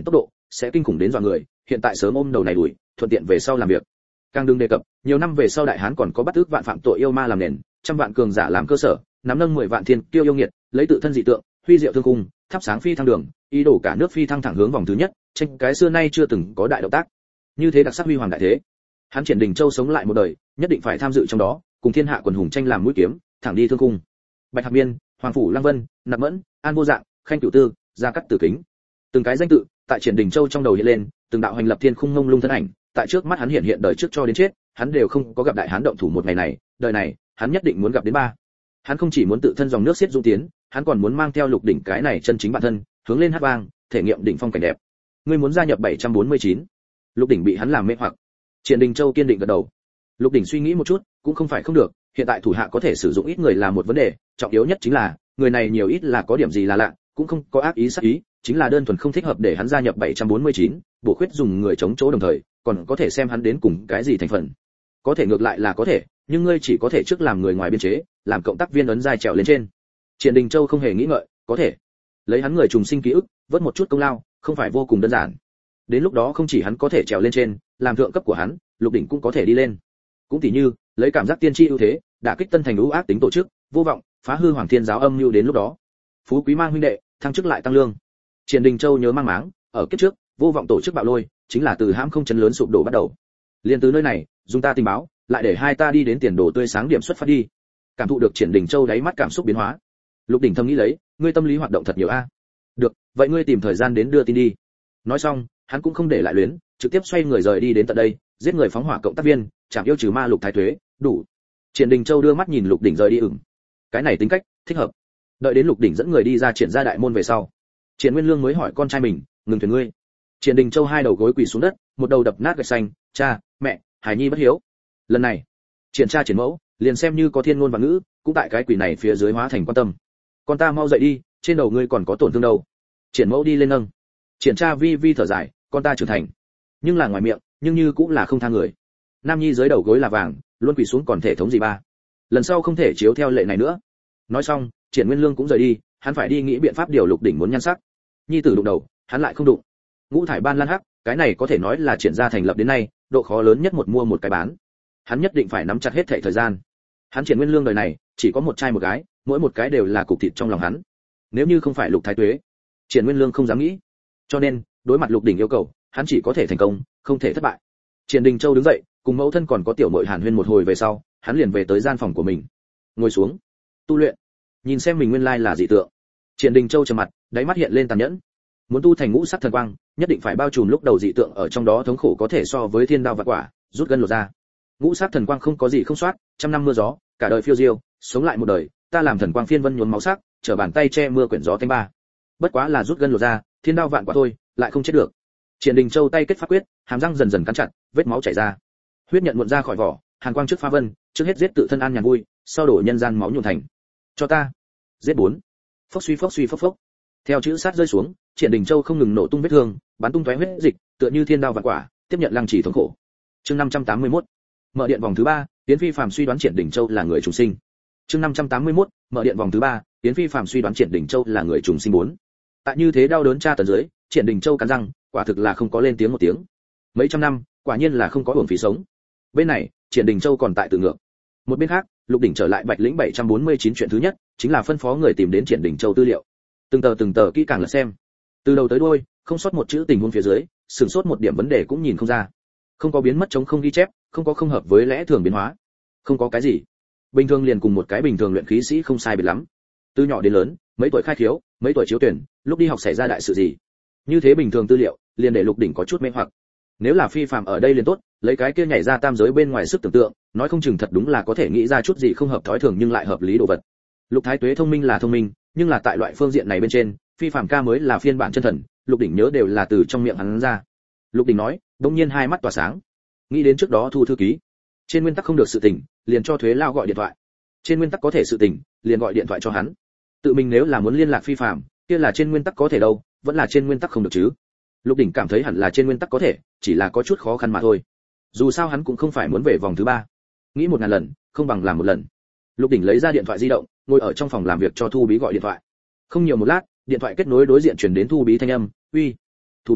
sẽ kinh khủng đến dọa người, hiện tại sớm ôm đầu này đuổi, thuận tiện về sau làm việc. Càng đừng đề cập, nhiều năm về sau đại hán còn có bắt ước vạn phạm tội yêu ma làm nền, trăm vạn cường giả làm cơ sở, nắm nâng mười vạn thiên kiêu yêu nghiệt, lấy tự thân dị tượng, huy diệu thương cung, thắp sáng phi thăng đường, ý đồ cả nước phi thăng thẳng hướng vòng thứ nhất, tranh cái xưa nay chưa từng có đại động tác. Như thế đặc sắc huy hoàng đại thế. Hắn Triển Đình Châu sống lại một đời, nhất định phải tham dự trong đó, cùng thiên hạ quần hùng tranh làm mũi kiếm, thẳng đi thương cung. Bạch Hạc Miên, Hoàng phủ Lăng Vân, Nạp Mẫn, An Vô Dạng, Khanh Cửu Tư, Gia Cát Tử Kính. Từng cái danh tự tại Triển Đình Châu trong đầu hiện lên, từng đạo hành lập thiên khung ngông lung thân ảnh, tại trước mắt hắn hiện hiện đời trước cho đến chết, hắn đều không có gặp đại hán động thủ một ngày này, đời này, hắn nhất định muốn gặp đến ba. Hắn không chỉ muốn tự thân dòng nước xiết dung tiến, hắn còn muốn mang theo Lục Đỉnh cái này chân chính bản thân, hướng lên hát vang, thể nghiệm đỉnh phong cảnh đẹp. Ngươi muốn gia nhập bảy trăm bốn mươi chín. Lục Đỉnh bị hắn làm mê hoặc. Triển Đình Châu kiên định gật đầu. Lục Đỉnh suy nghĩ một chút, cũng không phải không được, hiện tại thủ hạ có thể sử dụng ít người là một vấn đề, trọng yếu nhất chính là, người này nhiều ít là có điểm gì là lạ, cũng không có ác ý sát ý, chính là đơn thuần không thích hợp để hắn gia nhập bảy trăm bốn mươi chín, bổ khuyết dùng người chống chỗ đồng thời, còn có thể xem hắn đến cùng cái gì thành phần. Có thể ngược lại là có thể, nhưng ngươi chỉ có thể trước làm người ngoài biên chế, làm cộng tác viên ấn giai trèo lên trên. Triển Đình Châu không hề nghĩ ngợi, có thể. Lấy hắn người trùng sinh ký ức, vớt một chút công lao, không phải vô cùng đơn giản. Đến lúc đó không chỉ hắn có thể trèo lên trên, làm thượng cấp của hắn, Lục Đỉnh cũng có thể đi lên. Cũng tỉ như, lấy cảm giác tiên tri ưu thế, đả kích tân thành ưu ác tính tổ chức, vô vọng, phá hư Hoàng Thiên giáo âm mưu đến lúc đó. Phú quý mang huynh đệ, thăng chức lại tăng lương. Triển Đình Châu nhớ mang máng, ở kiếp trước, vô vọng tổ chức bạo lôi, chính là từ hãm không chấn lớn sụp đổ bắt đầu. Liên từ nơi này, dùng ta tình báo, lại để hai ta đi đến tiền đồ tươi sáng điểm xuất phát đi. Cảm thụ được Triển Đình Châu đáy mắt cảm xúc biến hóa. Lục Đỉnh thầm nghĩ lấy, ngươi tâm lý hoạt động thật nhiều a. Được, vậy ngươi tìm thời gian đến đưa tin đi. Nói xong, hắn cũng không để lại luyến, trực tiếp xoay người rời đi đến tận đây, giết người phóng hỏa cộng tác viên, chạm yêu trừ ma Lục Thái Tuế, đủ. Triển Đình Châu đưa mắt nhìn Lục Đỉnh rời đi ửng. Cái này tính cách, thích hợp. Đợi đến Lục Đỉnh dẫn người đi ra Triển gia đại môn về sau, Triển Nguyên Lương mới hỏi con trai mình, ngừng thuyền ngươi. Triển Đình Châu hai đầu gối quỳ xuống đất, một đầu đập nát gạch xanh, cha, mẹ, Hải Nhi bất hiếu. Lần này, Triển cha Triển mẫu, liền xem như có thiên ngôn và ngữ, cũng tại cái quỳ này phía dưới hóa thành quan tâm. Con ta mau dậy đi, trên đầu ngươi còn có tổn thương đâu. Triển mẫu đi lên nâng. Triển cha vi vi thở dài, con ta trưởng thành, nhưng là ngoài miệng, nhưng như cũng là không tha người. Nam Nhi dưới đầu gối là vàng, luôn quỳ xuống còn thể thống gì ba. Lần sau không thể chiếu theo lệ này nữa. Nói xong, Triển Nguyên Lương cũng rời đi, hắn phải đi nghĩ biện pháp điều Lục Đỉnh muốn nhan sắc. Nhi tử đụng đầu, hắn lại không đụng. Ngũ thải ban lan hắc, cái này có thể nói là Triển gia thành lập đến nay, độ khó lớn nhất một mua một cái bán. Hắn nhất định phải nắm chặt hết thảy thời gian. Hắn Triển Nguyên Lương đời này, chỉ có một trai một gái, mỗi một cái đều là cục thịt trong lòng hắn. Nếu như không phải Lục Thái Tuế, Triển Nguyên Lương không dám nghĩ. Cho nên, đối mặt Lục Đỉnh yêu cầu, hắn chỉ có thể thành công, không thể thất bại. Triển Đình Châu đứng dậy, cùng mẫu thân còn có tiểu muội Hàn Huyên một hồi về sau, hắn liền về tới gian phòng của mình. Ngồi xuống, tu luyện. Nhìn xem mình nguyên lai là dị tượng. Triển Đình Châu trầm mặt, đáy mắt hiện lên tàn nhẫn. Muốn tu thành ngũ sắc thần quang, nhất định phải bao trùm lúc đầu dị tượng ở trong đó thống khổ có thể so với thiên đao vạn quả, rút gân lột ra. Ngũ sắc thần quang không có gì không soát, trăm năm mưa gió, cả đời phiêu diêu, sống lại một đời, ta làm thần quang phiên vân nhuốm máu sắc, trở bàn tay che mưa quyển gió thanh ba. Bất quá là rút gân lột ra, thiên đao vạn quả thôi, lại không chết được. Triển Đình Châu tay kết pháp quyết, hàm răng dần dần cắn chặt, vết máu chảy ra. Huyết nhận muộn ra khỏi vỏ, hàn quang trước pha vân, trước hết giết tự thân an nhàn vui, sau đổ nhân gian máu nhuộm thành. Cho ta. Giết bốn. Phốc suy phốc suy phốc phốc. Theo chữ sát rơi xuống, Triển Đình Châu không ngừng nổ tung vết thương, bắn tung tóe huyết dịch, tựa như thiên đao vạn quả, tiếp nhận lăng trì thống khổ. Chương năm trăm tám mươi mốt. Mở điện vòng thứ ba, Yến Phi Phàm suy đoán Triển Đình Châu là người trùng sinh. Chương năm trăm tám mươi mốt. Mở điện vòng thứ ba, Yến Phi Phàm suy đoán Triển Đình Châu là người trùng sinh bốn. Tại như thế đau đớn tra tấn dưới, Triển Đình Châu cắn răng, quả thực là không có lên tiếng một tiếng. Mấy trăm năm, quả nhiên là không có hưởng phí sống. Bên này, Triển Đình Châu còn tại tự ngược. Một bên khác, Lục Đỉnh trở lại Bạch Lĩnh bảy trăm bốn mươi chín chuyện thứ nhất, chính là phân phó người tìm đến Triển Đình Châu tư liệu. Từng tờ từng tờ kỹ càng là xem. Từ đầu tới đuôi, không sót một chữ tình huống phía dưới, sửng sốt một điểm vấn đề cũng nhìn không ra. Không có biến mất chống không ghi chép, không có không hợp với lẽ thường biến hóa. Không có cái gì. Bình thường liền cùng một cái bình thường luyện khí sĩ không sai biệt lắm. Từ nhỏ đến lớn, mấy tuổi khai khiếu, mấy tuổi chiếu tuyển, lúc đi học xảy ra đại sự gì. Như thế bình thường tư liệu, liền để Lục Đỉnh có chút mê hoặc. Nếu là Phi Phàm ở đây liền tốt, lấy cái kia nhảy ra tam giới bên ngoài sức tưởng tượng, nói không chừng thật đúng là có thể nghĩ ra chút gì không hợp thói thường nhưng lại hợp lý đồ vật. Lục Thái Tuế thông minh là thông minh, nhưng là tại loại phương diện này bên trên, Phi Phàm ca mới là phiên bản chân thần, Lục Đỉnh nhớ đều là từ trong miệng hắn ra. Lục Đỉnh nói, đột nhiên hai mắt tỏa sáng. Nghĩ đến trước đó thu thư ký, trên nguyên tắc không được sự tình, liền cho Thuế Lao gọi điện thoại. Trên nguyên tắc có thể sự tình, liền gọi điện thoại cho hắn. Tự mình nếu là muốn liên lạc Phi Phàm, kia là trên nguyên tắc có thể đâu, vẫn là trên nguyên tắc không được chứ. Lục Đỉnh cảm thấy hẳn là trên nguyên tắc có thể, chỉ là có chút khó khăn mà thôi. Dù sao hắn cũng không phải muốn về vòng thứ ba. Nghĩ một ngàn lần, không bằng làm một lần. Lục Đỉnh lấy ra điện thoại di động, ngồi ở trong phòng làm việc cho Thu Bí gọi điện thoại. Không nhiều một lát, điện thoại kết nối đối diện truyền đến Thu Bí thanh âm, "Uy, Thu Bí,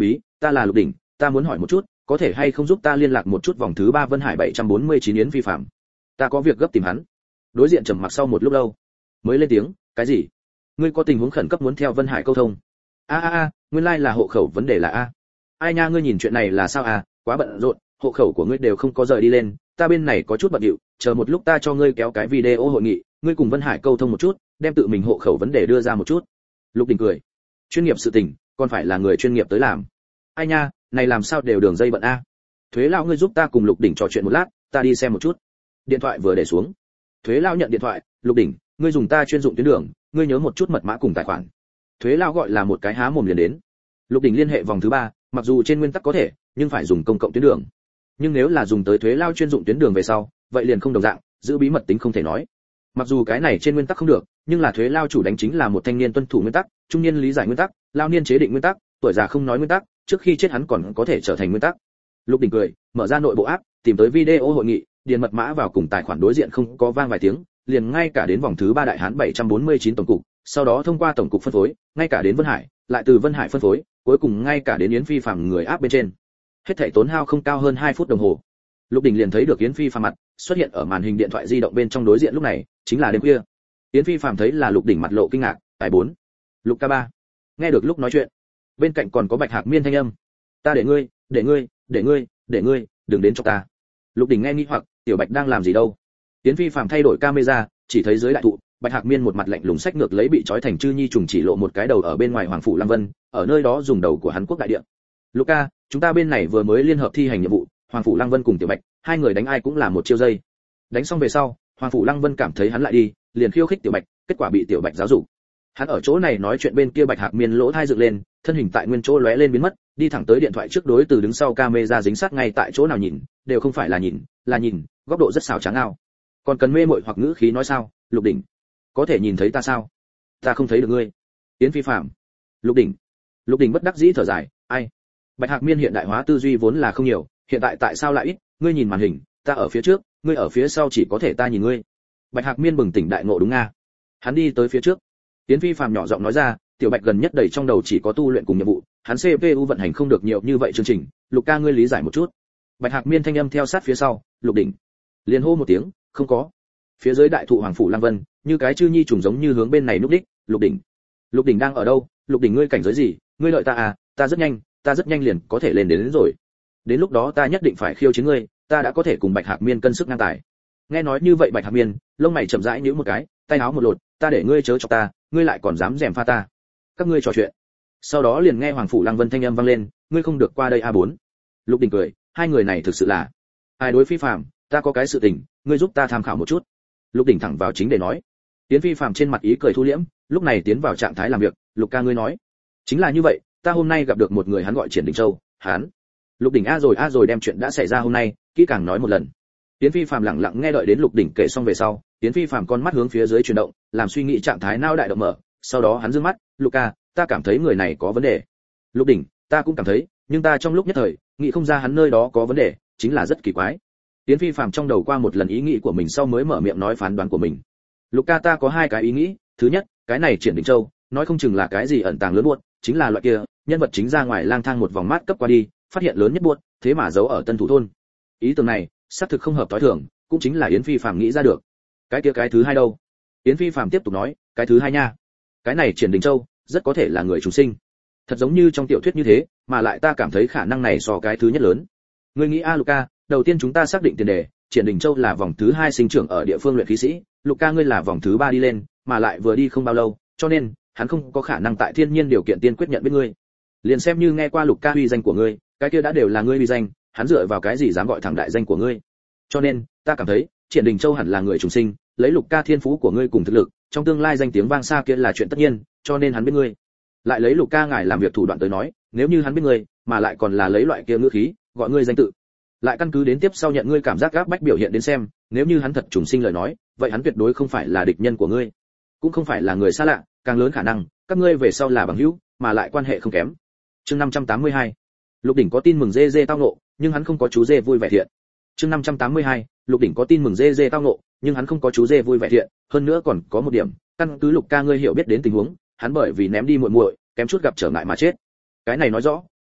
ta là Lục Đỉnh, ta muốn hỏi một chút, có thể hay không giúp ta liên lạc một chút vòng thứ ba Vân Hải bảy trăm bốn mươi chín Yến Phi Phạm. Ta có việc gấp tìm hắn. Đối diện trầm mặc sau một lúc lâu, mới lên tiếng, cái gì? Ngươi có tình huống khẩn cấp muốn theo Vân Hải câu thông? A a a, nguyên lai like là hộ khẩu vấn đề là a. Ai nha, ngươi nhìn chuyện này là sao à, quá bận rộn, hộ khẩu của ngươi đều không có rời đi lên, ta bên này có chút bận rộn, chờ một lúc ta cho ngươi kéo cái video hội nghị, ngươi cùng Vân Hải câu thông một chút, đem tự mình hộ khẩu vấn đề đưa ra một chút. Lục Đỉnh cười, chuyên nghiệp sự tình, còn phải là người chuyên nghiệp tới làm. Ai nha, này làm sao đều đường dây bận a. Thuế lão ngươi giúp ta cùng Lục Đỉnh trò chuyện một lát, ta đi xem một chút. Điện thoại vừa để xuống. Thuế lão nhận điện thoại, Lục Đỉnh, ngươi dùng ta chuyên dụng tuyến đường, ngươi nhớ một chút mật mã cùng tài khoản. Thuế lão gọi là một cái há mồm liền đến. Lục Đỉnh liên hệ vòng thứ ba, mặc dù trên nguyên tắc có thể, nhưng phải dùng công cộng tuyến đường. Nhưng nếu là dùng tới thuế lão chuyên dụng tuyến đường về sau, vậy liền không đồng dạng, giữ bí mật tính không thể nói. Mặc dù cái này trên nguyên tắc không được, nhưng là thuế lão chủ đánh chính là một thanh niên tuân thủ nguyên tắc, trung niên lý giải nguyên tắc, lão niên chế định nguyên tắc, tuổi già không nói nguyên tắc, trước khi chết hắn còn có thể trở thành nguyên tắc. Lục Đỉnh cười, mở ra nội bộ app, tìm tới video hội nghị, điền mật mã vào cùng tài khoản đối diện không có vang vài tiếng, liền ngay cả đến vòng thứ ba đại hán bảy trăm bốn mươi chín tổng cục, sau đó thông qua tổng cục phân phối, ngay cả đến Vân Hải, lại từ Vân Hải phân phối, cuối cùng ngay cả đến Yến Phi Phàm người áp bên trên. Hết thảy tốn hao không cao hơn hai phút đồng hồ. Lục Đỉnh liền thấy được Yến Phi Phàm mặt xuất hiện ở màn hình điện thoại di động bên trong đối diện, lúc này chính là đêm khuya. Yến Phi Phàm thấy là Lục Đỉnh, mặt lộ kinh ngạc, "Tài bốn, Lục ca ba." Nghe được lúc nói chuyện, bên cạnh còn có Bạch Hạc Miên thanh âm, "Ta để ngươi, để ngươi, để ngươi, để ngươi, đừng đến cho ta." Lục Đỉnh nghe nghi hoặc, Tiểu Bạch đang làm gì đâu? Yến Phi Phàm thay đổi camera, chỉ thấy dưới đại thụ, Bạch Hạc Miên một mặt lạnh lùng sách ngược lấy bị trói thành chư nhi trùng chỉ lộ một cái đầu ở bên ngoài Hoàng phủ Lăng Vân, ở nơi đó dùng đầu của hắn quốc đại địa. "Luca, chúng ta bên này vừa mới liên hợp thi hành nhiệm vụ, Hoàng phủ Lăng Vân cùng Tiểu Bạch, hai người đánh ai cũng là một chiêu dây." Đánh xong về sau, Hoàng phủ Lăng Vân cảm thấy hắn lại đi, liền khiêu khích Tiểu Bạch, kết quả bị Tiểu Bạch giáo dục. Hắn ở chỗ này nói chuyện, bên kia Bạch Hạc Miên lỗ tai dựng lên, thân hình tại nguyên chỗ lóe lên biến mất, đi thẳng tới điện thoại trước, đối từ đứng sau camera dính sát ngay tại chỗ nào nhìn, đều không phải là nhìn, là nhìn, góc độ rất xảo trá ao. Còn cần mê mội hoặc ngữ khí nói sao? Lục Đỉnh, có thể nhìn thấy ta sao? Ta không thấy được ngươi. Yến Phi Phàm. Lục Đỉnh. Lục Đỉnh bất đắc dĩ thở dài, ai? Bạch Hạc Miên hiện đại hóa tư duy vốn là không nhiều, hiện tại tại sao lại ít? Ngươi nhìn màn hình, ta ở phía trước, ngươi ở phía sau, chỉ có thể ta nhìn ngươi. Bạch Hạc Miên bừng tỉnh đại ngộ, đúng nga. Hắn đi tới phía trước. Yến Phi Phàm nhỏ giọng nói ra, Tiểu Bạch gần nhất đầy trong đầu chỉ có tu luyện cùng nhiệm vụ, hắn xê pê u vận hành không được nhiều như vậy chương trình, Lục ca ngươi lý giải một chút. Bạch Hạc Miên thanh âm theo sát phía sau, Lục Đỉnh. Liền hô một tiếng, không có. Phía dưới đại thụ Hoàng phủ Lăng Vân, như cái chư nhi trùng giống như hướng bên này núp đích, Lục Đỉnh. Lục Đỉnh đang ở đâu? Lục Đỉnh ngươi cảnh giới gì? Ngươi đợi ta à, ta rất nhanh, ta rất nhanh liền có thể lên đến, đến rồi. Đến lúc đó ta nhất định phải khiêu chiến ngươi, ta đã có thể cùng Bạch Hạc Miên cân sức ngang tài. Nghe nói như vậy Bạch Hạc Miên, lông mày chậm rãi nhíu một cái, tay áo một lột, ta để ngươi chớ chọc ta, ngươi lại còn dám rèm pha ta. Các ngươi trò chuyện. Sau đó liền nghe Hoàng phủ Lăng Vân thanh âm vang lên, ngươi không được qua đây a bốn. Lục Đỉnh cười, hai người này thực sự là ai đối Phi Phàm, ta có cái sự tình, ngươi giúp ta tham khảo một chút. Lục Đỉnh thẳng vào chính để nói. Tiến Phi Phàm trên mặt ý cười thu liễm, lúc này tiến vào trạng thái làm việc, Lục ca ngươi nói, chính là như vậy, ta hôm nay gặp được một người, hắn gọi Triển Đình Châu, hắn. Lục Đỉnh a rồi a rồi đem chuyện đã xảy ra hôm nay kỹ càng nói một lần. Tiến Phi Phàm lặng lặng nghe đợi đến Lục Đỉnh kể xong về sau, Tiến Phi Phàm con mắt hướng phía dưới chuyển động, làm suy nghĩ trạng thái não đại động mở, sau đó hắn dương mắt, Lục ca, ta cảm thấy người này có vấn đề. Lục Đỉnh, ta cũng cảm thấy, nhưng ta trong lúc nhất thời nghĩ không ra hắn nơi đó có vấn đề, chính là rất kỳ quái. Tiến Phi Phàm trong đầu qua một lần ý nghĩ của mình sau mới mở miệng nói phán đoán của mình. Lục ca, ta có hai cái ý nghĩ, thứ nhất, cái này Triển Đình Châu, nói không chừng là cái gì ẩn tàng lớn buốt, chính là loại kia, nhân vật chính ra ngoài lang thang một vòng mát cấp qua đi, phát hiện lớn nhất buốt, thế mà giấu ở Tân Thủ thôn. Ý tưởng này, xác thực không hợp tối thường, cũng chính là Yến Phi Phàm nghĩ ra được. Cái kia cái thứ hai đâu? Yến Phi Phàm tiếp tục nói, cái thứ hai nha, cái này Triển Đình Châu, rất có thể là người trùng sinh. Thật giống như trong tiểu thuyết như thế, mà lại ta cảm thấy khả năng này so cái thứ nhất lớn. Ngươi nghĩ a Luca, đầu tiên chúng ta xác định tiền đề, Triển Đình Châu là vòng thứ hai sinh trưởng ở địa phương luyện khí sĩ, Luca ngươi là vòng thứ ba đi lên, mà lại vừa đi không bao lâu, cho nên hắn không có khả năng tại thiên nhiên điều kiện tiên quyết nhận biết ngươi. Liền xem như nghe qua Luca uy danh của ngươi, cái kia đã đều là ngươi uy danh, hắn dựa vào cái gì dám gọi thẳng đại danh của ngươi? Cho nên, ta cảm thấy, Triển Đình Châu hẳn là người trùng sinh, lấy Luca thiên phú của ngươi cùng thực lực, trong tương lai danh tiếng vang xa kia là chuyện tất nhiên, cho nên hắn biết ngươi. Lại lấy Luca ngài làm việc thủ đoạn tới nói, nếu như hắn biết ngươi, mà lại còn là lấy loại kia ngữ khí, gọi ngươi danh tự, lại căn cứ đến tiếp sau nhận ngươi cảm giác gáp bách biểu hiện đến xem, nếu như hắn thật trùng sinh lời nói, vậy hắn tuyệt đối không phải là địch nhân của ngươi, cũng không phải là người xa lạ, càng lớn khả năng các ngươi về sau là bằng hữu, mà lại quan hệ không kém. Chương năm trăm tám mươi hai, Lục Đỉnh có tin mừng dê dê tao nộ, nhưng hắn không có chú dê vui vẻ thiện. Chương năm trăm tám mươi hai, Lục Đỉnh có tin mừng dê dê tao nộ, nhưng hắn không có chú dê vui vẻ thiện, hơn nữa còn có một điểm, căn cứ Lục ca ngươi hiểu biết đến tình huống, hắn bởi vì ném đi muội muội, kém chút gặp trở ngại mà chết. Cái này nói rõ,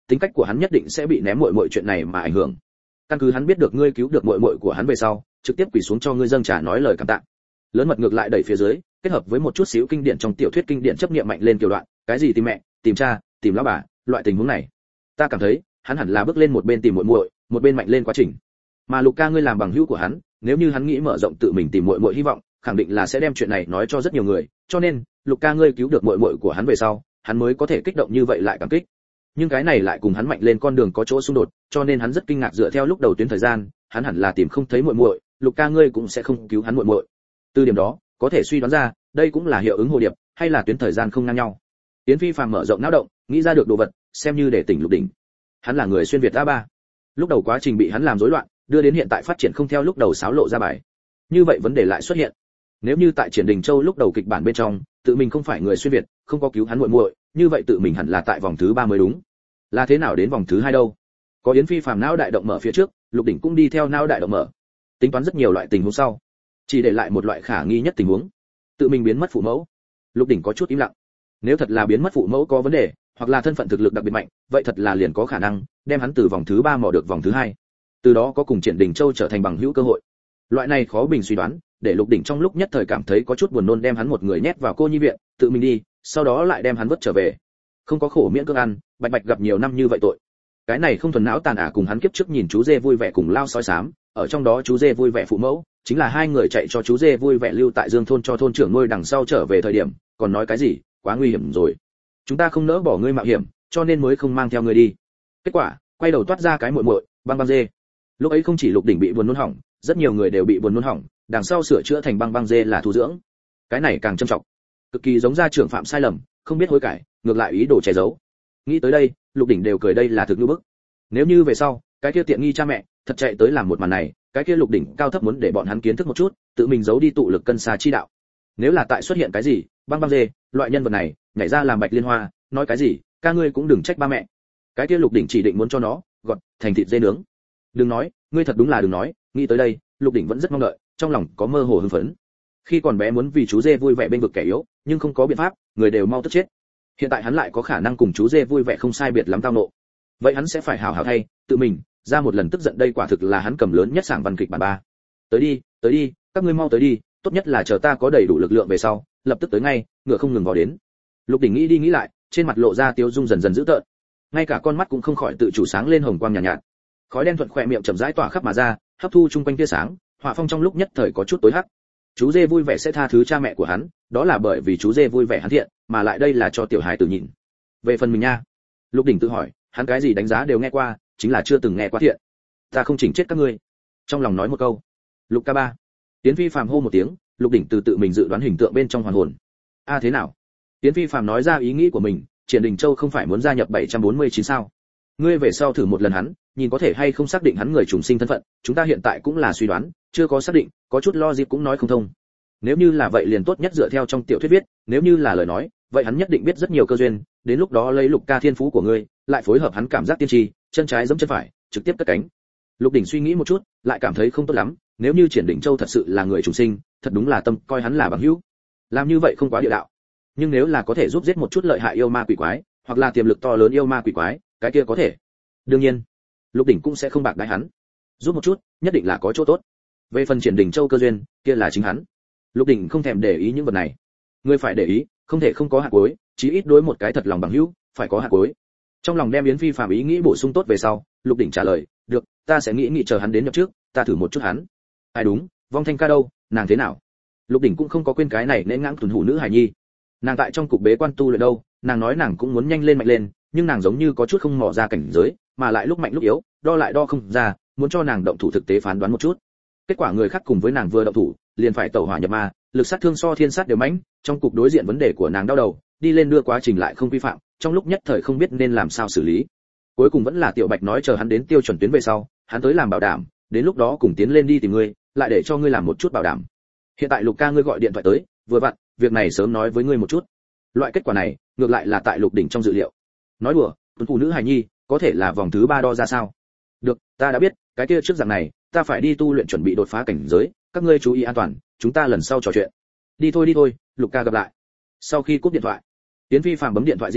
tính cách của hắn nhất định sẽ bị ném muội muội chuyện này mà ảnh hưởng. Căn cứ hắn biết được ngươi cứu được muội muội của hắn về sau, trực tiếp quỳ xuống cho ngươi dâng trà nói lời cảm tạ. Lớn mật ngược lại đẩy phía dưới, kết hợp với một chút xíu kinh điển trong tiểu thuyết kinh điển chấp niệm mạnh lên kiểu đoạn, cái gì tìm mẹ, tìm cha, tìm lão bà, loại tình huống này, ta cảm thấy, hắn hẳn là bước lên một bên tìm muội muội, một bên mạnh lên quá trình. Mà Luca ngươi làm bằng hữu của hắn, nếu như hắn nghĩ mở rộng tự mình tìm muội muội hy vọng, khẳng định là sẽ đem chuyện này nói cho rất nhiều người, cho nên, Luca ngươi cứu được muội muội của hắn về sau, hắn mới có thể kích động như vậy lại cảm kích. Nhưng cái này lại cùng hắn mạnh lên con đường có chỗ xung đột, cho nên hắn rất kinh ngạc dựa theo lúc đầu tuyến thời gian, hắn hẳn là tìm không thấy muội muội, Luca ngươi cũng sẽ không cứu hắn muội muội. Từ điểm đó, có thể suy đoán ra, đây cũng là hiệu ứng hồ điệp, hay là tuyến thời gian không ngang nhau. Yến Phi Phàm mở rộng não động, nghĩ ra được đồ vật, xem như để tỉnh Lục Đỉnh. Hắn là người xuyên việt a ba. Lúc đầu quá trình bị hắn làm rối loạn, đưa đến hiện tại phát triển không theo lúc đầu xáo lộ ra bài. Như vậy vấn đề lại xuất hiện. Nếu như tại Triển Đình Châu lúc đầu kịch bản bên trong, tự mình không phải người xuyên việt, không có cứu hắn muội muội, như vậy tự mình hẳn là tại vòng thứ ba mới đúng. Là thế nào đến vòng thứ hai đâu? Có Yến Phi Phàm não đại động mở phía trước, Lục Đỉnh cũng đi theo não đại động mở. Tính toán rất nhiều loại tình huống sau, chỉ để lại một loại khả nghi nhất tình huống. Tự mình biến mất phụ mẫu. Lục Đỉnh có chút im lặng. Nếu thật là biến mất phụ mẫu có vấn đề, hoặc là thân phận thực lực đặc biệt mạnh, vậy thật là liền có khả năng đem hắn từ vòng thứ ba mò được vòng thứ hai. Từ đó có cùng Triển Đình Châu trở thành bằng hữu cơ hội. Loại này khó bình suy đoán, để Lục Đỉnh trong lúc nhất thời cảm thấy có chút buồn nôn đem hắn một người nhét vào cô nhi viện, tự mình đi, sau đó lại đem hắn vứt trở về. Không có khổ miễn cưỡng ăn, bạch bạch gặp nhiều năm như vậy tội. Cái này không thuần não tàn ả cùng hắn kiếp trước nhìn chú dê vui vẻ cùng lao sói xám, ở trong đó chú dê vui vẻ phụ mẫu, chính là hai người chạy cho chú dê vui vẻ lưu tại Dương thôn cho thôn trưởng nuôi đằng sau trở về thời điểm, còn nói cái gì, quá nguy hiểm rồi. Chúng ta không nỡ bỏ ngươi mạo hiểm, cho nên mới không mang theo ngươi đi. Kết quả, quay đầu toát ra cái muội muội, băng băng dê. Lúc ấy không chỉ Lục Đỉnh bị buồn nôn hỏng, rất nhiều người đều bị buồn nôn hỏng, đằng sau sửa chữa thành băng băng dê là thu dưỡng. Cái này càng trầm trọng, cực kỳ giống gia trưởng phạm sai lầm, không biết hối cải, ngược lại ý đồ che giấu. Nghĩ tới đây, Lục Đỉnh đều cười đây là thực như bức. Nếu như về sau, cái kia tiện nghi cha mẹ thật chạy tới làm một màn này, cái kia Lục Đỉnh cao thấp muốn để bọn hắn kiến thức một chút, tự mình giấu đi tụ lực cân xà chi đạo. Nếu là tại xuất hiện cái gì, băng băng dê, loại nhân vật này, nhảy ra làm Bạch Liên Hoa, nói cái gì, ca ngươi cũng đừng trách ba mẹ. Cái kia Lục Đỉnh chỉ định muốn cho nó gọt thành thịt dê nướng. Đừng nói, ngươi thật đúng là đừng nói, nghĩ tới đây, Lục Đỉnh vẫn rất mong đợi, trong lòng có mơ hồ hưng phấn. Khi còn bé muốn vì chú dê vui vẻ bên vực kẻ yếu, nhưng không có biện pháp, người đều mau tức chết. Hiện tại hắn lại có khả năng cùng chú dê vui vẻ không sai biệt lắm tao nộ. Vậy hắn sẽ phải hảo hảo thay, tự mình ra một lần tức giận đây quả thực là hắn cầm lớn nhất sảng văn kịch bản ba. Tới đi, tới đi, các ngươi mau tới đi, tốt nhất là chờ ta có đầy đủ lực lượng về sau, lập tức tới ngay, ngựa không ngừng vào đến. Lục Đỉnh nghĩ đi nghĩ lại, trên mặt lộ ra tiêu dung dần dần dữ tợn, ngay cả con mắt cũng không khỏi tự chủ sáng lên hồng quang nhàn nhạt, nhạt. Khói đen thuận khỏe miệng chậm rãi tỏa khắp mà ra, hấp thu chung quanh tia sáng, hỏa phong trong lúc nhất thời có chút tối hắc. Chú dê vui vẻ sẽ tha thứ cha mẹ của hắn, đó là bởi vì chú dê vui vẻ hắn thiện, mà lại đây là cho tiểu hài tử nhìn. Về phần mình nha, Lục Đỉnh tự hỏi, hắn cái gì đánh giá đều nghe qua, chính là chưa từng nghe qua thiện. Ta không chỉnh chết các ngươi. Trong lòng nói một câu. Lục ca ba. Tiến Phi Phàm hô một tiếng, Lục Đỉnh từ tự mình dự đoán hình tượng bên trong hoàn hồn. A à, thế nào? Tiến Phi Phàm nói ra ý nghĩ của mình, Triển Đình Châu không phải muốn gia nhập bảy trăm bốn mươi chín sao? Ngươi về sau thử một lần hắn, nhìn có thể hay không xác định hắn người trùng sinh thân phận, chúng ta hiện tại cũng là suy đoán, chưa có xác định, có chút logic cũng nói không thông. Nếu như là vậy liền tốt nhất dựa theo trong tiểu thuyết viết, nếu như là lời nói, vậy hắn nhất định biết rất nhiều cơ duyên, đến lúc đó lấy Lục ca thiên phú của ngươi, lại phối hợp hắn cảm giác tiên tri, chân trái giẫm chân phải, trực tiếp cất cánh. Lục Đỉnh suy nghĩ một chút, lại cảm thấy không tốt lắm, nếu như Triển Đình Châu thật sự là người trùng sinh, thật đúng là tâm coi hắn là bằng hữu. Làm như vậy không quá địa đạo. Nhưng nếu là có thể giúp giết một chút lợi hại yêu ma quỷ quái, hoặc là tiềm lực to lớn yêu ma quỷ quái, cái kia có thể. Đương nhiên, Lục Đỉnh cũng sẽ không bạc đãi hắn. Giúp một chút, nhất định là có chỗ tốt. Về phần Triển Đình Châu cơ duyên, kia là chính hắn. Lục Đỉnh không thèm để ý những vật này. Ngươi phải để ý, không thể không có hạt cuối, chí ít đối một cái thật lòng bằng hữu, phải có hạt cuối. Trong lòng đem Yến Phi Phàm ý nghĩ bổ sung tốt về sau, Lục Đỉnh trả lời, được, ta sẽ nghĩ nghĩ chờ hắn đến nhập trước, ta thử một chút hắn. Ai đúng, Vong Thanh ca đâu, nàng thế nào? Lục Đỉnh cũng không có quên cái này nên ngãng tuần hủ nữ hài nhi. Nàng tại trong cục bế quan tu luyện đâu, nàng nói nàng cũng muốn nhanh lên mạnh lên, nhưng nàng giống như có chút không mò ra cảnh giới, mà lại lúc mạnh lúc yếu, đo lại đo không ra, muốn cho nàng động thủ thực tế phán đoán một chút. Kết quả người khác cùng với nàng vừa động thủ, liền phải tẩu hỏa nhập ma, lực sát thương so thiên sát đều mãnh, trong cục đối diện vấn đề của nàng đau đầu, đi lên đưa quá trình lại không vi phạm, trong lúc nhất thời không biết nên làm sao xử lý. Cuối cùng vẫn là Tiểu Bạch nói chờ hắn đến tiêu chuẩn tuyến về sau, hắn tới làm bảo đảm, đến lúc đó cùng tiến lên đi tìm ngươi, lại để cho ngươi làm một chút bảo đảm. Hiện tại Lục ca ngươi gọi điện thoại tới, vừa vặn, việc này sớm nói với ngươi một chút. Loại kết quả này, ngược lại là tại Lục Đỉnh trong dự liệu. Nói đùa, tuấn phụ nữ hài nhi, có thể là vòng thứ ba đo ra sao? Được, ta đã biết, cái kia trước dạng này, ta phải đi tu luyện chuẩn bị đột phá cảnh giới, các ngươi chú ý an toàn, chúng ta lần sau trò chuyện. Đi thôi đi thôi, Lục ca gặp lại. Sau khi cúp điện thoại, Tiến Phi Phàm bấm điện thoại di động,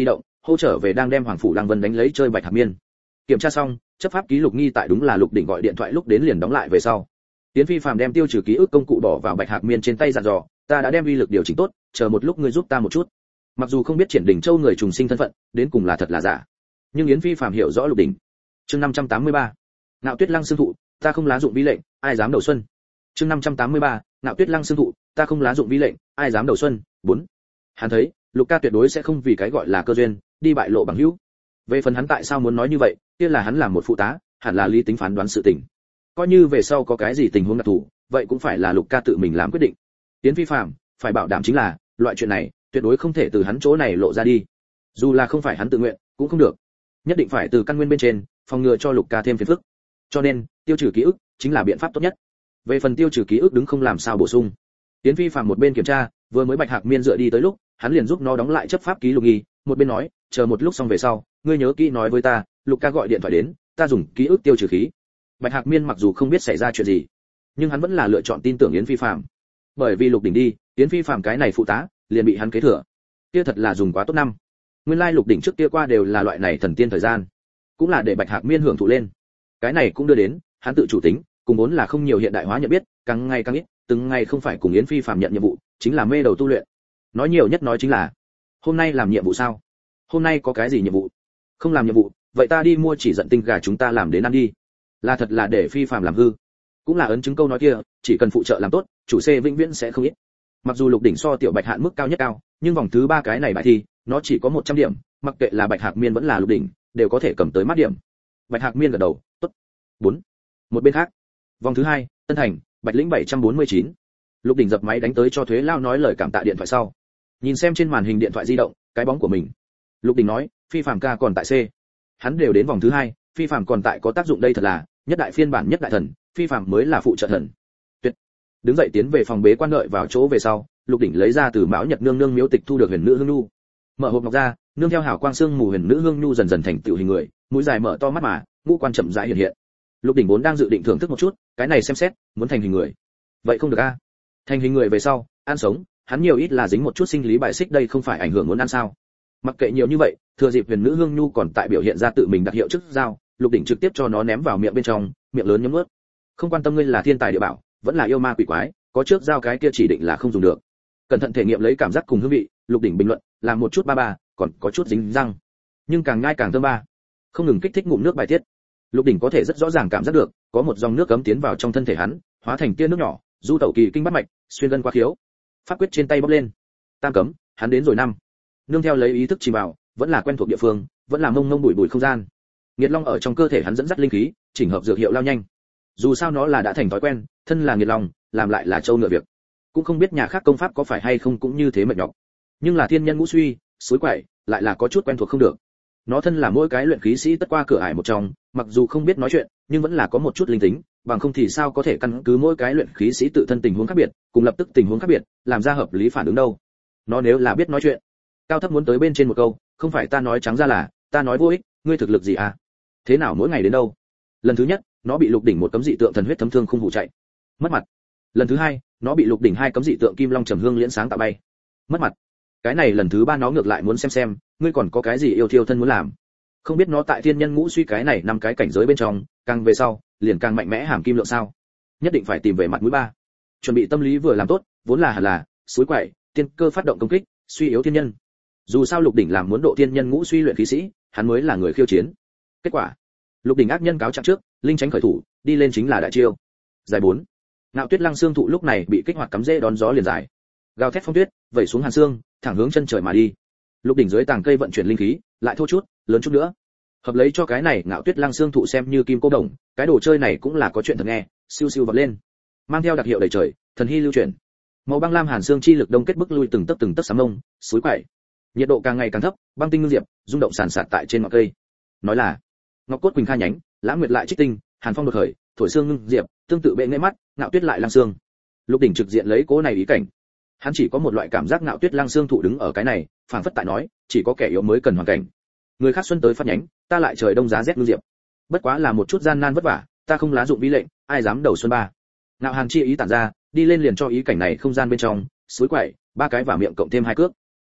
hô trở về đang đem Hoàng phủ Lăng Vân đánh lấy chơi Bạch Hạc Miên. Kiểm tra xong, chấp pháp ký lục nghi tại đúng là Lục Đỉnh gọi điện thoại lúc đến liền đóng lại về sau. Yến Phi Phàm đem tiêu trừ ký ức công cụ bỏ vào Bạch Hạc Miên trên tay dặn dò, ta đã đem uy lực điều chỉnh tốt, chờ một lúc ngươi giúp ta một chút. Mặc dù không biết Triển Đình Châu người trùng sinh thân phận, đến cùng là thật là giả, nhưng Yến Phi Phàm hiểu rõ Lục Đỉnh. Chương năm trăm tám mươi ba, Ngạo Tuyết Lăng xương thụ, ta không lá dụng vi lệnh, ai dám đầu xuân. Chương năm trăm tám mươi ba, Ngạo Tuyết Lăng xương thụ, ta không lá dụng vi lệnh, ai dám đầu xuân. bốn. Hắn thấy, Lục Ca tuyệt đối sẽ không vì cái gọi là cơ duyên, đi bại lộ bằng hữu. Về phần hắn tại sao muốn nói như vậy, kia là hắn làm một phụ tá, hẳn là lý tính phán đoán sự tình. Coi như về sau có cái gì tình huống đặc thù, vậy cũng phải là Lục Ca tự mình làm quyết định. Yến Phi Phàm phải bảo đảm chính là, loại chuyện này tuyệt đối không thể từ hắn chỗ này lộ ra đi. Dù là không phải hắn tự nguyện, cũng không được. Nhất định phải từ căn nguyên bên trên, phòng ngừa cho Lục Ca thêm phiền phức. Cho nên, tiêu trừ ký ức chính là biện pháp tốt nhất. Về phần tiêu trừ ký ức đứng không làm sao bổ sung. Yến Phi Phàm một bên kiểm tra, vừa mới Bạch Hạc Miên dựa đi tới lúc, hắn liền giúp nó đóng lại chấp pháp ký lục nghi, một bên nói, chờ một lúc xong về sau, ngươi nhớ kỹ nói với ta, Lục Ca gọi điện thoại đến, ta dùng ký ức tiêu trừ khí. Bạch Hạc Miên mặc dù không biết xảy ra chuyện gì, nhưng hắn vẫn là lựa chọn tin tưởng Yến Phi Phàm. Bởi vì Lục Đỉnh đi, Yến Phi Phàm cái này phụ tá, liền bị hắn kế thừa. Kia thật là dùng quá tốt năm. Nguyên lai Lục Đỉnh trước kia qua đều là loại này thần tiên thời gian, cũng là để Bạch Hạc Miên hưởng thụ lên. Cái này cũng đưa đến, hắn tự chủ tính, cùng vốn là không nhiều hiện đại hóa nhận biết, càng ngày càng ít, từng ngày không phải cùng Yến Phi Phàm nhận nhiệm vụ, chính là mê đầu tu luyện. Nói nhiều nhất nói chính là, hôm nay làm nhiệm vụ sao? Hôm nay có cái gì nhiệm vụ? Không làm nhiệm vụ, vậy ta đi mua chỉ giận tinh gà chúng ta làm đến ăn đi. Là thật là để Phi Phàm làm hư. Cũng là ấn chứng câu nói kia, chỉ cần phụ trợ làm tốt, chủ C vĩnh viễn sẽ không ít. Mặc dù Lục Đỉnh so Tiểu Bạch Hạn mức cao nhất cao, nhưng vòng thứ ba cái này bài thi, nó chỉ có một trăm điểm, mặc kệ là Bạch Hạc Miên vẫn là Lục Đỉnh, đều có thể cầm tới mát điểm. Bạch Hạc Miên gật đầu, tốt. bốn. Một bên khác, vòng thứ hai, Tân Thành, Bạch Lĩnh bảy trăm bốn mươi chín. Lục Đỉnh dập máy đánh tới cho Thuế Lao nói lời cảm tạ điện thoại sau. Nhìn xem trên màn hình điện thoại di động, cái bóng của mình. Lục Đỉnh nói, Phi Phàm ca còn tại C. Hắn đều đến vòng thứ hai, Phi Phàm còn tại có tác dụng đây thật là, nhất đại phiên bản nhất đại thần, Phi Phàm mới là phụ trợ thần. Tuyệt. Đứng dậy tiến về phòng bế quan đợi vào chỗ về sau, Lục Đỉnh lấy ra từ Mão Nhật nương nương miếu tịch thu được huyền nữ hương nhu. Mở hộp ngọc ra, nương theo hào quang xương mù huyền nữ hương nhu dần dần thành tựu hình người, mũi dài mở to mắt mà, ngũ quan chậm rãi hiện hiện. Lục Đỉnh vốn đang dự định thưởng thức một chút, cái này xem xét, muốn thành hình người. Vậy không được a. Thành hình người về sau, ăn sống, hắn nhiều ít là dính một chút sinh lý bài xích đây không phải ảnh hưởng muốn ăn sao? Mặc kệ nhiều như vậy, thừa dịp huyền nữ hương nhu còn tại biểu hiện ra tự mình đặc hiệu trước dao, Lục Đỉnh trực tiếp cho nó ném vào miệng bên trong, miệng lớn nhấm nuốt. Không quan tâm ngươi là thiên tài địa bảo, vẫn là yêu ma quỷ quái, có trước dao cái kia chỉ định là không dùng được. Cẩn thận thể nghiệm lấy cảm giác cùng hương vị, Lục Đỉnh bình luận, làm một chút ba ba, còn có chút dính răng, nhưng càng nhai càng thơm ba. Không ngừng kích thích ngụm nước bài tiết. Lục Đỉnh có thể rất rõ ràng cảm giác được, có một dòng nước cấm tiến vào trong thân thể hắn, hóa thành tia nước nhỏ, du tẩu kỳ kinh bát mạch, xuyên gân qua khiếu. Pháp quyết trên tay bốc lên. Tam cấm, hắn đến rồi năm. Nương theo lấy ý thức chìm vào, vẫn là quen thuộc địa phương, vẫn là mông mông bụi bụi không gian. Nghiệt Long ở trong cơ thể hắn dẫn dắt linh khí, chỉnh hợp dược hiệu lao nhanh. Dù sao nó là đã thành thói quen, thân là Nghiệt Long, làm lại là châu ngựa việc. Cũng không biết nhà khác công pháp có phải hay không cũng như thế mệt nhọc. Nhưng là thiên nhân ngũ suy, suối quậy, lại là có chút quen thuộc không được. Nó thân là mỗi cái luyện khí sĩ tất qua cửa ải một trong, mặc dù không biết nói chuyện, nhưng vẫn là có một chút linh tính, bằng không thì sao có thể căn cứ mỗi cái luyện khí sĩ tự thân tình huống khác biệt, cùng lập tức tình huống khác biệt, làm ra hợp lý phản ứng đâu. Nó nếu là biết nói chuyện, cao thấp muốn tới bên trên một câu, không phải ta nói trắng ra là, ta nói vô ích, ngươi thực lực gì à? Thế nào mỗi ngày đến đâu? Lần thứ nhất, nó bị Lục Đỉnh một cấm dị tượng thần huyết thấm thương không hủ chạy, mất mặt. Lần thứ hai, nó bị Lục Đỉnh hai cấm dị tượng kim long trầm hương liễn sáng tạo bay, mất mặt. Cái này lần thứ ba nó ngược lại muốn xem xem, ngươi còn có cái gì yêu thiêu thân muốn làm. Không biết nó tại thiên nhân ngũ suy cái này năm cái cảnh giới bên trong, càng về sau, liền càng mạnh mẽ hàm kim lượng sao? Nhất định phải tìm về mặt mũi ba. Chuẩn bị tâm lý vừa làm tốt, vốn là hẳn là suối quậy, tiên cơ phát động công kích, suy yếu thiên nhân. Dù sao Lục Đỉnh làm muốn độ thiên nhân ngũ suy luyện khí sĩ, hắn mới là người khiêu chiến. Kết quả, Lục Đỉnh ác nhân cáo trạng trước, linh tránh khởi thủ, đi lên chính là đại chiêu. Giải bốn. Ngạo Tuyết Lăng xương thụ lúc này bị kích hoạt cắm rễ đón gió liền giải. Gào thét phong tuyết, vẩy xuống hàn xương, thẳng hướng chân trời mà đi. Lục Đỉnh dưới tàng cây vận chuyển linh khí, lại thô chút, lớn chút nữa. Hợp lấy cho cái này Ngạo Tuyết Lăng xương thụ xem như kim cô đồng, cái đồ chơi này cũng là có chuyện thật nghe, siêu siêu vọt lên. Mang theo đặc hiệu đầy trời, thần hy lưu chuyển. Màu băng lam hàn xương chi lực đông kết bức lui từng tấc từng tấc sám mông, suối quậy. Nhiệt độ càng ngày càng thấp, băng tinh ngưng diệp, rung động sàn sạt tại trên ngọn cây. Nói là ngọc cốt quỳnh kha nhánh, lãng nguyệt lại trích tinh, hàn phong đột khởi, thổi xương ngưng diệp, tương tự bệ nghệ mắt, Ngạo Tuyết lại lăng xương. Lục Đỉnh trực diện lấy cố này ý cảnh. Hắn chỉ có một loại cảm giác Ngạo Tuyết Lăng xương thụ đứng ở cái này, phảng phất tại nói, chỉ có kẻ yếu mới cần hoàn cảnh. Người khác xuân tới phát nhánh, ta lại trời đông giá rét ngưng diệp. Bất quá là một chút gian nan vất vả, ta không lá dụng vi lệnh, ai dám đầu xuân ba. Ngạo Hàn chi ý tản ra, đi lên liền cho ý cảnh này không gian bên trong, suối quậy, ba cái vào miệng cộng thêm hai cước.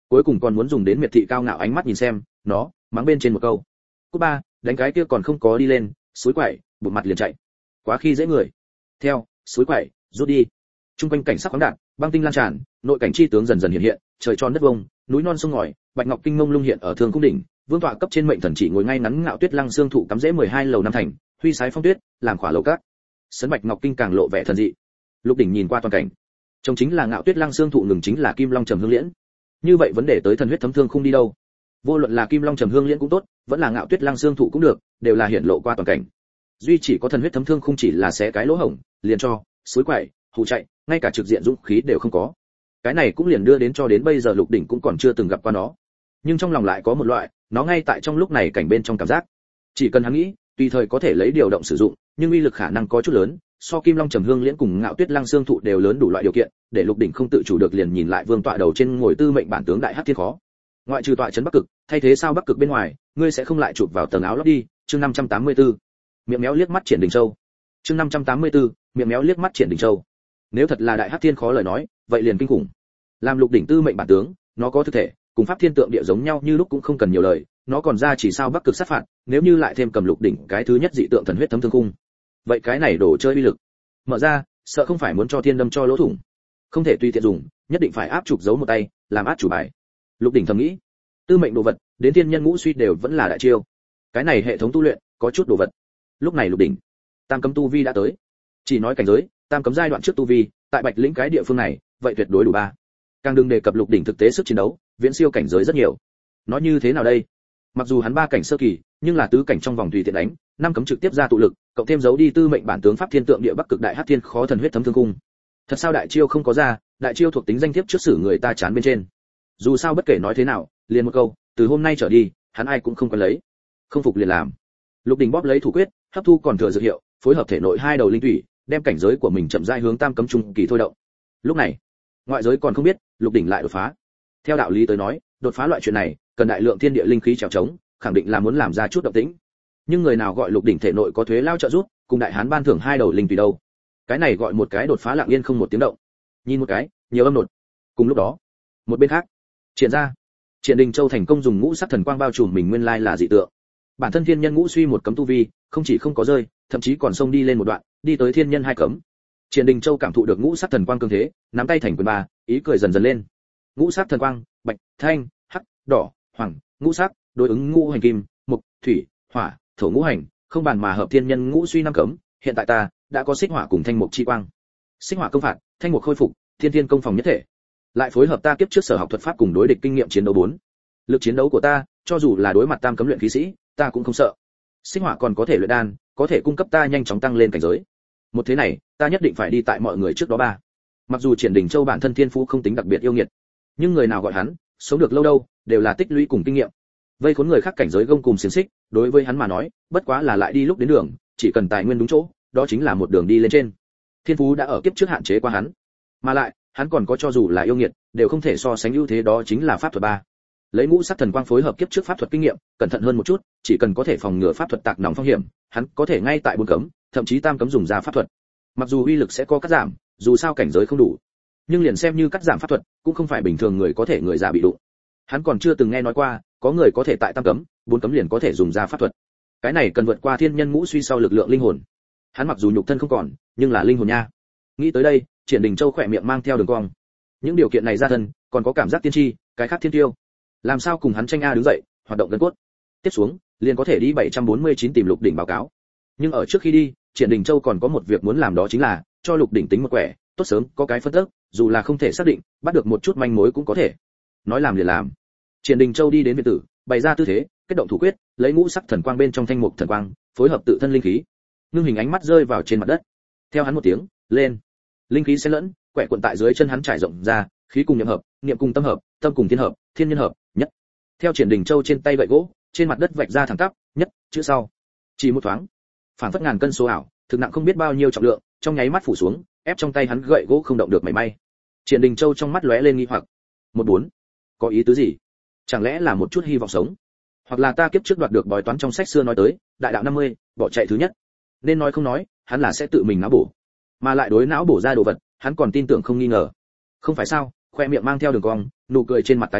cuối cùng còn muốn dùng đến miệt thị cao ngạo ánh mắt nhìn xem nó, mắng bên trên một câu. Cú ba, đánh cái kia còn không có đi lên, suối quậy, bụt mặt liền chạy. Quá khi dễ người. Theo, suối quậy, rút đi. Trung quanh cảnh sắc khoáng đạt, băng tinh lan tràn, nội cảnh chi tướng dần dần hiện hiện, trời tròn đất vông, núi non sông ngòi, bạch ngọc kinh mông lung hiện ở thương cung đỉnh, vương tọa cấp trên mệnh thần chỉ ngồi ngay ngắn ngạo tuyết lăng xương thụ cắm rễ mười hai lầu năm thành, huy sái phong tuyết, làm khỏa lầu cát. Sấn bạch ngọc kinh càng lộ vẻ thần dị. Lục Đỉnh nhìn qua toàn cảnh, trông chính là ngạo tuyết lăng xương thụ ngừng chính là kim long trầm hương liễn. Như vậy vấn đề tới thần huyết thấm thương không đi đâu. Vô luận là kim long trầm hương liễn cũng tốt, vẫn là ngạo tuyết lăng xương thụ cũng được, đều là hiển lộ qua toàn cảnh. Duy chỉ có thần huyết thấm thương không chỉ là xé cái lỗ hổng, liền cho suối quậy, hù chạy, ngay cả trực diện dũng khí đều không có. Cái này cũng liền đưa đến cho đến bây giờ Lục Đỉnh cũng còn chưa từng gặp qua nó. Nhưng trong lòng lại có một loại, nó ngay tại trong lúc này cảnh bên trong cảm giác. Chỉ cần hắn nghĩ, tùy thời có thể lấy điều động sử dụng, nhưng uy lực khả năng có chút lớn, so kim long trầm hương liễn cùng ngạo tuyết lăng xương thụ đều lớn đủ loại điều kiện, để Lục Đỉnh không tự chủ được liền nhìn lại vương tọa đầu trên ngồi tư mệnh bản tướng đại hắc thiên khó. Ngoại trừ tọa trấn bắc cực, thay thế sao bắc cực bên ngoài, ngươi sẽ không lại chụp vào tầng áo lót đi. Chương năm trăm tám mươi tư. Miệng méo liếc mắt Triển Đình Châu. Chương năm trăm tám mươi tư. Miệng méo liếc mắt Triển Đình Châu. Nếu thật là đại hắc thiên khó lời nói, vậy liền kinh khủng. Làm Lục Đỉnh tư mệnh bản tướng, nó có thực thể, cùng pháp thiên tượng địa giống nhau như lúc cũng không cần nhiều lời, nó còn ra chỉ sao bắc cực sát phạt, nếu như lại thêm cầm Lục Đỉnh cái thứ nhất dị tượng thần huyết thấm thương cung. Vậy cái này đồ chơi uy lực. Mở ra, sợ không phải muốn cho thiên đâm cho lỗ thủng. Không thể tùy tiện dùng, nhất định phải áp trục giấu một tay, làm át chủ bài. Lục Đỉnh thầm nghĩ, tư mệnh đồ vật, đến thiên nhân ngũ suy đều vẫn là đại chiêu. Cái này hệ thống tu luyện, có chút đồ vật. Lúc này Lục Đỉnh, tam cấm tu vi đã tới. Chỉ nói cảnh giới, tam cấm giai đoạn trước tu vi, tại Bạch Lĩnh cái địa phương này, vậy tuyệt đối đủ ba. Càng đừng đề cập Lục Đỉnh thực tế sức chiến đấu, viễn siêu cảnh giới rất nhiều. Nói như thế nào đây? Mặc dù hắn ba cảnh sơ kỳ, nhưng là tứ cảnh trong vòng tùy tiện đánh, năm cấm trực tiếp ra tụ lực, cộng thêm giấu đi tư mệnh bản tướng pháp thiên tượng địa bắc cực đại hắc thiên khó thần huyết thấm thương cung. Thật sao đại chiêu không có ra, đại chiêu thuộc tính danh thiếp trước sử người ta chán bên trên. Dù sao bất kể nói thế nào, liền một câu, từ hôm nay trở đi, hắn ai cũng không cần lấy. Không phục liền làm. Lục Đỉnh bóp lấy thủ quyết, hấp thu còn thừa dược hiệu, phối hợp thể nội hai đầu linh thủy, đem cảnh giới của mình chậm rãi hướng tam cấm trung kỳ thôi động. Lúc này, ngoại giới còn không biết, Lục Đỉnh lại đột phá. Theo đạo lý tới nói, đột phá loại chuyện này, cần đại lượng thiên địa linh khí trèo trống, khẳng định là muốn làm ra chút động tĩnh. Nhưng người nào gọi Lục Đỉnh thể nội có thuế lao trợ giúp, cùng đại hán ban thưởng hai đầu linh tùy đâu? Cái này gọi một cái đột phá lặng yên không một tiếng động. Nhìn một cái, nhiều âm nột. Cùng lúc đó, một bên khác, Triển ra, Triển Đình Châu thành công dùng ngũ sắc thần quang bao trùm mình nguyên lai là dị tượng. Bản thân thiên nhân ngũ suy một cấm tu vi, không chỉ không có rơi, thậm chí còn xông đi lên một đoạn, đi tới thiên nhân hai cấm. Triển Đình Châu cảm thụ được ngũ sắc thần quang cường thế, nắm tay thành quyền ba, ý cười dần dần lên. Ngũ sắc thần quang, bạch, thanh, hắc, đỏ, hoàng, ngũ sắc, đối ứng ngũ hành kim, mộc, thủy, hỏa, thổ ngũ hành, không bàn mà hợp thiên nhân ngũ suy năm cấm, hiện tại ta đã có xích hỏa cùng thanh mộc chi quang. Xích hỏa công phạt, thanh mộc khôi phục, thiên thiên công phòng nhất thể. Lại phối hợp ta kiếp trước sở học thuật pháp cùng đối địch kinh nghiệm chiến đấu bốn. Lực chiến đấu của ta, cho dù là đối mặt tam cấm luyện khí sĩ, ta cũng không sợ. Xích hỏa còn có thể luyện đan, có thể cung cấp ta nhanh chóng tăng lên cảnh giới. Một thế này, ta nhất định phải đi tại mọi người trước đó ba. Mặc dù Triển Đình Châu bản thân thiên phú không tính đặc biệt yêu nghiệt, nhưng người nào gọi hắn sống được lâu đâu, đều là tích lũy cùng kinh nghiệm. Vây khốn người khác cảnh giới gông cùng xiềng xích, đối với hắn mà nói, bất quá là lại đi lúc đến đường, chỉ cần tài nguyên đúng chỗ, đó chính là một đường đi lên trên. Thiên phú đã ở kiếp trước hạn chế qua hắn, mà lại, hắn còn có cho dù là yêu nghiệt, đều không thể so sánh ưu thế đó chính là pháp thuật ba. Lấy ngũ sắc thần quang phối hợp kiếp trước pháp thuật kinh nghiệm, cẩn thận hơn một chút, chỉ cần có thể phòng ngừa pháp thuật tạc nòng phong hiểm, hắn có thể ngay tại bốn cấm, thậm chí tam cấm dùng ra pháp thuật. Mặc dù uy lực sẽ có cắt giảm, dù sao cảnh giới không đủ, nhưng liền xem như cắt giảm pháp thuật, cũng không phải bình thường người có thể người già bị đụng. Hắn còn chưa từng nghe nói qua, có người có thể tại tam cấm, bốn cấm liền có thể dùng ra pháp thuật. Cái này cần vượt qua thiên nhân ngũ suy sau lực lượng linh hồn. Hắn mặc dù nhục thân không còn, nhưng là linh hồn nha. Nghĩ tới đây, Triển Đình Châu khỏe miệng mang theo đường cong. Những điều kiện này ra thân, còn có cảm giác tiên tri, cái khác thiên tiêu. Làm sao cùng hắn tranh a đứng dậy, hoạt động gân cốt. Tiếp xuống, liền có thể đi bảy trăm bốn mươi chín tìm Lục Đỉnh báo cáo. Nhưng ở trước khi đi, Triển Đình Châu còn có một việc muốn làm đó chính là cho Lục Đỉnh tính một quẻ, tốt sớm có cái phân tích, dù là không thể xác định, bắt được một chút manh mối cũng có thể. Nói làm liền làm. Triển Đình Châu đi đến viện tử, bày ra tư thế, kết động thủ quyết, lấy ngũ sắc thần quang bên trong thanh mục thần quang, phối hợp tự thân linh khí. Ngưng hình ánh mắt rơi vào trên mặt đất. Theo hắn một tiếng, lên. Linh khí xen lẫn, quẻ cuộn tại dưới chân hắn trải rộng ra, khí cùng niệm hợp, niệm cùng tâm hợp, tâm cùng thiên hợp, thiên nhân hợp, nhất. Theo Triển Đình Châu trên tay gậy gỗ, trên mặt đất vạch ra thẳng tắp, nhất, chữ sau. Chỉ một thoáng, phản phất ngàn cân số ảo, thực nặng không biết bao nhiêu trọng lượng, trong nháy mắt phủ xuống, ép trong tay hắn gậy gỗ không động được mảy may. Triển Đình Châu trong mắt lóe lên nghi hoặc. Một bốn, có ý tứ gì? Chẳng lẽ là một chút hy vọng sống? Hoặc là ta kiếp trước đoạt được bói toán trong sách xưa nói tới, đại đạo năm mươi, bỏ chạy thứ nhất. Nên nói không nói, hắn là sẽ tự mình não bổ. Mà lại đối não bổ ra đồ vật, hắn còn tin tưởng không nghi ngờ. Không phải sao? Khoe miệng mang theo đường cong, nụ cười trên mặt tái khởi,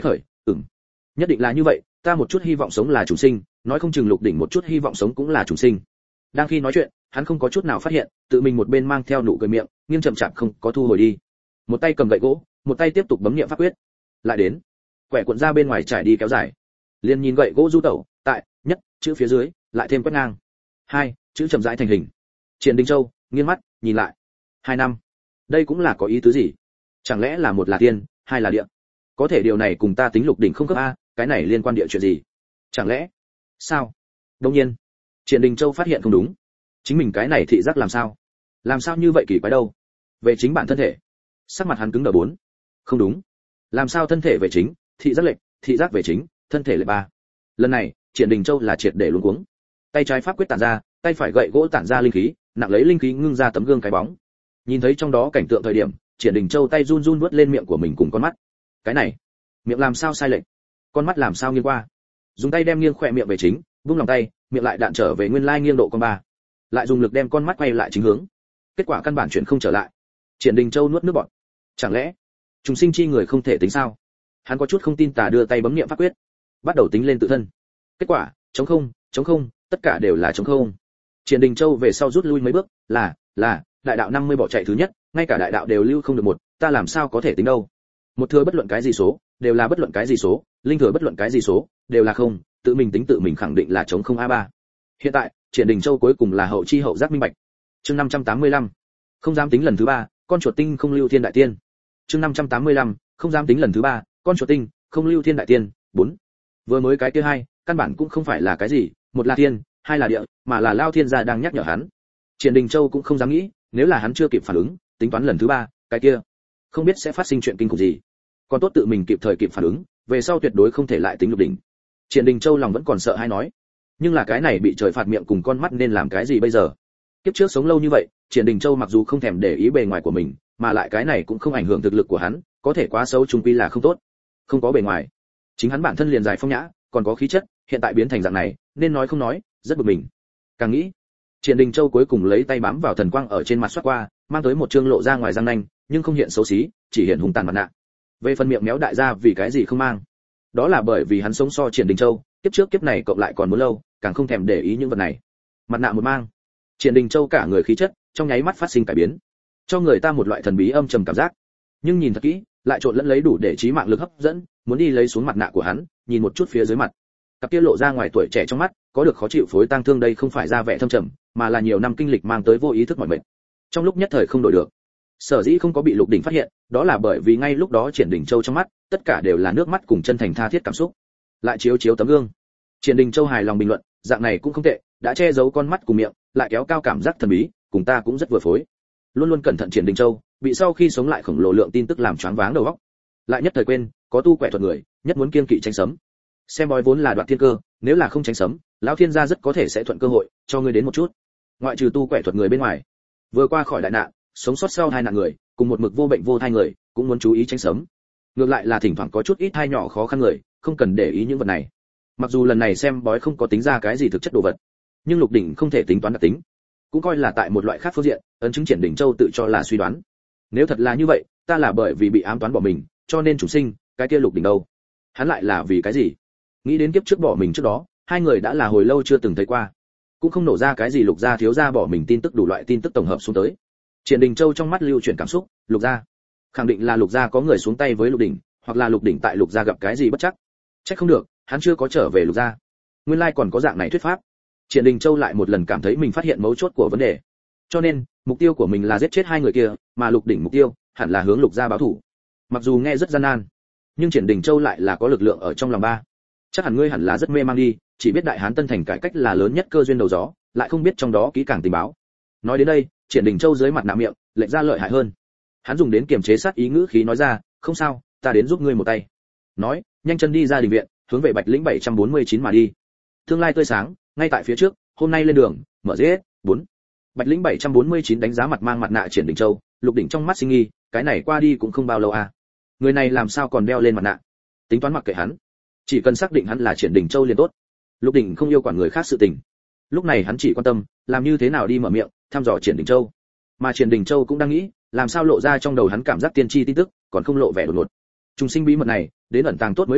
ừm, nhất định là như vậy, ta một chút hy vọng sống là chủ sinh, nói không chừng Lục Đỉnh một chút hy vọng sống cũng là chủ sinh. Đang khi nói chuyện, hắn không có chút nào phát hiện, tự mình một bên mang theo nụ cười miệng, nghiêng chậm chạp không có thu hồi đi. Một tay cầm gậy gỗ, một tay tiếp tục bấm niệm pháp quyết. Lại đến, quẻ cuộn ra bên ngoài trải đi kéo dài. Liên nhìn gậy gỗ du tẩu, tại, nhất, chữ phía dưới, lại thêm quét ngang. Hai, chữ chậm rãi thành hình. Triển Đình Châu nghiêng mắt, nhìn lại. Hai năm. Đây cũng là có ý tứ gì? Chẳng lẽ là một là tiên, hai là địa? Có thể điều này cùng ta tính Lục Đỉnh không khớp a, cái này liên quan địa chuyện gì? Chẳng lẽ? Sao? Đương nhiên, Triển Đình Châu phát hiện không đúng. Chính mình cái này thị giác làm sao? Làm sao như vậy kỳ quái đâu? Về chính bản thân thể. Sắc mặt hắn cứng đờ bốn. Không đúng. Làm sao thân thể về chính, thị giác lệch, thị giác về chính, thân thể lệch ba. Lần này, Triển Đình Châu là triệt để luống cuống. Tay trái pháp quyết tản ra, tay phải gậy gỗ tản ra linh khí, nặng lấy linh khí ngưng ra tấm gương cái bóng. Nhìn thấy trong đó cảnh tượng thời điểm, Triển Đình Châu tay run run vuốt lên miệng của mình cùng con mắt. Cái này, miệng làm sao sai lệch? Con mắt làm sao nghiêng qua? Dùng tay đem nghiêng khỏe miệng về chính, vung lòng tay, miệng lại đạn trở về nguyên lai nghiêng độ con ba. Lại dùng lực đem con mắt quay lại chính hướng. Kết quả căn bản chuyển không trở lại. Triển Đình Châu nuốt nước bọt. Chẳng lẽ, trùng sinh chi người không thể tính sao? Hắn có chút không tin tà đưa tay bấm niệm pháp quyết, bắt đầu tính lên tự thân. Kết quả, trống không, trống không, tất cả đều là trống không. Triển Đình Châu về sau rút lui mấy bước, là, là, đại đạo năm mươi bỏ chạy thứ nhất, ngay cả đại đạo đều lưu không được một, ta làm sao có thể tính đâu? Một thừa bất luận cái gì số, đều là bất luận cái gì số, linh thừa bất luận cái gì số, đều là không, tự mình tính tự mình khẳng định là trống không a ba. Hiện tại, Triển Đình Châu cuối cùng là hậu chi hậu giác minh bạch. Chương năm trăm tám mươi lăm, không dám tính lần thứ ba, con chuột tinh không lưu thiên đại tiên. Chương năm trăm tám mươi lăm, không dám tính lần thứ ba, con chuột tinh, không lưu thiên đại tiên. Bốn. Vừa mới cái kia hai, căn bản cũng không phải là cái gì, một là thiên, hai là địa, mà là Lao Thiên gia đang nhắc nhở hắn. Triển Đình Châu cũng không dám nghĩ, nếu là hắn chưa kịp phản ứng, tính toán lần thứ ba, cái kia, không biết sẽ phát sinh chuyện kinh khủng gì. Còn tốt tự mình kịp thời kịp phản ứng, về sau tuyệt đối không thể lại tính Lục Đỉnh. Triển Đình Châu lòng vẫn còn sợ hay nói, nhưng là cái này bị trời phạt miệng cùng con mắt nên làm cái gì bây giờ? Kiếp trước sống lâu như vậy, Triển Đình Châu mặc dù không thèm để ý bề ngoài của mình, mà lại cái này cũng không ảnh hưởng thực lực của hắn, có thể quá xấu chung quy là không tốt. Không có bề ngoài, chính hắn bản thân liền dài phong nhã, còn có khí chất, hiện tại biến thành dạng này, nên nói không nói, rất bực mình. Càng nghĩ, Triển Đình Châu cuối cùng lấy tay bám vào thần quang ở trên mặt xoát qua, mang tới một trương lộ ra ngoài răng nanh, nhưng không hiện xấu xí, chỉ hiện hung tàn mặt nạ. Về phần miệng méo đại gia vì cái gì không mang? Đó là bởi vì hắn sống so Triển Đình Châu, kiếp trước kiếp này cộng lại còn muốn lâu, càng không thèm để ý những vật này. Mặt nạ một mang, Triển Đình Châu cả người khí chất trong nháy mắt phát sinh cải biến, cho người ta một loại thần bí âm trầm cảm giác. Nhưng nhìn thật kỹ, lại trộn lẫn lấy đủ để trí mạng lực hấp dẫn, muốn đi lấy xuống mặt nạ của hắn, nhìn một chút phía dưới mặt. Cặp kia lộ ra ngoài tuổi trẻ trong mắt, có được khó chịu phối tang thương đây không phải ra vẻ thâm trầm, mà là nhiều năm kinh lịch mang tới vô ý thức mỏi mệt. Trong lúc nhất thời không đổi được. Sở dĩ không có bị Lục Đỉnh phát hiện, đó là bởi vì ngay lúc đó Triển Đình Châu trong mắt, tất cả đều là nước mắt cùng chân thành tha thiết cảm xúc. Lại chiếu chiếu tấm gương. Triển Đình Châu hài lòng bình luận, dạng này cũng không tệ, đã che giấu con mắt cùng miệng, lại kéo cao cảm giác thần bí, cùng ta cũng rất vừa phối. Luôn luôn cẩn thận Triển Đình Châu, bị sau khi sống lại khổng lồ lượng tin tức làm choáng váng đầu óc. Lại nhất thời quên, có tu quẻ thuật người, nhất muốn kiên kỵ tránh sấm. Xem bói vốn là đoạt thiên cơ, nếu là không tránh sấm, lão thiên gia rất có thể sẽ thuận cơ hội cho ngươi đến một chút. Ngoại trừ tu quẻ thuật người bên ngoài, vừa qua khỏi đại nạn, sống sót sau hai nạn người, cùng một mực vô bệnh vô thai người, cũng muốn chú ý tránh sấm. Ngược lại là thỉnh thoảng có chút ít thai nhỏ khó khăn người, không cần để ý những vật này. Mặc dù lần này xem bói không có tính ra cái gì thực chất đồ vật, nhưng Lục Đỉnh không thể tính toán đặc tính, cũng coi là tại một loại khác phương diện, ấn chứng Triển Đình Châu tự cho là suy đoán. Nếu thật là như vậy, ta là bởi vì bị ám toán bỏ mình, cho nên chủ sinh, cái kia Lục Đỉnh đâu? Hắn lại là vì cái gì? Nghĩ đến kiếp trước bỏ mình trước đó, hai người đã là hồi lâu chưa từng thấy qua, cũng không nổ ra cái gì Lục gia thiếu gia bỏ mình tin tức đủ loại tin tức tổng hợp xuống tới. Triển Đình Châu trong mắt lưu chuyển cảm xúc, Lục gia, khẳng định là Lục gia có người xuống tay với Lục Đỉnh, hoặc là Lục Đỉnh tại Lục gia gặp cái gì bất chắc. Chắc không được, hắn chưa có trở về Lục gia. Nguyên lai còn có dạng này thuyết pháp. Triển Đình Châu lại một lần cảm thấy mình phát hiện mấu chốt của vấn đề. Cho nên, mục tiêu của mình là giết chết hai người kia, mà Lục Đỉnh mục tiêu hẳn là hướng Lục gia báo thù. Mặc dù nghe rất gian nan, nhưng Triển Đình Châu lại là có lực lượng ở trong lòng ba. Chắc hẳn ngươi hẳn là rất mê mang đi, chỉ biết Đại Hán Tân Thành cải cách là lớn nhất cơ duyên đầu gió, lại không biết trong đó kỹ càng tình báo. Nói đến đây, Triển Đình Châu dưới mặt nạ miệng, lệnh ra lợi hại hơn. Hắn dùng đến kiềm chế sát ý ngữ khí nói ra, "Không sao, ta đến giúp ngươi một tay." Nói, nhanh chân đi ra đình viện, hướng về Bạch Lĩnh bảy trăm bốn mươi chín mà đi. Tương lai tươi sáng, ngay tại phía trước, hôm nay lên đường, mở giết, bốn. Bạch Lĩnh bảy trăm bốn mươi chín đánh giá mặt mang mặt nạ Triển Đình Châu, Lục Đỉnh trong mắt sinh nghi, cái này qua đi cũng không bao lâu à. Người này làm sao còn đeo lên mặt nạ? Tính toán mặc kệ hắn, chỉ cần xác định hắn là Triển Đình Châu liền tốt. Lục Đỉnh không yêu quản người khác sự tình. Lúc này hắn chỉ quan tâm, làm như thế nào đi mở miệng, thăm dò Triển Đình Châu. Mà Triển Đình Châu cũng đang nghĩ, làm sao lộ ra trong đầu hắn cảm giác tiên tri tin tức, còn không lộ vẻ đột ngột. Trùng sinh bí mật này, đến ẩn tàng tốt mới được,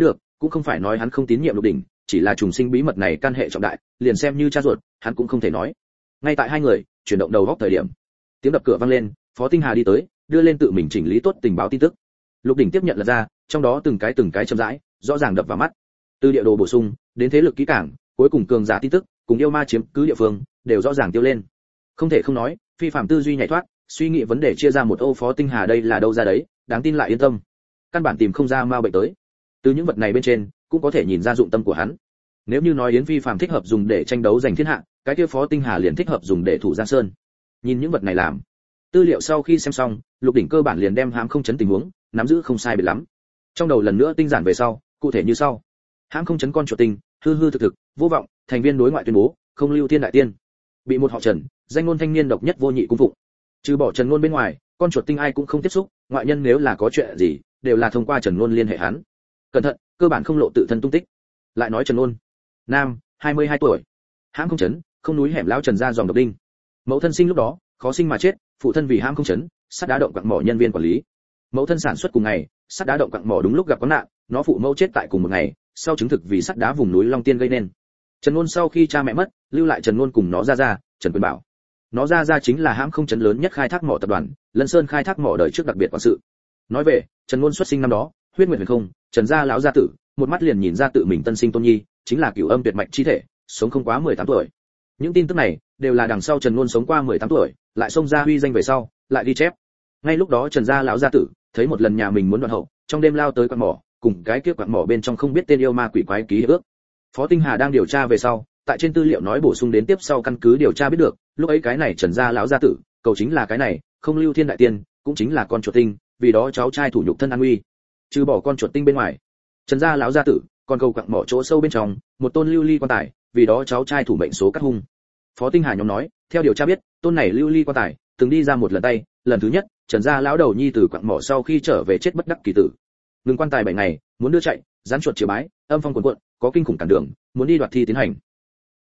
cũng không phải nói hắn không tín nhiệm Lục Đỉnh, chỉ là trùng sinh bí mật này can hệ trọng đại, liền xem như cha ruột, hắn cũng không thể nói. Ngay tại hai người chuyển động đầu góc thời điểm, tiếng đập cửa vang lên, Phó Tinh Hà đi tới, đưa lên tự mình chỉnh lý tốt tình báo tin tức. Lục Đỉnh tiếp nhận lật ra, trong đó từng cái từng cái chậm rãi, rõ ràng đập vào mắt. Từ địa đồ bổ sung, đến thế lực kỹ cảng, cuối cùng cường giả tin tức, cùng yêu ma chiếm cứ địa phương, đều rõ ràng tiêu lên. Không thể không nói, phi phàm tư duy nhảy thoát, suy nghĩ vấn đề chia ra một ô. Phó Tinh Hà đây là đâu ra đấy, đáng tin lại yên tâm. Căn bản tìm không ra ma bệnh tới. Từ những vật này bên trên, cũng có thể nhìn ra dụng tâm của hắn. Nếu như nói Yến Phi phàm thích hợp dùng để tranh đấu giành thiên hạ, cái kia Phó Tinh Hà liền thích hợp dùng để thủ Giang Sơn. Nhìn những vật này làm, tư liệu sau khi xem xong, Lục Đỉnh cơ bản liền đem hãm không chấn tình huống nắm giữ không sai biệt lắm. Trong đầu lần nữa tinh giản về sau, cụ thể như sau: hãm không chấn con chuột tinh, hư hư thực thực, vô vọng, thành viên đối ngoại tuyên bố, không lưu thiên đại tiên. Bị một họ Trần, danh ngôn thanh niên độc nhất vô nhị cung phụng. Trừ bỏ Trần Ngôn bên ngoài, con chuột tinh ai cũng không tiếp xúc, ngoại nhân nếu là có chuyện gì, đều là thông qua Trần Ngôn liên hệ hắn. Cẩn thận, cơ bản không lộ tự thân tung tích. Lại nói Trần Ngôn, nam, hai mươi hai tuổi, hãm không chấn, không núi hẻm lão Trần gia dòng độc đinh. Mẫu thân sinh lúc đó, khó sinh mà chết, phụ thân vì hãm không chấn, sắt đá động quặng mỏ nhân viên quản lý. Mẫu thân sản xuất cùng ngày, sắt đá động quặng mỏ đúng lúc gặp có nạn, nó phụ mẫu chết tại cùng một ngày, sau chứng thực vì sắt đá vùng núi Long Tiên gây nên. Trần Ngôn sau khi cha mẹ mất, lưu lại Trần Ngôn cùng nó ra ra, Trần Quyền Bảo. Nó ra ra chính là hãm không chấn lớn nhất khai thác mỏ tập đoàn, Lân Sơn khai thác mỏ đời trước đặc biệt quản sự. Nói về, Trần Ngôn xuất sinh năm đó, huyết nguyệt huyền không, Trần gia lão gia tử, một mắt liền nhìn ra tự mình tân sinh tôn nhi, chính là cửu âm tuyệt mạch chi thể, sống không quá mười tám tuổi. Những tin tức này đều là đằng sau Trần Ngôn sống qua mười tám tuổi, lại xông ra huy danh về sau, lại ghi chép. Ngay lúc đó Trần gia lão gia tử thấy một lần nhà mình muốn đoạn hậu, trong đêm lao tới quặng mỏ, cùng cái kia quặng mỏ bên trong không biết tên yêu ma quỷ quái ký hiệp ước. Phó Tinh Hà đang điều tra về sau, tại trên tư liệu nói bổ sung đến tiếp sau căn cứ điều tra biết được, lúc ấy cái này Trần gia lão gia tử, cầu chính là cái này, không lưu thiên đại tiên, cũng chính là con chuột tinh, vì đó cháu trai thủ nhục thân an nguy. Trừ bỏ con chuột tinh bên ngoài, Trần gia lão gia tử còn cầu quặng mỏ chỗ sâu bên trong, một tôn lưu ly quan tài, vì đó cháu trai thủ mệnh số cắt hung. Phó Tinh Hà nhóm nói, theo điều tra biết, tôn này lưu ly quan tài từng đi ra một lần tay, lần thứ nhất, Trần gia lão đầu nhi từ quặng mỏ sau khi trở về chết bất đắc kỳ tử. Ngừng quan tài bảy ngày, muốn đưa chạy, rắn chuột chiều bái, âm phong cuồn cuộn, có kinh khủng cản đường, muốn đi đoạt thi tiến hành.